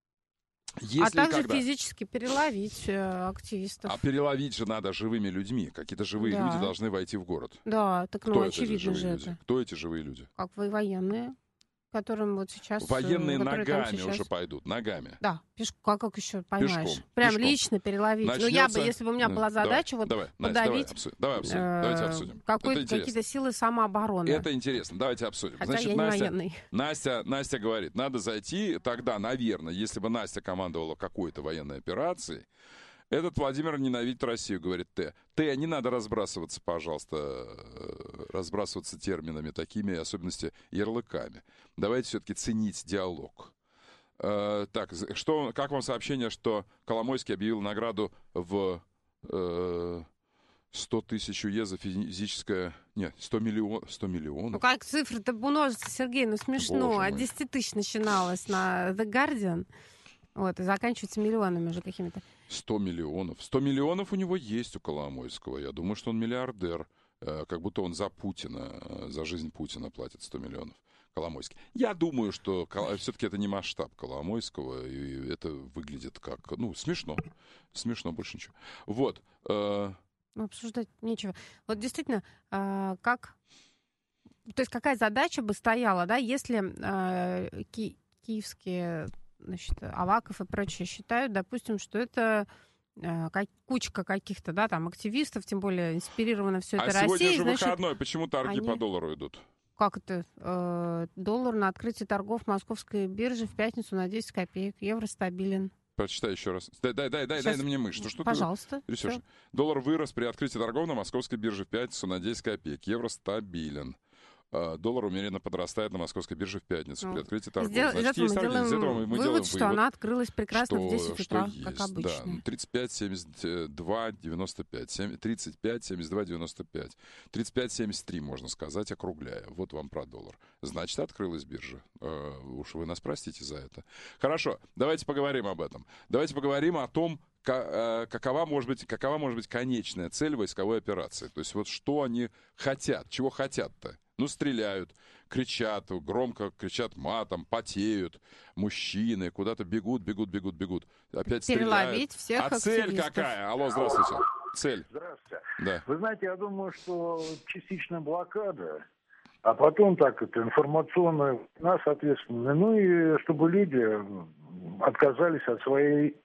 Если а также когда... физически переловить э, активистов. А переловить же надо живыми людьми. Какие-то живые да. люди должны войти в город. Да, так ну Кто очевидно же люди? это. Кто эти живые люди? Как вы военные, которым вот сейчас... Военные ногами сейчас... уже пойдут, ногами. Да, пешком, как, как еще поймаешь? Пешком, Прям пешком. лично переловить. Начнется... Ну я бы, если бы у меня была задача давай, вот давай, подавить... Настя, давай обсудим. Давай обсудим. Э- Давайте обсудим. Какие-то силы самообороны. Это интересно. Давайте обсудим. Хотя Значит, я не Настя, военный. Настя, Настя говорит, надо зайти тогда, наверное, если бы Настя командовала какой-то военной операцией, этот Владимир ненавидит Россию, говорит Т. Т, не надо разбрасываться, пожалуйста, разбрасываться терминами такими, особенности ярлыками. Давайте все-таки ценить диалог. Э, так, что, как вам сообщение, что Коломойский объявил награду в э, сто тысяч УЕ за физическое... Нет, сто миллионов. сто миллионов. Ну как цифры-то множатся, Сергей, ну смешно. От десяти тысяч начиналось на The Guardian. Вот, и заканчивается миллионами уже какими-то. сто миллионов. сто миллионов у него есть, у Коломойского. Я думаю, что он миллиардер. Как будто он за Путина, за жизнь Путина платит сто миллионов. Коломойский. Я думаю, что все-таки это не масштаб Коломойского, и это выглядит как, ну, смешно. Смешно, больше ничего. Вот. Ну, обсуждать нечего. Вот действительно, как... То есть какая задача бы стояла, да, если ки- киевские... Значит, Аваков и прочие считают, допустим, что это э, как, кучка каких-то, да, там, активистов, тем более инспирировано все это Россией. А сегодня Россией, же значит, выходной, почему торги они... по доллару идут? Как это? Э, доллар на открытии торгов московской биржи в пятницу на десять копеек, евро стабилен. Прочитай еще раз. Дай, дай, дай, дай, дай мне мышь. Что, что Пожалуйста. Ты трясешь? Доллар вырос при открытии торгов на московской бирже в пятницу на десять копеек. Евро стабилен. Доллар умеренно подрастает на московской бирже в пятницу ну, при открытии торгов. Из, Значит, из, этого мы из этого мы вывод, делаем что вывод, она открылась прекрасно что, в десять утра, как есть, обычно. Да, тридцать пять семьдесят два девяносто пять. тридцать пять семьдесят два девяносто пять. тридцать пять семьдесят три, можно сказать, округляя. Вот вам про доллар. Значит, открылась биржа. Э, уж вы нас простите за это. Хорошо, давайте поговорим об этом. Давайте поговорим о том, какова может быть, какова может быть конечная цель войсковой операции. То есть вот что они хотят, чего хотят-то. Ну, стреляют, кричат, громко кричат матом, потеют, мужчины куда-то бегут, бегут, бегут, бегут. Опять Переловить стреляют. всех А цель активистов. какая? Алло, здравствуйте. Цель. Здравствуйте. Да. Вы знаете, я думаю, что частичная блокада, а потом так это информационная война, соответственно, ну и чтобы люди отказались от своей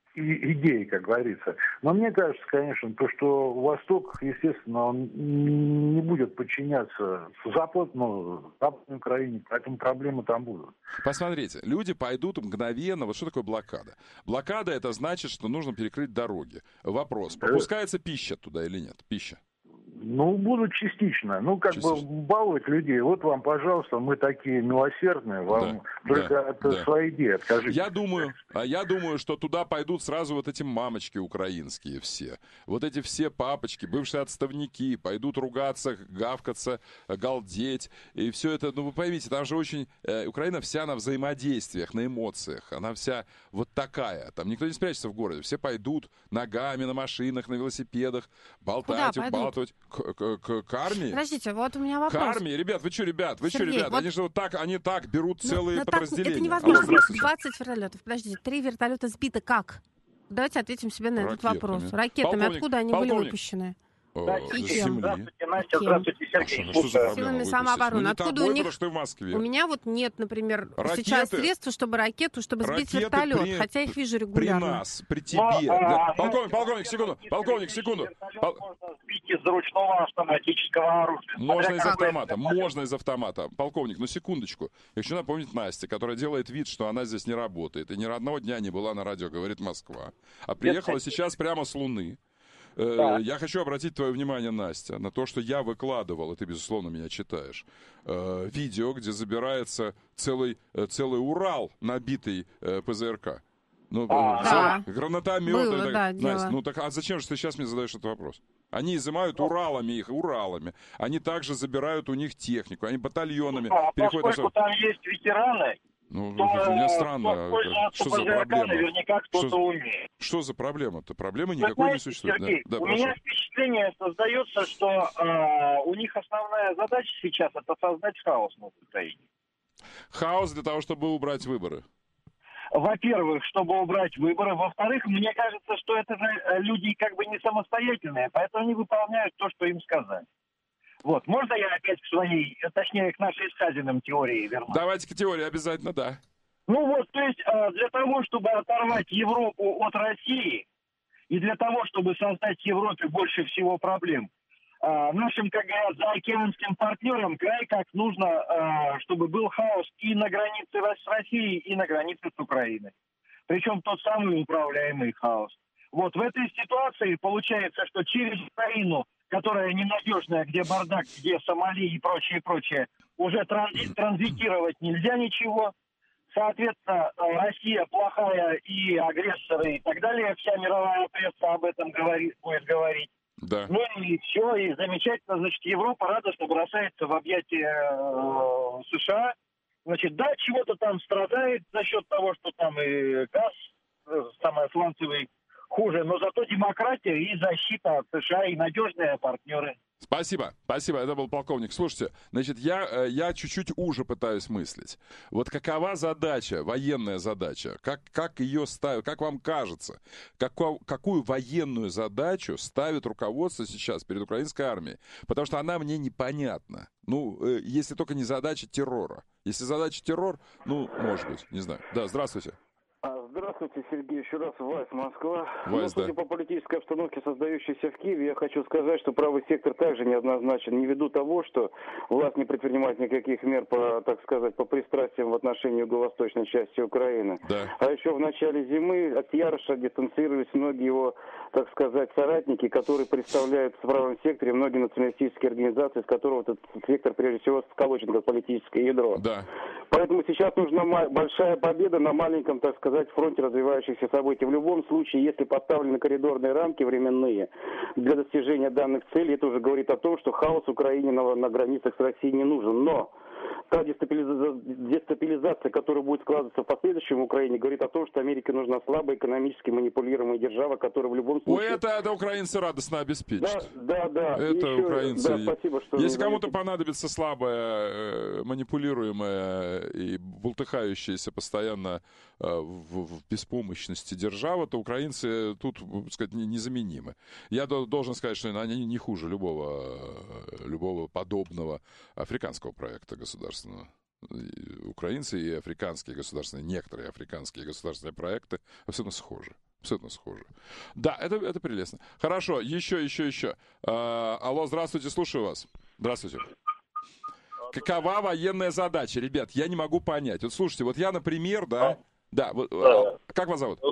идеи, как говорится. Но мне кажется, конечно, то, что Восток, естественно, он не будет подчиняться Запад, ну, Западной Украине, поэтому проблемы там будут. Посмотрите, люди пойдут мгновенно. Вот что такое блокада? Блокада — это значит, что нужно перекрыть дороги. Вопрос, пропускается пища туда или нет? Пища. Ну, будут частично. Ну, как частично. бы баловать людей. Вот вам, пожалуйста, мы такие милосердные, вам да, только да, от да. своей идеи откажитесь. Я думаю, я думаю, что туда пойдут сразу вот эти мамочки украинские все. Вот эти все папочки, бывшие отставники, пойдут ругаться, гавкаться, галдеть. И все это, ну, вы поймите, там же очень... Э, Украина вся на взаимодействиях, на эмоциях. Она вся вот такая. Там никто не спрячется в городе. Все пойдут ногами, на машинах, на велосипедах, болтать, убалтывать. К, к, к, к армии? Подождите, вот у меня вопрос. К армии? Ребят, вы что, ребят? Вы что, ребят? Вот... Они же вот так, они так берут целые но, но подразделения. Так, это невозможно. Алло, двадцать вертолетов. Подождите, три вертолета сбиты как? Давайте ответим себе на Ракетами. этот вопрос. Ракетами. Полковник, Откуда они полковник. были выпущены? Да, здравствуйте, Настя, здравствуйте, Сергей. А что Силами самообороны. Ну, Откуда тобой, у них? Что в Москве. У меня вот нет, например, Ракеты. сейчас средств, чтобы ракету, чтобы сбить Ракеты вертолет, при... хотя их вижу регулярно. При нас, при тебе. Но, да. а, полковник, полковник, секунду, полковник, секунду. Пол... Можно сбить из ручного автоматического оружия. Можно из автомата, можно из автомата. Полковник, ну секундочку. Я хочу напомнить Насте, которая делает вид, что она здесь не работает. И ни одного дня не была на радио, говорит Москва. А приехала сейчас прямо с Луны. Да. Я хочу обратить твое внимание, Настя, на то, что я выкладывал, и ты, безусловно, меня читаешь, э, видео, где забирается целый, э, целый Урал, набитый э, ПЗРК. Ну, а, да. да. Гранатометы. Было, да, Настя, ну так а зачем же ты сейчас мне задаешь этот вопрос? Они изымают Уралами их, Уралами. Они также забирают у них технику, они батальонами ну, а переходят... Поскольку на... там есть ветераны, ну, то, у меня странно. Что за проблема? Наверняка кто-то что, умеет. Что за проблема-то? Проблемы никакой знаете, не существует. Сергей, да, да, у прошу. меня впечатление создается, что э, у них основная задача сейчас — это создать хаос на Украине. Хаос для того, чтобы убрать выборы? Во-первых, чтобы убрать выборы. Во-вторых, мне кажется, что это же люди как бы не самостоятельные, поэтому они выполняют то, что им сказали. Вот, можно я опять к своей, точнее, к нашей с Хазиным теории вернусь? Давайте к теории, обязательно, да. Ну вот, то есть для того, чтобы оторвать Европу от России, и для того, чтобы создать в Европе больше всего проблем, нашим, как говорят, заокеанским партнерам край как нужно, чтобы был хаос и на границе с Россией, и на границе с Украиной. Причем тот самый управляемый хаос. Вот в этой ситуации получается, что через Украину, которая ненадежная, где бардак, где Сомали и прочее, прочее, уже транзи- транзитировать нельзя ничего. Соответственно, Россия плохая и агрессоры и так далее. Вся мировая пресса об этом говорит, будет говорить. Да. Ну и все, и замечательно. Значит, Европа радостно бросается в объятия э, США. Значит, да, чего-то там страдает за счет того, что там и газ, э, самый сланцевый, хуже, но зато демократия и защита от США, и надежные партнеры. Спасибо, спасибо, это был полковник. Слушайте, значит, я, я чуть-чуть уже пытаюсь мыслить. Вот какова задача, военная задача, как, как ее ставят, как вам кажется, какую, какую военную задачу ставит руководство сейчас перед украинской армией? Потому что она мне непонятна. Ну, если только не задача террора. Если задача террор, ну, может быть, не знаю. Да, здравствуйте. Здравствуйте, Сергей, еще раз, Вась, Москва. Вась, ну, судя да. по политической обстановке, создающейся в Киеве, я хочу сказать, что правый сектор также неоднозначен, не ввиду того, что власть не предпринимает никаких мер по, так сказать, по пристрастиям в отношении юго-восточной части Украины. Да. А еще в начале зимы от Яроша дистанцировались многие его, так сказать, соратники, которые представляют в правом секторе многие националистические организации, из которого этот сектор, прежде всего, сколочен как политическое ядро. Да. Поэтому сейчас нужна большая победа на маленьком, так сказать, фронте развивающихся событий. В любом случае, если поставлены коридорные рамки временные для достижения данных целей, это уже говорит о том, что хаос Украине на, на границах с Россией не нужен. Но та дестабилизация, дестабилизация, которая будет складываться в последующем в Украине, говорит о том, что Америке нужна слабая, экономически манипулируемая держава, которая в любом случае... Ой, это, это украинцы радостно обеспечат. Да, да, да. Это еще... украинцы. Да, спасибо, что Если кому-то понадобится слабая, э, манипулируемая и бултыхающаяся постоянно э, в, в беспомощности держава, то украинцы тут, так сказать, незаменимы. Я до, должен сказать, что они не хуже любого, любого подобного африканского проекта государственного. И украинцы и африканские государственные, некоторые африканские государственные проекты абсолютно схожи. Абсолютно схожи. Да, это, это прелестно. Хорошо, еще, еще, еще. А, алло, здравствуйте, слушаю вас. Здравствуйте. Какова военная задача, ребят? Я не могу понять. Вот слушайте, вот я, например, да... А? Да, вот, а, как вас зовут?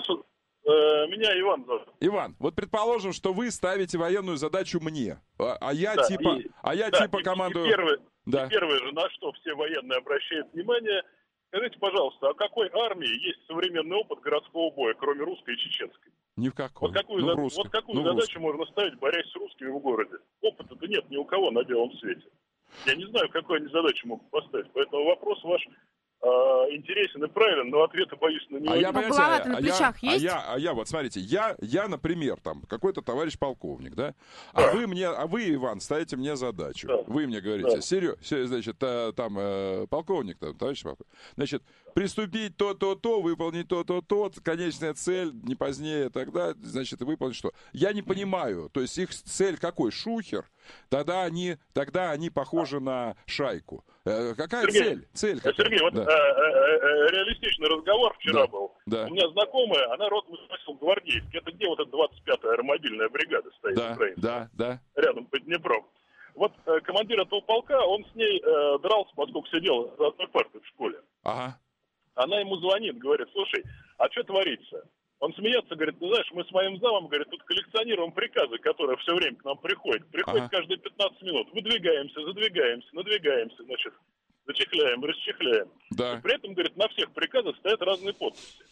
Меня Иван зовут. Иван, вот предположим, что вы ставите военную задачу мне, а, а я да, типа, и, а я да, типа и, командую... И первое, да. и первое же, на что все военные обращают внимание, скажите, пожалуйста, о какой армии есть современный опыт городского боя, кроме русской и чеченской? Ни в какой. Вот какую, ну, за, русской. вот какую ну, задачу можно ставить, борясь с русскими в городе? Опыта-то нет ни у кого на белом свете. Я не знаю, какую они задачу могут поставить, поэтому вопрос ваш... интересен и правилен, но ответа, боюсь, на него а нет. Я, а, на плечах а, есть? Я, а, я, а я, вот смотрите, я, я, например, там, какой-то товарищ полковник, да? А да. вы мне, а вы, Иван, ставите мне задачу. Да. Вы мне говорите, да. Серё, значит, там, э, полковник, там, товарищ полковник, значит, приступить то-то-то, выполнить то-то-то, конечная цель, не позднее тогда, значит, выполнить что? Я не понимаю, то есть их цель какой? Шухер? Тогда они, тогда они похожи на шайку. Э, какая Сергей, цель? Цель какая? Сергей, вот да. э, э, реалистичный разговор вчера да. был. Да. У меня знакомая, она родом из гвардейский. Это где вот эта двадцать пятая аэромобильная бригада стоит да, в Украине? Да, да. Рядом под Днепром. Вот э, командир этого полка, он с ней э, дрался, поскольку сидел за одной партой в школе. Ага. Она ему звонит, говорит, слушай, а что творится? Он смеется, говорит, ты знаешь, мы с моим замом, говорит, тут коллекционируем приказы, которые все время к нам приходят. Приходят ага. каждые пятнадцать минут. Выдвигаемся, задвигаемся, надвигаемся, значит, зачехляем, расчехляем. Да. И при этом, говорит, на всех приказах стоят разные подписи.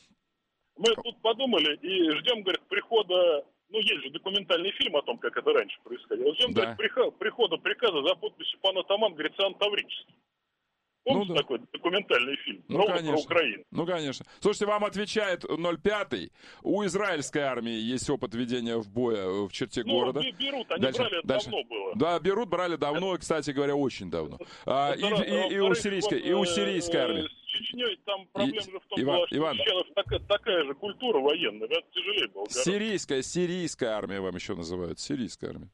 Мы тут подумали и ждем, говорит, прихода, ну, есть же документальный фильм о том, как это раньше происходило. Ждем, да. говорит, прихода приказа за подписью пан атаман Грициан Таврический. Помните ну, да. такой документальный фильм? Ну, конечно. Про Украину. Ну, конечно. Слушайте, вам отвечает ноль пять. У израильской армии есть опыт ведения в боя в черте ну, города. берут, они дальше, брали, это дальше. давно было. Да, берут, брали давно, кстати говоря, очень давно. А, и, и, и, и у сирийской, и у сирийской армии. С Чечней там проблема же в том, Иван, что Иван. такая, такая же культура военная, это тяжелее было. Сирийская, сирийская армия вам еще называют, сирийская армия.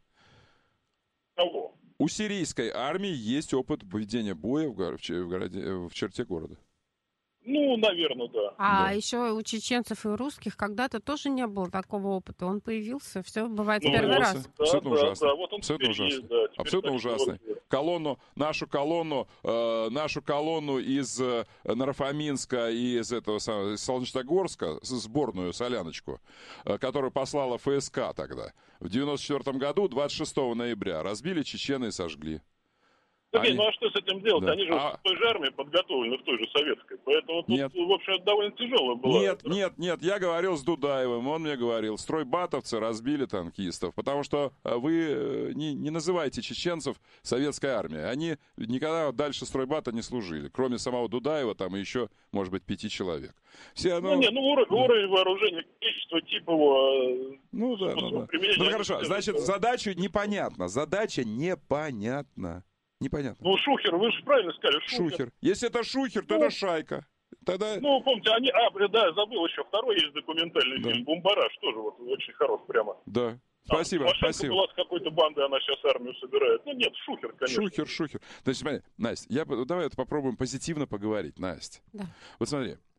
Кого? У сирийской армии есть опыт ведения боя в, гор- в, городе, в черте города. Ну, наверное, да. А да. еще у чеченцев и у русских когда-то тоже не было такого опыта. Он появился, все бывает ну, в первый вот, раз. Да, абсолютно да, ужасно. Да, вот он абсолютно ужасно. Есть, да, абсолютно ужасно. Вот. Колонну, нашу колонну, э, нашу колонну из э, Нарафаминска и из этого самого из Солнечногорска, сборную соляночку, э, которую послала эф эс ка тогда, в девяносто четвёртом году, двадцать шестого ноября, разбили чечены и сожгли. Сергей, Они... ну а что с этим делать? Да. Они же а... в той же армии подготовлены, в той же советской. Поэтому тут, нет. в общем, это довольно тяжело было. Нет, нет, нет. Я говорил с Дудаевым, он мне говорил, стройбатовцы разбили танкистов, потому что вы не, не называйте чеченцев советской армией. Они никогда дальше стройбата не служили. Кроме самого Дудаева, там еще, может быть, пяти человек. Все, ну, ну, нет, ну уровень, да. уровень вооружения, количество, тип его... Ну, да, ну, да. Ну, хорошо, значит, задача непонятна. Задача непонятна. Непонятно. Ну, Шухер, вы же правильно сказали, Шухер. Шухер. Если это Шухер, то ну, это шайка. Тогда... Ну, помните, они... А, да, забыл еще, второй есть документальный да. фильм «Бумбараш», тоже вот очень хорош прямо. Да. Спасибо, а, спасибо. была с какой-то бандой, она сейчас армию собирает. Ну, нет, Шухер, конечно. Шухер, Шухер. Значит, смотри, Настя, я, давай это попробуем позитивно поговорить, Настя. Да. Вот смотри,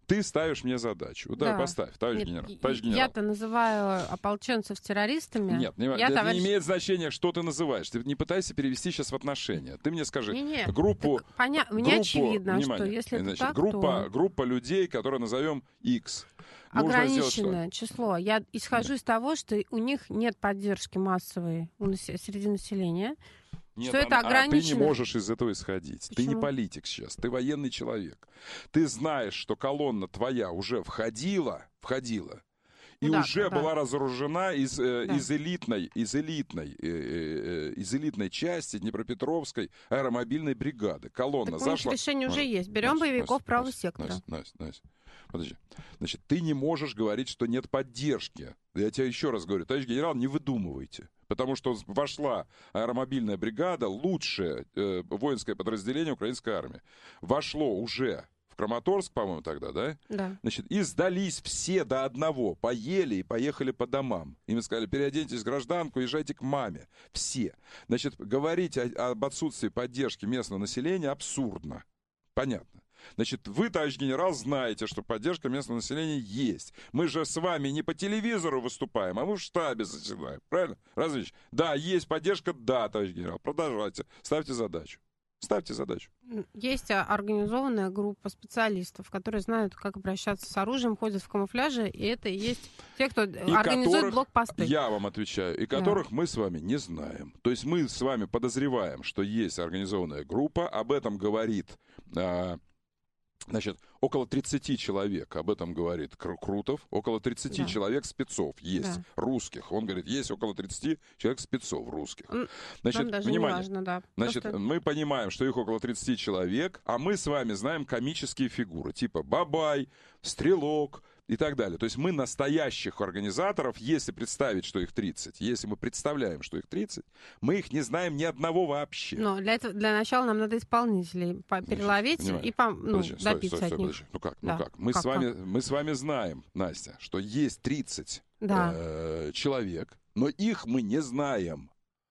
Ты ставишь мне задачу. Да, да. Поставь, товарищ Нет, генерал. Товарищ генерал. Я-то называю ополченцев террористами. Нет, не, я, это товарищ... не имеет значения, что ты называешь. Ты не пытайся перевести сейчас в отношения. Ты мне скажи, не, не. группу... Поня... Мне группу, очевидно, внимание, что если значит, это так, группа, то... группа людей, которые назовем X. Ограниченное число. Я исхожу да. из того, что у них нет поддержки массовой среди населения. Нет, что это ограничено. А ты не можешь из этого исходить. Почему? Ты не политик сейчас, ты военный человек. Ты знаешь, что колонна твоя уже входила, входила, и да, уже да. была разоружена из, э, да. из элитной, из элитной, э, э, из элитной части Днепропетровской аэромобильной бригады. Колонна так зашла. Решение уже Настя, есть. Берем Настя, боевиков Настя, правого Настя, сектора. Настя, Настя, Настя. Подожди. Значит, ты не можешь говорить, что нет поддержки. Я тебе еще раз говорю, товарищ генерал, не выдумывайте. Потому что вошла аэромобильная бригада, лучшее э, воинское подразделение украинской армии. Вошло уже в Краматорск, по-моему, тогда, да? Да. Значит, и сдались все до одного. Поели и поехали по домам. Им сказали, переоденьтесь в гражданку, езжайте к маме. Все. Значит, говорить о, об отсутствии поддержки местного населения абсурдно. Понятно. Значит, вы, товарищ генерал, знаете, что поддержка местного населения есть. Мы же с вами не по телевизору выступаем, а мы в штабе заседаем. Правильно? Разве? Да, есть поддержка, да, товарищ генерал. Продолжайте. Ставьте задачу. Ставьте задачу. Есть организованная группа специалистов, которые знают, как обращаться с оружием, ходят в камуфляже, и это и есть те, кто и организует блокпосты. Я вам отвечаю, и которых да. мы с вами не знаем. То есть мы с вами подозреваем, что есть организованная группа, об этом говорит... А, Значит, около тридцати человек, об этом говорит Крутов, около тридцати да. человек спецов есть, да. русских. Он говорит, есть около тридцати человек спецов русских. Значит, даже внимание, не важно, да. Значит, Просто... мы понимаем, что их около тридцати человек, а мы с вами знаем комические фигуры, типа Бабай, Стрелок и так далее. То есть мы настоящих организаторов, если представить, что их тридцать, если мы представляем, что их тридцать, мы их не знаем ни одного вообще. Но для этого, для начала нам надо исполнителей переловить Значит, и по, ну, подожди, добиться стой, стой, от них. Подожди. Ну как, да. ну как? Мы, как, с вами, как? мы с вами знаем, Настя, что есть тридцать да. э, человек, но их мы не знаем.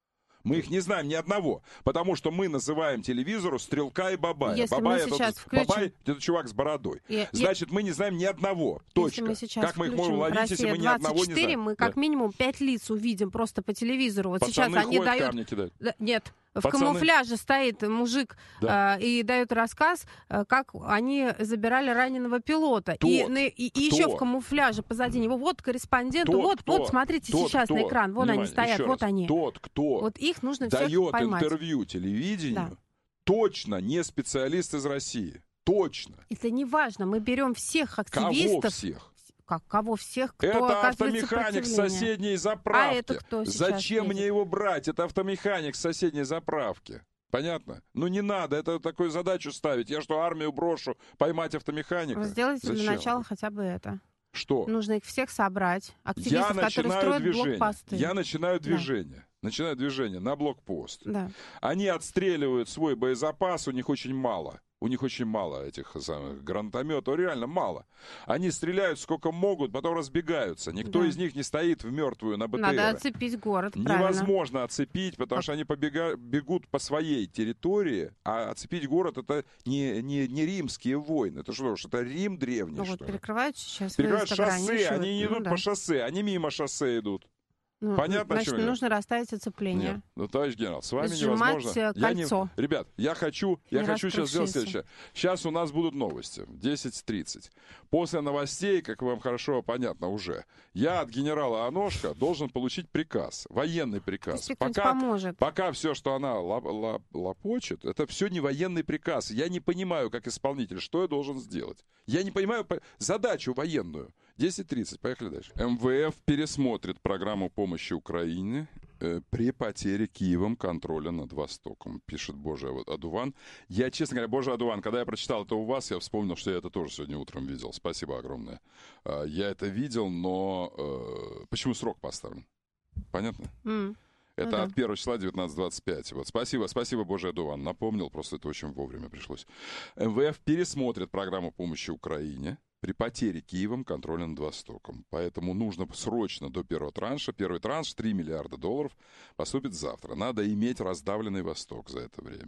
Мы их не знаем ни одного, потому что мы называем телевизору Стрелка и Бабая. Если Бабай, мы сейчас это, включим... Бабай это чувак с бородой. И, Значит, мы не знаем ни одного. Точка. Если мы сейчас как мы их можем ловить, если мы ни одного не знаем? Мы как да. минимум пять лиц увидим просто по телевизору. Вот Пацаны сейчас они дают... камни кидают. Нет. В Пацаны... камуфляже стоит мужик да. э, и дает рассказ, э, как они забирали раненого пилота. Тот, и, и, и еще в камуфляже позади него. Вот корреспондент. Тот, вот, кто, вот, смотрите тот, сейчас кто, на экран. Вон внимание, они стоят, вот раз, они. Тот, кто вот их нужно всех дает поймать. интервью телевидению, да. точно не специалист из России. Точно. Это не важно. Мы берем всех активистов. Кого всех? Как, кого всех, кто это автомеханик с соседней заправки. А это кто сейчас Зачем едет? мне его брать? Это автомеханик с соседней заправки. Понятно? Ну не надо, это такую задачу ставить. Я что, армию брошу, поймать автомеханика? Вы сделайте Зачем? для начала хотя бы это. Что? Нужно их всех собрать. Активистов, Я которые строят движение. блокпосты. Я начинаю движение. Да. Начинаю движение на блокпост. Да. Они отстреливают свой боезапас, у них очень мало. У них очень мало этих самых гранатометов, реально мало. Они стреляют сколько могут, потом разбегаются. Никто да. из них не стоит в мертвую на БТР. Надо оцепить город, невозможно правильно. оцепить, потому как? что они побега... бегут по своей территории, а оцепить город — это не, не, не римские войны. Это что ж, это Рим древний, ну, что вот ли? Перекрывают сейчас Перекрывают шоссе, они не ну, идут да. по шоссе, они мимо шоссе идут. Ну, Понятно, значит, о чем нужно я? расставить оцепление. Нет. Ну, товарищ генерал, с вами Сжимать невозможно. кольцо. Я не... Ребят, я хочу, я не хочу сейчас сделать следующее. Сейчас у нас будут новости в десять тридцать. После новостей, как вам хорошо понятно уже, я от генерала Аношка должен получить приказ, военный приказ. Пока, поможет. пока все, что она лап, лап, лопочет, это все не военный приказ. Я не понимаю, как исполнитель, что я должен сделать. Я не понимаю задачу военную. десять тридцать, поехали дальше. МВФ пересмотрит программу помощи Украине э, при потере Киевом контроля над Востоком, пишет Божий Адуван. Я, честно говоря, Божий Адуван, когда я прочитал это у вас, я вспомнил, что я это тоже сегодня утром видел. Спасибо огромное. Э, я это видел, но э, почему срок поставлен? Понятно? Mm. Это ну, от да. первого числа девятнадцать двадцать пять. Вот, спасибо, спасибо, Божий Адуван. Напомнил, просто это очень вовремя пришлось. МВФ пересмотрит программу помощи Украине при потере Киевом контроля над Востоком. Поэтому нужно срочно до первого транша. Первый транш, три миллиарда долларов, поступит завтра. Надо иметь раздавленный Восток за это время.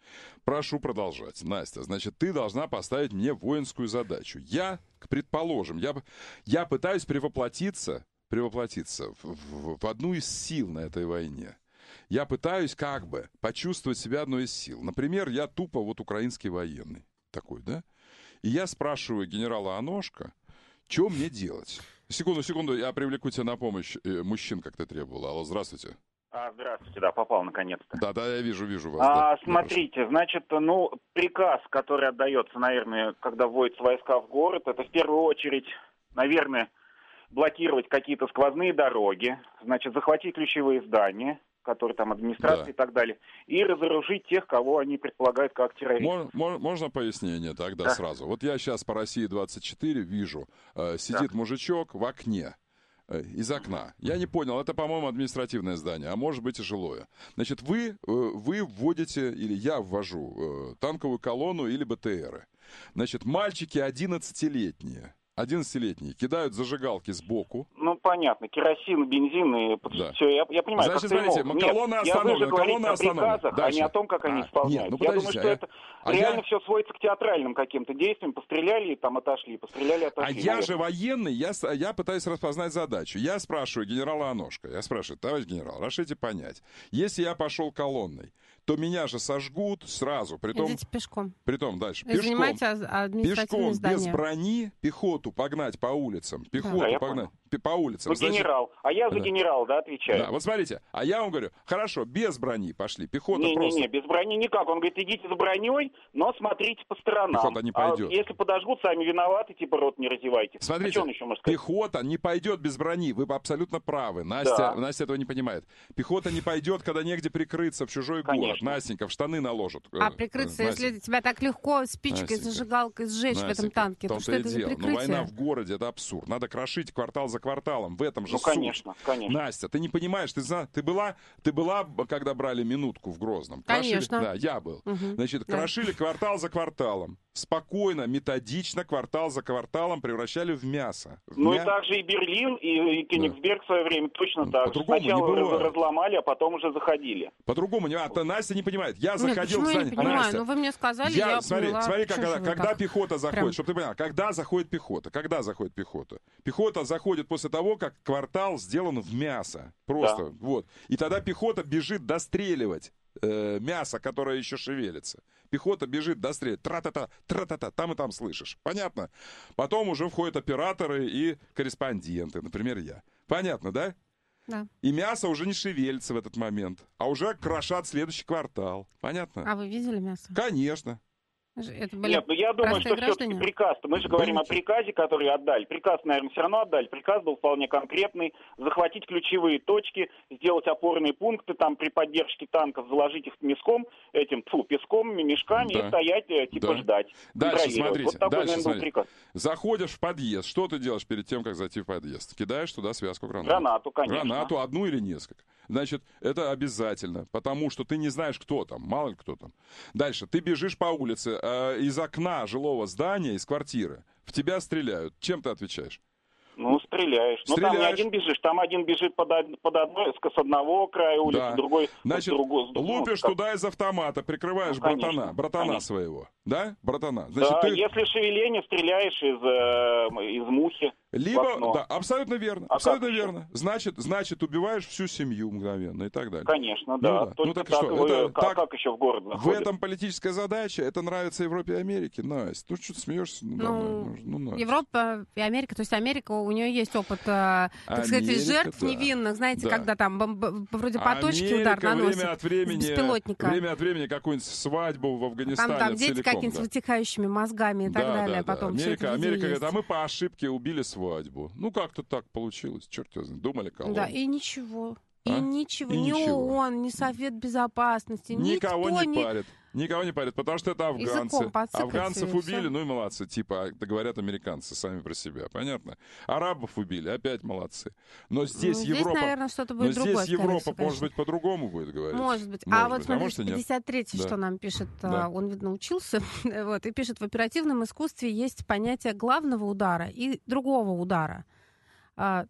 Прошу продолжать. Настя, значит, ты должна поставить мне воинскую задачу. Я, предположим, я, я пытаюсь превоплотиться, превоплотиться в, в, в одну из сил на этой войне. Я пытаюсь как бы почувствовать себя одной из сил. Например, я тупо вот украинский военный такой, да? И я спрашиваю генерала Аношка, что мне делать? Секунду, секунду, я привлеку тебя на помощь. Мужчин, как ты требовал. Алло, здравствуйте. А, здравствуйте, да, попал наконец-то. Да, да, я вижу, вижу вас. А, да, смотрите, значит, ну, приказ, который отдается, наверное, когда вводятся войска в город, это в первую очередь, наверное, блокировать какие-то сквозные дороги, значит, захватить ключевые здания, которые там администрации да. и так далее, и разоружить тех, кого они предполагают как террористов. Можно, можно пояснение тогда да. сразу? Вот я сейчас по России двадцать четыре вижу, э, сидит да. мужичок в окне, э, из окна. Я не понял, это, по-моему, административное здание, а может быть и жилое. Значит, вы, э, вы вводите, или я ввожу, э, танковую колонну или БТРы. Значит, мальчики одиннадцатилетние, одиннадцатилетние кидают зажигалки сбоку. Ну, понятно, керосин, бензин и да. все, я, я понимаю. Значит, смотрите, Нет, колонна остановлена, колонна остановлена. О приказах, а не о том, как они а, исполняют. Нет, ну, я думаю, что а это а реально я... все сводится к театральным каким-то действиям. Постреляли и там отошли, постреляли, отошли. А наверное. я же военный, я, я пытаюсь распознать задачу. Я спрашиваю генерала Аношка, я спрашиваю, товарищ генерал, разрешите понять, если я пошел колонной, то меня же сожгут сразу. Притом, Идите пешком. Притом дальше. И занимайте административные пешком, здания. без брони, пехоту погнать по улицам. Пехоту да, погнать по улицам. Ну, Значит, генерал. А я за да. генерала, да, отвечаю. Да, вот смотрите, а я вам говорю, хорошо, без брони пошли. Пехота не, просто... Не-не-не, без брони никак. Он говорит, идите с броней, но смотрите по сторонам. Пехота не пойдет. А если подожгут, сами виноваты, типа рот не разевайте. Смотрите, а он еще может сказать? Пехота не пойдет без брони. Вы абсолютно правы. Настя, да. Настя этого не понимает. Пехота не пойдет, когда негде прикрыться в чужой Конечно. город. Настенька, в штаны наложат. А прикрыться, Настя. Если тебя так легко спичкой, Настенька. Зажигалкой сжечь Настенька. В этом танке, то что это за прикрытие? Но война в городе — это абсурд. Надо крошить квартал за кварталом. В этом же ну, суть. Конечно, конечно. Настя, ты не понимаешь, ты, ты, была, ты была, когда брали минутку в Грозном? Конечно. Крошили, да, я был. Угу. Значит, да. крошили квартал за кварталом. Спокойно, методично, квартал за кварталом превращали в мясо. В ну мя... и также и Берлин, и, и Кёнигсберг да. в свое время точно ну, так же. Сначала не разломали, а потом уже заходили. По-другому не а, Настя не понимает. Я Нет, заходил в здание. Я не понимаю, Настя, ну вы мне сказали, я, я смотри, поняла. Смотри, когда, когда так? пехота заходит, Прям... чтобы ты поняла, когда заходит пехота, когда заходит пехота? Пехота заходит после того, как квартал сделан в мясо. Просто, да. вот. И тогда пехота бежит достреливать э, мясо, которое еще шевелится. Пехота бежит достреливать. Тра-та-та, тра-та-та, там и там слышишь. Понятно? Потом уже входят операторы и корреспонденты, например, я. Понятно, да? Да. И мясо уже не шевелится в этот момент, а уже крошат следующий квартал. Понятно? А вы видели мясо? Конечно. Это были Нет, ну я думаю, что граждане? все-таки приказ, мы же говорим Были... о приказе, который отдали. Приказ, наверное, все равно отдали. Приказ был вполне конкретный. Захватить ключевые точки, сделать опорные пункты, там при поддержке танков заложить их мешком, этим, фу, песком, мешками да. и стоять, типа, да. ждать. Дальше смотрите, вот такой, дальше наверное, смотрите. Приказ. Заходишь в подъезд, что ты делаешь перед тем, как зайти в подъезд? Кидаешь туда связку гранат. Гранату, конечно. Гранату, одну или несколько. Значит, это обязательно, потому что ты не знаешь, кто там, мало ли кто там. Дальше, ты бежишь по улице, э, из окна жилого здания, из квартиры, в тебя стреляют. Чем ты отвечаешь? Ну, стреляешь. Ну, там не один бежишь, там один бежит под, под одной, с одного края улицы, да. другой Значит, с другого. лупишь ну, туда из автомата, прикрываешь ну, конечно, братана, братана конечно. своего. Да? Братана. Значит, да, ты... если шевеление, стреляешь из, э, из мухи. Либо, да, абсолютно верно, а абсолютно верно. Значит, значит, убиваешь всю семью мгновенно и так далее. Конечно, ну, да. да. Только ну так так что, вы, это, как, так, как еще в город заходит? В этом политическая задача, это нравится Европе и Америке, Настя. Ну что ты смеешься? Ну, ну, ну, ну, Европа и Америка, то есть Америка, у нее есть опыт, так Америка, сказать, жертв да. невинных, знаете, да. когда там бом- вроде по точке удар наносят время от времени, беспилотника. Время от времени какую-нибудь свадьбу в Афганистане там, там дети целиком, какими-то да. с вытекающими мозгами и так да, далее. Да, потом да. Америка, Америка говорит, а есть. мы по ошибке убили свадьбу. Ну, как-то так получилось, черт его знает. Думали колонну. Да, и ничего. И а? ничего. И ни ничего. ООН, ни Совет Безопасности, никого никто не не парит. Никого не парит, потому что это афганцы. Афганцев убили, ну и молодцы. Типа, это говорят американцы сами про себя. Понятно? Арабов убили, опять молодцы. Но здесь, ну, здесь Европа... наверное, что-то будет но другое, здесь Европа, всего, может быть, по-другому будет говорить. Может быть. Может а быть. вот смотрите, а может, пятьдесят третий, да. что нам пишет, да. он, видно, учился, вот, и пишет, в оперативном искусстве есть понятие главного удара и другого удара. А, так,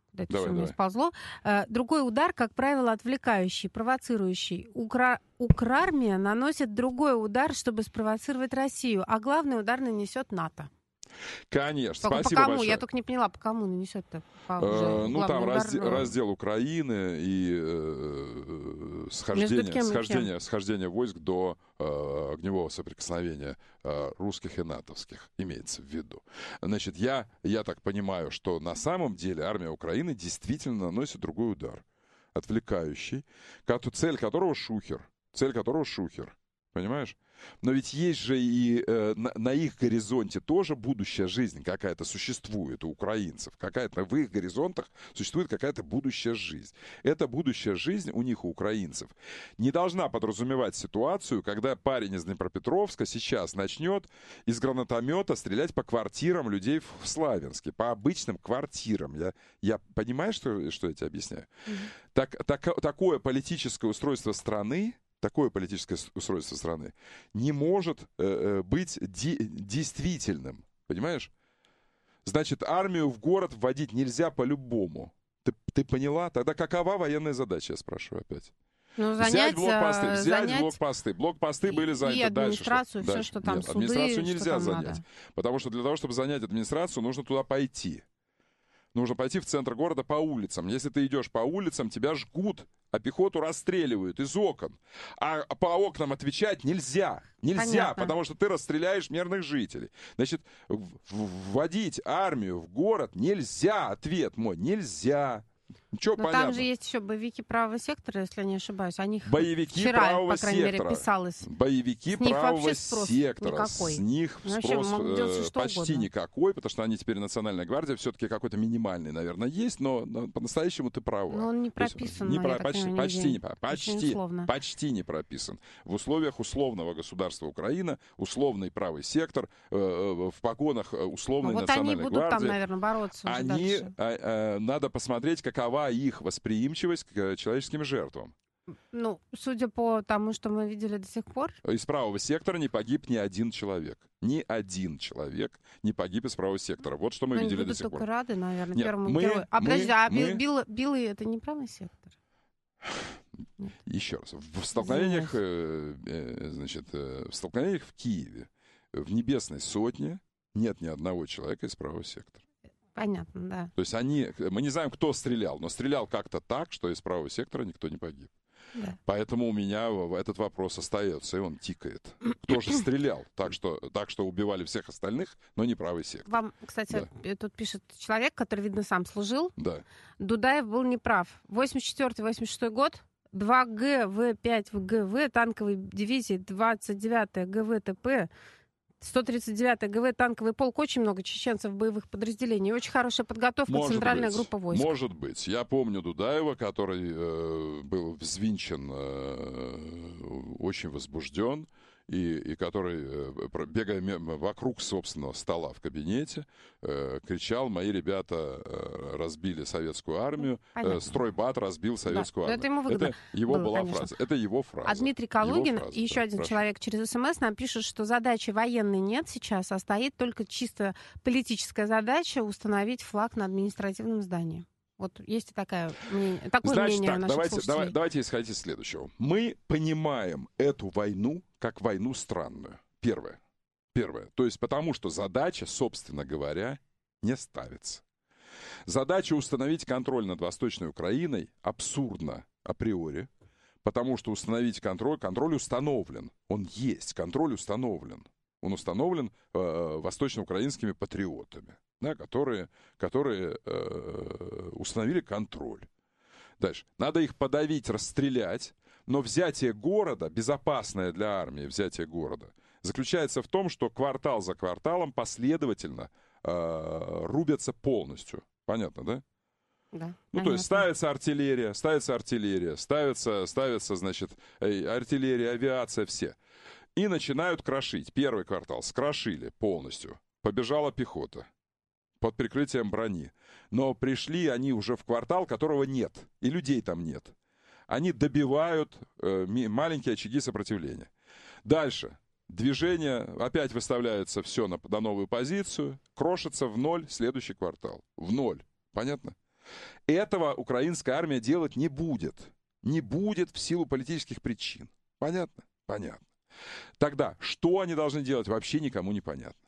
Это Давай, все мне давай. сползло. Э, Другой удар, как правило, отвлекающий, провоцирующий. Укра... Укрармия наносит другой удар, чтобы спровоцировать Россию, а главный удар нанесет НАТО. Конечно, Только спасибо по кому? большое. Я только не поняла, по кому нанесет-то? По уже Э, ну, там главный удар, разде- э, раздел Украины и э, Между схождение, кем и схождение, схождение войск до э, огневого соприкосновения э, русских и натовских, имеется в виду. Значит, я, я так понимаю, что на самом деле армия Украины действительно наносит другой удар, отвлекающий, ко- цель которого шухер, цель которого шухер, понимаешь? Но ведь есть же и э, на, на их горизонте тоже будущая жизнь какая-то существует у украинцев. Какая-то в их горизонтах существует какая-то будущая жизнь. Эта будущая жизнь у них, у украинцев, не должна подразумевать ситуацию, когда парень из Днепропетровска сейчас начнет из гранатомета стрелять по квартирам людей в Славянске, по обычным квартирам. Я, я понимаю, что, что я тебе объясняю? Mm-hmm. Так, так, такое политическое устройство страны, такое политическое устройство страны не может э, быть де- действительным. Понимаешь? Значит, армию в город вводить нельзя по-любому. Ты, ты поняла? Тогда какова военная задача, я спрашиваю опять? Ну, взять занять, блокпосты, взять занять блокпосты. Блокпосты были заняты. и администрацию, дальше, все, что, что там, Нет, суды, администрацию нельзя что там занять. надо. Потому что для того, чтобы занять администрацию, нужно туда пойти. Нужно пойти в центр города по улицам. Если ты идешь по улицам, тебя жгут, а пихоту расстреливают из окон. А по окнам отвечать нельзя. Нельзя, Понятно. потому что ты расстреляешь мирных жителей. Значит, в- вводить армию в город нельзя. Ответ мой, нельзя. Ничего Но понятно. там же есть еще боевики правого сектора, если я не ошибаюсь. О них Боевики вчера, правого по крайней сектора. мере, писалось. Боевики С них правого вообще спрос сектора. никакой. С них Ну, вообще спрос могут делать э, всё, что почти угодно. никакой, потому что они теперь Национальная гвардия, все-таки какой-то минимальный, наверное, есть, но, но по-настоящему ты права. Но он не То есть прописан, не я про- так почти, понимаю, почти, нигде. не, про- Очень почти, условно. почти не прописан. В условиях условного государства Украина, условный правый сектор, э, э, в погонах э, условной Ну, вот они Национальной будут гвардии. там, наверное, бороться уже Они, дальше. э, э, надо посмотреть, какова их восприимчивость к э, человеческим жертвам. Ну, судя по тому, что мы видели до сих пор, Из правого сектора не погиб ни один человек. Ни один человек не погиб из правого сектора. Вот что мы они видели до будут сих только пор. рады, наверное, Нет, первому мы- герою. А мы- подожди, а мы- Бил- Билл- Биллы это не правый сектор? Еще раз. В столкновениях, э, э, значит, э, в столкновениях в Киеве, в Небесной Сотне нет ни одного человека из правого сектора. Понятно, да. То есть они, мы не знаем, кто стрелял, но стрелял как-то так, что из правого сектора никто не погиб. Да. Поэтому у меня в- этот вопрос остается, и он тикает. Кто же стрелял? Так что, так что убивали всех остальных, но не правый сектор. Вам, кстати, э, тут пишет человек, который, видно, сам служил. Да. Дудаев был неправ. восемьдесят четвёртый — восемьдесят шестой год. два Г В пять в Г В танковой дивизии, двадцать девятая Г В Т П, сто тридцать девятая Г В танковый полк. Очень много чеченцев в боевых подразделениях. Очень хорошая подготовка, Может центральная быть, группа войск. Может быть. Я помню Дудаева, который э, был взвинчен, э, очень возбужден, и, и который, э, про- бегая ме- вокруг собственного стола в кабинете, э, кричал: мои ребята э, разбили советскую армию, Понятно. э, стройбат разбил советскую но армию. это ему выгодно его было, была конечно. фраза. Это его фраза. А Дмитрий Его Калугин фраза, и еще да, один прошу. человек через СМС нам пишет, что задачи военной нет сейчас, а стоит только чисто политическая задача установить флаг на административном здании. Вот есть и такая мнение, такое Значит мнение так, наших давайте, слушателей. давай- давайте исходить из следующего. Мы понимаем эту войну как войну странную. Первое. Первое. То есть потому, что задача, собственно говоря, не ставится. Задача установить контроль над Восточной Украиной абсурдна априори, потому что установить контроль, контроль установлен. Он есть, контроль установлен. Он установлен э, восточноукраинскими патриотами, да, которые, которые э, установили контроль. Дальше. Надо их подавить, расстрелять, но взятие города, безопасное для армии взятие города, заключается в том, что квартал за кварталом последовательно э, рубятся полностью. Понятно, да? Да, Ну, то есть понятно. ставится артиллерия, ставится артиллерия, ставится, ставится, значит, э, артиллерия, авиация, все. И начинают крошить. Первый квартал скрошили полностью. Побежала пехота под прикрытием брони. Но пришли они уже в квартал, которого нет. И людей там нет. Они добивают э, ми- маленькие очаги сопротивления. Дальше. Движение опять выставляется все на, на новую позицию. Крошится в ноль следующий квартал. В ноль. Понятно? Этого украинская армия делать не будет. Не будет в силу политических причин. Понятно? Понятно. Тогда, что они должны делать, вообще никому не понятно.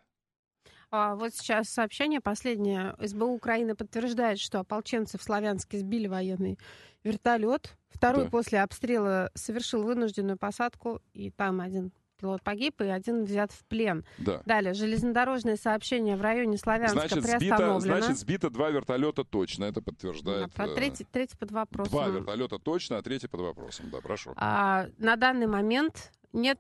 А вот сейчас сообщение последнее. СБУ Украины подтверждает, что ополченцы в Славянске сбили военный вертолет. Второй да. после обстрела совершил вынужденную посадку, и там один пилот погиб, и один взят в плен. Да. Далее. Железнодорожное сообщение в районе Славянска значит, приостановлено. Сбито, значит, сбито два вертолета точно, это подтверждает. Да, про третий, третий под вопросом. Два вертолета точно, а третий под вопросом. Да, прошу. А, на данный момент... Нет,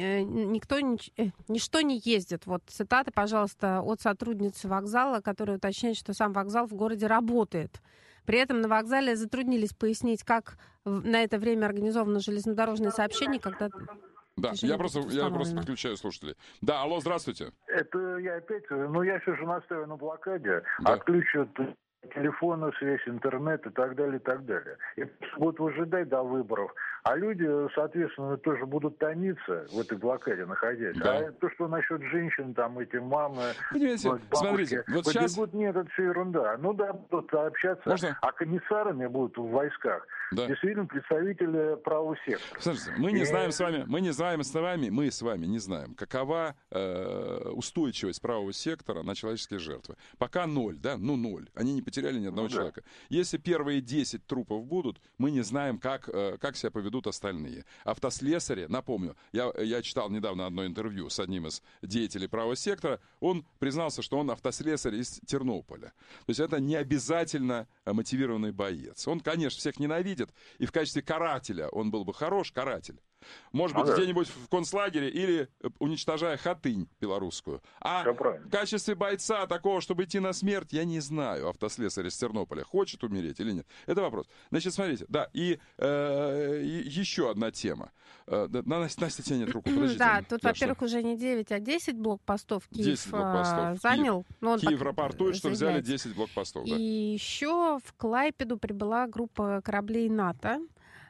никто, ничто не ездит. Вот цитаты, пожалуйста, от сотрудницы вокзала, которая уточняет, что сам вокзал в городе работает. При этом на вокзале затруднились пояснить, как на это время организовано железнодорожное сообщение, когда... Да, я просто, я просто подключаю слушателей. Да, алло, здравствуйте. Это я опять, ну я все же настаиваю на блокаде, да. Отключат телефоны, связь, интернет и так далее, и так далее. И будут выжидать до выборов. А люди, соответственно, тоже будут томиться в этой блокаде, находясь. Да. А то, что насчет женщин, там, эти мамы, понимаете, бабушки, смотрите, вот побегут, сейчас... нет, это все ерунда. Ну да, будут общаться, Можно? А комиссарами будут в войсках. Да. Действительно, представители правого сектора. Слушайте, мы не и... знаем с вами, мы не знаем с вами, мы с вами не знаем, какова э, устойчивость правого сектора на человеческие жертвы. Пока ноль, да, ну ноль. Они не потеряли ни одного ну, человека. Да. Если первые десять трупов будут, мы не знаем, как, э, как себя поведут остальные. Автослесари, напомню, я, я читал недавно одно интервью с одним из деятелей правого сектора, он признался, что он автослесарь из Тернополя. То есть это не обязательно мотивированный боец. Он, конечно, всех ненавидит, и в качестве карателя он был бы хорош, каратель. Может быть, а где-нибудь да. в концлагере или уничтожая Хатынь белорусскую. А в качестве бойца такого, чтобы идти на смерть, я не знаю, автослесарь из Тернополя хочет умереть или нет. Это вопрос. Значит, смотрите, да, и, э, и еще одна тема. Э, Настя, Настя тянет руку, подождите. Да, тут, да, во-первых, что? уже не девять, а десять блокпостов Киев блокпостов. занял. Киев, Но он Киев рапортует, что взяли десять блокпостов. И да. еще в Клайпеду прибыла группа кораблей НАТО.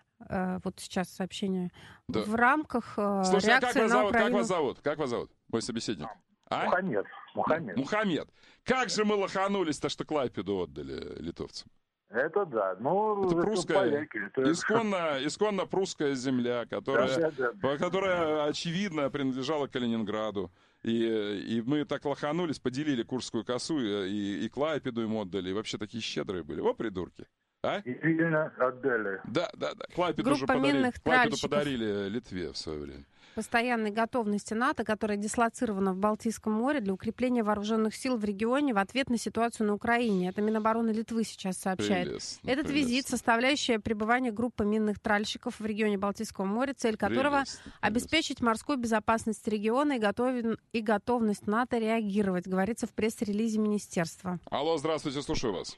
Вот сейчас сообщение. Да. В рамках Слушайте, реакции а как вас на зовут? Украину... Как вас зовут? Как вас зовут, мой собеседник? А? Мухаммед. Мухаммед. Мухаммед. Как же мы лоханулись-то, что Клайпеду отдали литовцам? Это да. Ну, это прусская, поляки, это... Исконно, исконно прусская земля, которая, да, да, да. которая, очевидно, принадлежала Калининграду. И, и мы так лоханулись, поделили Курскую косу, и, и Клайпеду им отдали. И вообще такие щедрые были. О, придурки. А? И сильно отдали. Да, да, да. Клайпеду уже подарили, Клайпеду подарили Литве в свое время. Постоянной готовности НАТО, которая дислоцирована в Балтийском море для укрепления вооруженных сил в регионе в ответ на ситуацию на Украине. Это Минобороны Литвы сейчас сообщает. Прелестно, Этот прелестно. визит, составляющая пребывание группы минных тральщиков в регионе Балтийского моря, цель которого прелестно, обеспечить прелестно. морскую безопасность региона и, готов... и готовность НАТО реагировать, говорится в пресс-релизе министерства. Алло, здравствуйте, слушаю вас.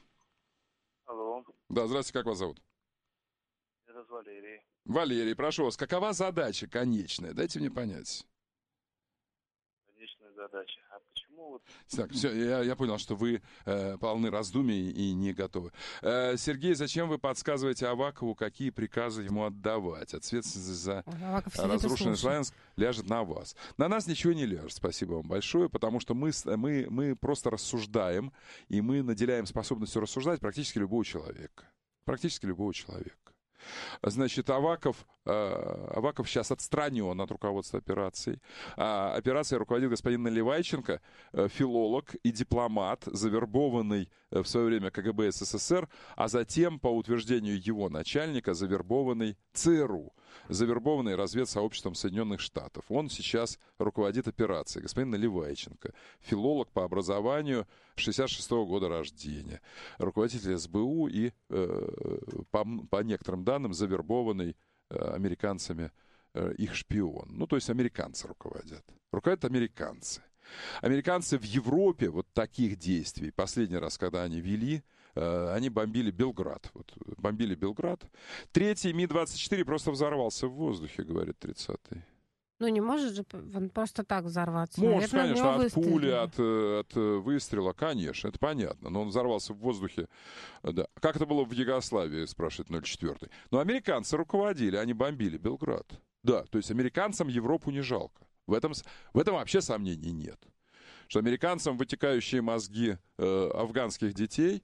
Алло. Да, здравствуйте, как вас зовут? Это Валерий. Валерий, прошу вас, какова задача конечная? Дайте мне понять. Конечная задача. А почему вот... Так, все, я, я понял, что вы э, полны раздумий и не готовы. Э, Сергей, зачем вы подсказываете Авакову, какие приказы ему отдавать? Ответственность за разрушенный Славянск ляжет на вас. На нас ничего не ляжет, спасибо вам большое, потому что мы, мы, мы просто рассуждаем, и мы наделяем способностью рассуждать практически любого человека. Практически любого человека. Значит, Аваков, э, Аваков сейчас отстранен от руководства операцией. А, операцией руководит господин Наливайченко, э, филолог и дипломат, завербованный в свое время КГБ СССР, а затем, по утверждению его начальника, завербованный ЦРУ, завербованный разведсообществом Соединенных Штатов. Он сейчас руководит операцией. Господин Наливайченко, филолог по образованию, шестьдесят шестого года рождения, руководитель СБУ и, э, по, по некоторым данным, завербованный э, американцами э, их шпион. Ну, то есть американцы руководят. Руководят американцы. Американцы в Европе вот таких действий, последний раз, когда они вели, э, они бомбили Белград. Вот, бомбили Белград. Третий Ми двадцать четыре просто взорвался в воздухе, говорит тридцатый. Ну, не может же он просто так взорваться. Может, Наверное, конечно, от выстрелили. пули, от, от выстрела, конечно, это понятно. Но он взорвался в воздухе. Да. Как это было в Югославии, спрашивает ноль четыре. Но американцы руководили, они бомбили Белград. Да, то есть американцам Европу не жалко. В этом, в этом вообще сомнений нет. что американцам вытекающие мозги э, афганских детей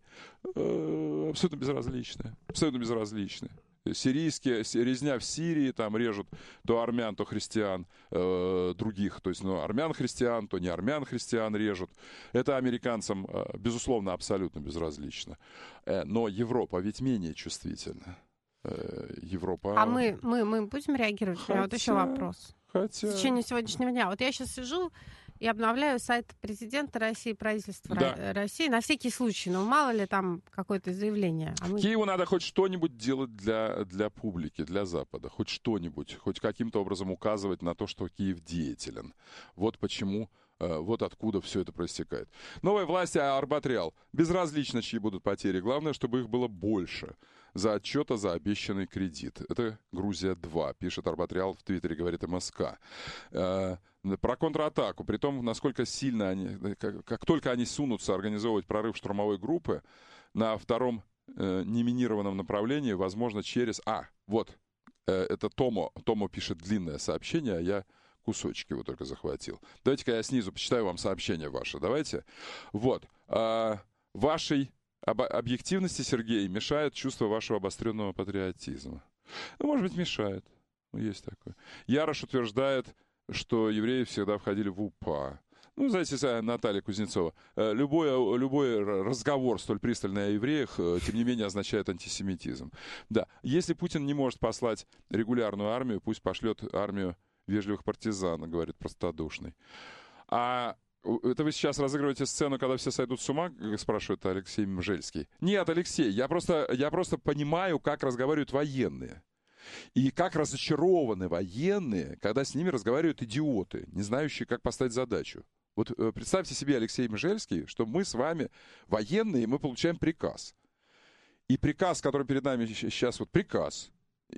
э, абсолютно безразличны. Абсолютно безразличны. Сирийские, резня в Сирии, там режут то армян, то христиан э, других, то есть ну, армян-христиан, то не армян-христиан режут. Это американцам, э, безусловно, абсолютно безразлично. Э, но Европа ведь менее чувствительна. Э, Европа... А мы, мы, мы будем реагировать? Хотя... У меня вот еще вопрос. Хотя... В течение сегодняшнего дня. Вот я сейчас сижу и обновляю сайт президента России, правительства да. России, на всякий случай, ну, мало ли там какое-то заявление. А мы... Киеву надо хоть что-нибудь делать для, для публики, для Запада, хоть что-нибудь, хоть каким-то образом указывать на то, что Киев деятелен. Вот почему, э, вот откуда все это проистекает. Новые власти Арбатреал. Безразлично, чьи будут потери. Главное, чтобы их было больше. За отчета за обещанный кредит. Это Грузия-два, пишет Арбатреал в Твиттере, говорит МСК. Э, про контратаку. При том, насколько сильно они, как, как только они сунутся организовывать прорыв штурмовой группы, на втором э, неминированном направлении, возможно, через... А, вот, э, это Томо. Томо пишет длинное сообщение, а я кусочки его только захватил. Давайте-ка я снизу почитаю вам сообщение ваше. Давайте. Вот. Э, вашей об объективности, Сергей, мешает чувство вашего обостренного патриотизма. Ну, может быть, мешает. Есть такое. Ярош утверждает, что евреи всегда входили в УПА. Ну, знаете, Наталья Кузнецова, любой, любой разговор столь пристальный о евреях, тем не менее, означает антисемитизм. Да, если Путин не может послать регулярную армию, пусть пошлет армию вежливых партизан, говорит простодушный. А это вы сейчас разыгрываете сцену, когда все сойдут с ума, спрашивает Алексей Мжельский. Нет, Алексей, я просто, я просто понимаю, как разговаривают военные. И как разочарованы военные, когда с ними разговаривают идиоты, не знающие, как поставить задачу. Вот представьте себе, Алексей Мжельский, что мы с вами военные, и мы получаем приказ. И приказ, который перед нами сейчас, вот приказ,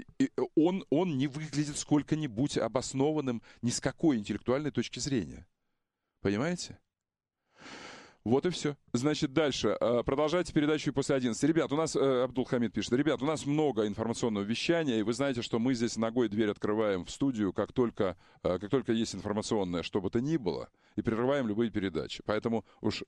он, он не выглядит сколько-нибудь обоснованным ни с какой интеллектуальной точки зрения. Понимаете? Вот и все. Значит, дальше. Продолжайте передачу и после одиннадцати. Ребят, у нас, Абдул Хамид пишет, ребят, у нас много информационного вещания, и вы знаете, что мы здесь ногой дверь открываем в студию, как только, как только есть информационное, что бы то ни было, и прерываем любые передачи. Поэтому уж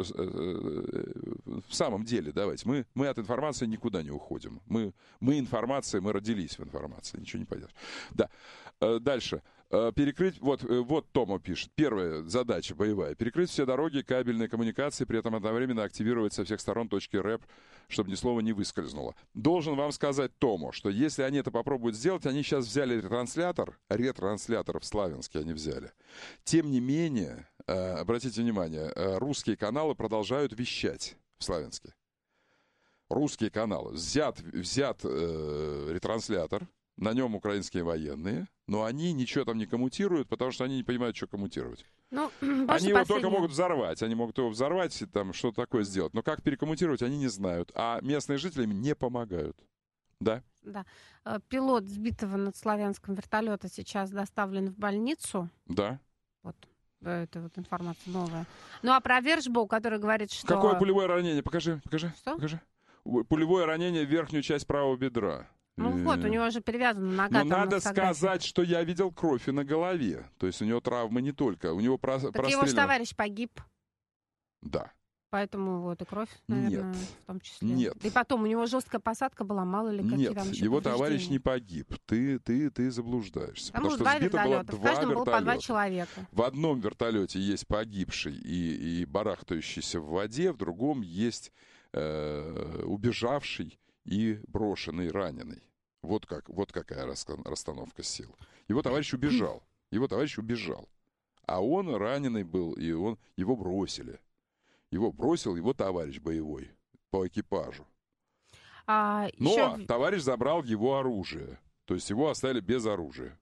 в самом деле, давайте, мы, мы от информации никуда не уходим. Мы, мы информация, мы родились в информации, ничего не поделаешь. Да. Дальше. Перекрыть, вот, вот Тома пишет, первая задача боевая, перекрыть все дороги, кабельные коммуникации, при этом одновременно активировать со всех сторон точки рэп, чтобы ни слова не выскользнуло. Должен вам сказать, Тома, что если они это попробуют сделать, они сейчас взяли ретранслятор, ретранслятор в Славянске они взяли. Тем не менее, обратите внимание, русские каналы продолжают вещать в Славянске. Русские каналы. Взят, взят э, ретранслятор, на нем украинские военные, но они ничего там не коммутируют, потому что они не понимают, что коммутировать. Ну, они его только могут взорвать, они могут его взорвать, там что-то такое сделать, но как перекоммутировать, они не знают, а местные жители им не помогают. Да? Да. Пилот сбитого над Славянском вертолета сейчас доставлен в больницу. Да. Вот. Это вот информация новая. Ну, а про Вершбоу, который говорит, что... Какое пулевое ранение? Покажи, покажи. Что? Покажи. Пулевое ранение в верхнюю часть правого бедра. Ну и... вот, у него же перевязана нога. Но надо сказать, что я видел кровь и на голове. То есть у него травмы не только. У него про... Так прострелено... его же товарищ погиб. Да. Поэтому вот и кровь, наверное, Нет. в том числе. Нет. И потом, у него жесткая посадка была, мало ли какие Нет, там еще его товарищ не погиб. Ты, ты, ты заблуждаешься. Там потому что два сбито вертолета. было В два каждом вертолета. было по два человека. В одном вертолете есть погибший и, и барахтающийся в воде, в другом есть э, убежавший и брошенный, раненый. Вот, как, вот какая расстановка сил. Его товарищ убежал. Его товарищ убежал. А он раненый был, и он, его бросили. Его бросил его товарищ боевой по экипажу. А, Но еще... товарищ забрал его оружие. То есть его оставили без оружия.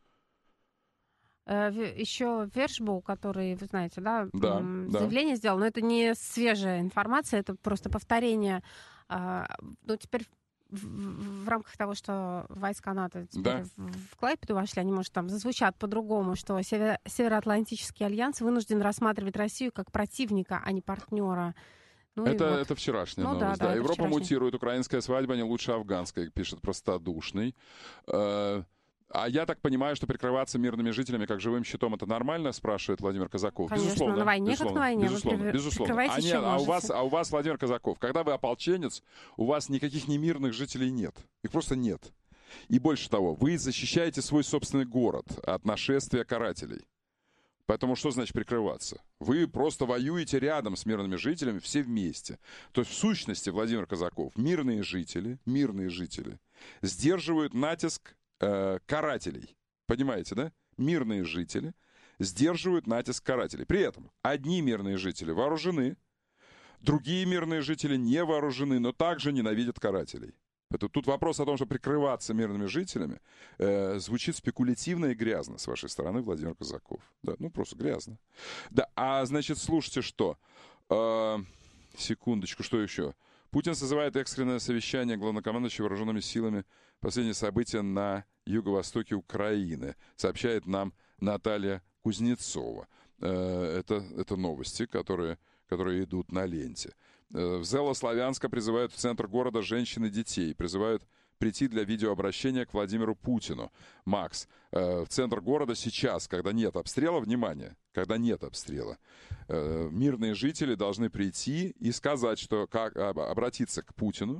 Еще Вершбоу, который, вы знаете, да, да, заявление да. сделал, но это не свежая информация, это просто повторение. Ну, теперь в, в рамках того, что войска НАТО теперь да. в, в Клайпеду вошли, они, может, там зазвучат по-другому, что Север, Североатлантический альянс вынужден рассматривать Россию как противника, а не партнера. Ну, это, вот. это вчерашняя ну, новость. Да, да, да, Европа вчерашняя. мутирует, украинская свадьба не лучше афганской, пишет простодушный. А я так понимаю, что прикрываться мирными жителями как живым щитом — это нормально, спрашивает Владимир Казаков. Конечно, безусловно, на войне безусловно, как на войне. безусловно, Вы безусловно. А, нет, а, у вас, а у вас, Владимир Казаков, когда вы ополченец, у вас никаких немирных жителей нет. Их просто нет. И больше того, вы защищаете свой собственный город от нашествия карателей. Поэтому что значит прикрываться? Вы просто воюете рядом с мирными жителями все вместе. То есть в сущности, Владимир Казаков, мирные жители, мирные жители сдерживают натиск э, карателей. Понимаете, да? Мирные жители сдерживают натиск карателей. При этом одни мирные жители вооружены, другие мирные жители не вооружены, но также ненавидят карателей. Это, тут вопрос о том, что прикрываться мирными жителями э, звучит спекулятивно и грязно с вашей стороны, Владимир Казаков. Да, ну просто грязно. Да, а значит, слушайте, что? Э, секундочку, что еще? Путин созывает экстренное совещание главнокомандующего вооруженными силами. Последние события на юго-востоке Украины, сообщает нам Наталья Кузнецова. Э, это, это новости, которые, которые идут на ленте. В Зело-Славянска призывают в центр города женщин и детей. Призывают прийти для видеообращения к Владимиру Путину. Макс, в центр города сейчас, когда нет обстрела, внимание, когда нет обстрела, мирные жители должны прийти и сказать, что как обратиться к Путину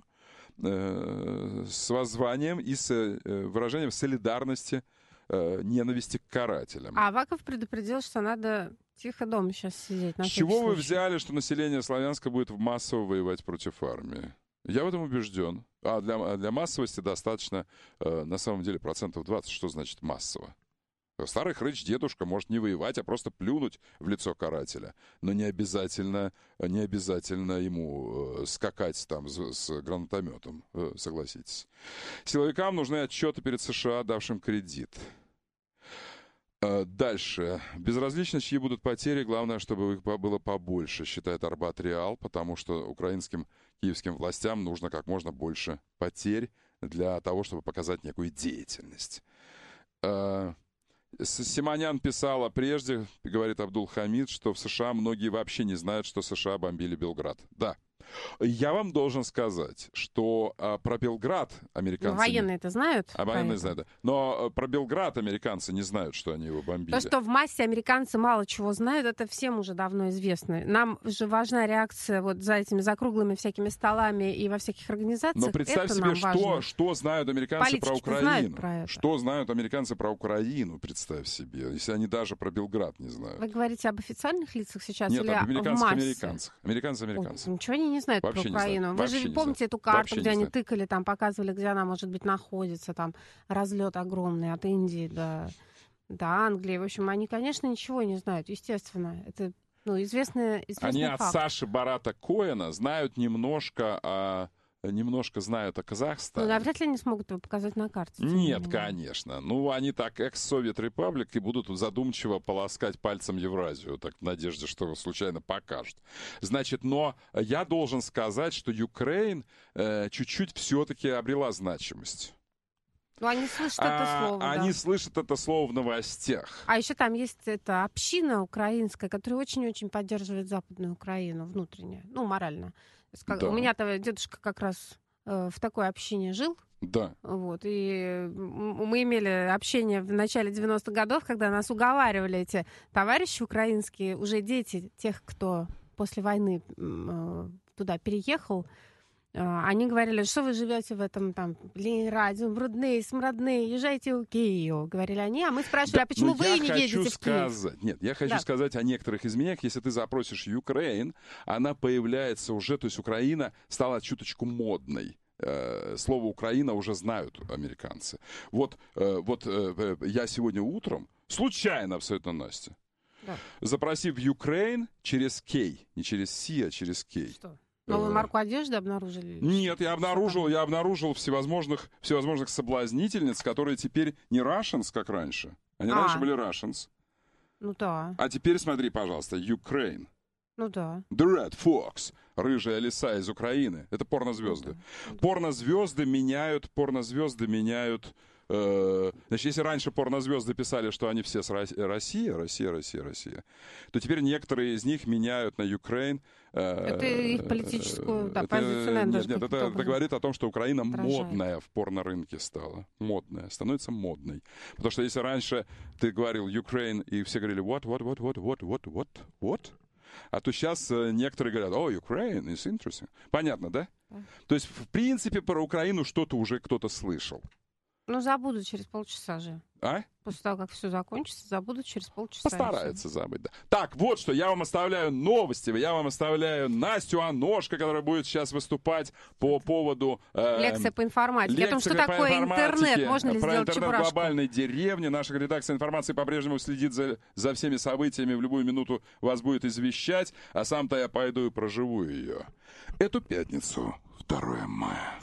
с воззванием и с выражением солидарности, ненависти к карателям. А Аваков предупредил, что надо тихо дома сейчас сидеть. С чего вы взяли, что население Славянска будет массово воевать против армии? Я в этом убежден. А для, для массовости достаточно, э, на самом деле, процентов двадцать. Что значит массово? Старый хрыч дедушка может не воевать, а просто плюнуть в лицо карателя. Но не обязательно, не обязательно ему э, скакать там с, с гранатометом, э, согласитесь. Силовикам нужны отчеты перед США, давшим кредит. Э, дальше. Безразлично, чьи будут потери, главное, чтобы их было побольше, считает Арбат Реал, потому что украинским, киевским властям нужно как можно больше потерь для того, чтобы показать некую деятельность. Э, Симонян писала прежде, говорит Абдул-Хамид, что в США многие вообще не знают, что США бомбили Белград. Да. Я вам должен сказать, что а, про Белград американцы... Ну, военные это знают. А военные знают, да. Но а, про Белград американцы не знают, что они его бомбили. То, что в массе американцы мало чего знают, это всем уже давно известно. Нам же важна реакция вот за этими закруглыми всякими столами и во всяких организациях. Но представь это себе, что, что знают американцы про Украину. Знают про это. Что знают американцы про Украину, представь себе, если они даже про Белград не знают. Вы говорите об официальных лицах сейчас? Нет, или об американцах, в массе? американцах. Американцы, американцы. Ничего они не знают вообще про Украину. Не Вы же помните эту карту, вообще где они тыкали, там показывали, где она, может быть, находится, там разлет огромный от Индии до, до Англии. В общем, они, конечно, ничего не знают, естественно. Это, ну, известный, известный Они факт. От Саши Барата Коэна знают немножко о... немножко знают о Казахстане. Ну, вряд ли они смогут его показать на карте. Нет, конечно. Ну, они так, экс-Совет Репаблик, и будут задумчиво полоскать пальцем Евразию, так в надежде, что случайно покажут. Значит, но я должен сказать, что Украин э, чуть-чуть все-таки обрела значимость. Ну, они слышат а, это слово, Они да. слышат это слово в новостях. А еще там есть эта община украинская, которая очень-очень поддерживает Западную Украину внутренне, ну, морально. Да. У меня-то дедушка как раз э, в такой общине жил. Да. Вот, и мы имели общение в начале девяностых годов, когда нас уговаривали эти товарищи украинские, уже дети тех, кто после войны э, туда переехал. Э, они говорили, что вы живете в этом там Ленинграде, брудные, смрадные, езжайте в Киев, говорили они. А мы спрашивали, да, а почему вы не едете в сказать, Киев? Нет, я хочу да. сказать о некоторых изменениях. Если ты запросишь Украин, она появляется уже, то есть Украина стала чуточку модной. Слово «Украина» уже знают американцы. Вот, вот я сегодня утром, случайно абсолютно, Настя, да. запросив Ukraine через Кей, не через Си, а через Кей. Что? Новую марку одежды обнаружили? Нет, я обнаружил, я обнаружил всевозможных, всевозможных соблазнительниц, которые теперь не Russians, как раньше. Они а. раньше были Russians. Ну да. А теперь смотри, пожалуйста, Ukraine. Ну да. The Red Fox, рыжая лиса из Украины. Это порнозвезды. Ну, да. Порнозвезды меняют, порнозвезды меняют Э, значит, если раньше порнозвезды писали, что они все с Россия, Россия, Россия, Россия, то теперь некоторые из них меняют на Ukraine. Это их политическую да, позицию, наверное, Нет, даже нет, это, это говорит о том, что Украина отражает. модная в порнорынке стала. Модная, становится модной. Потому что если раньше ты говорил Ukraine, и все говорили what, what, what, what, what, what, what, what? А то сейчас некоторые говорят, о, oh, Ukraine is interesting. Понятно, да? да? То есть, в принципе, про Украину что-то уже кто-то слышал. Ну, забудут через полчаса же. А? После того, как все закончится, забудут через полчаса. Постараются забыть, да. Так, вот что, я вам оставляю новости, я вам оставляю Настю Аношко, которая будет сейчас выступать по поводу... Э, лекция по информатике. О том, что такое интернет, можно ли про сделать интернет чебурашку. Глобальной деревни. Наша редакция информации по-прежнему следит за, за всеми событиями, в любую минуту вас будет извещать, а сам-то я пойду и проживу ее. Эту пятницу, второе мая.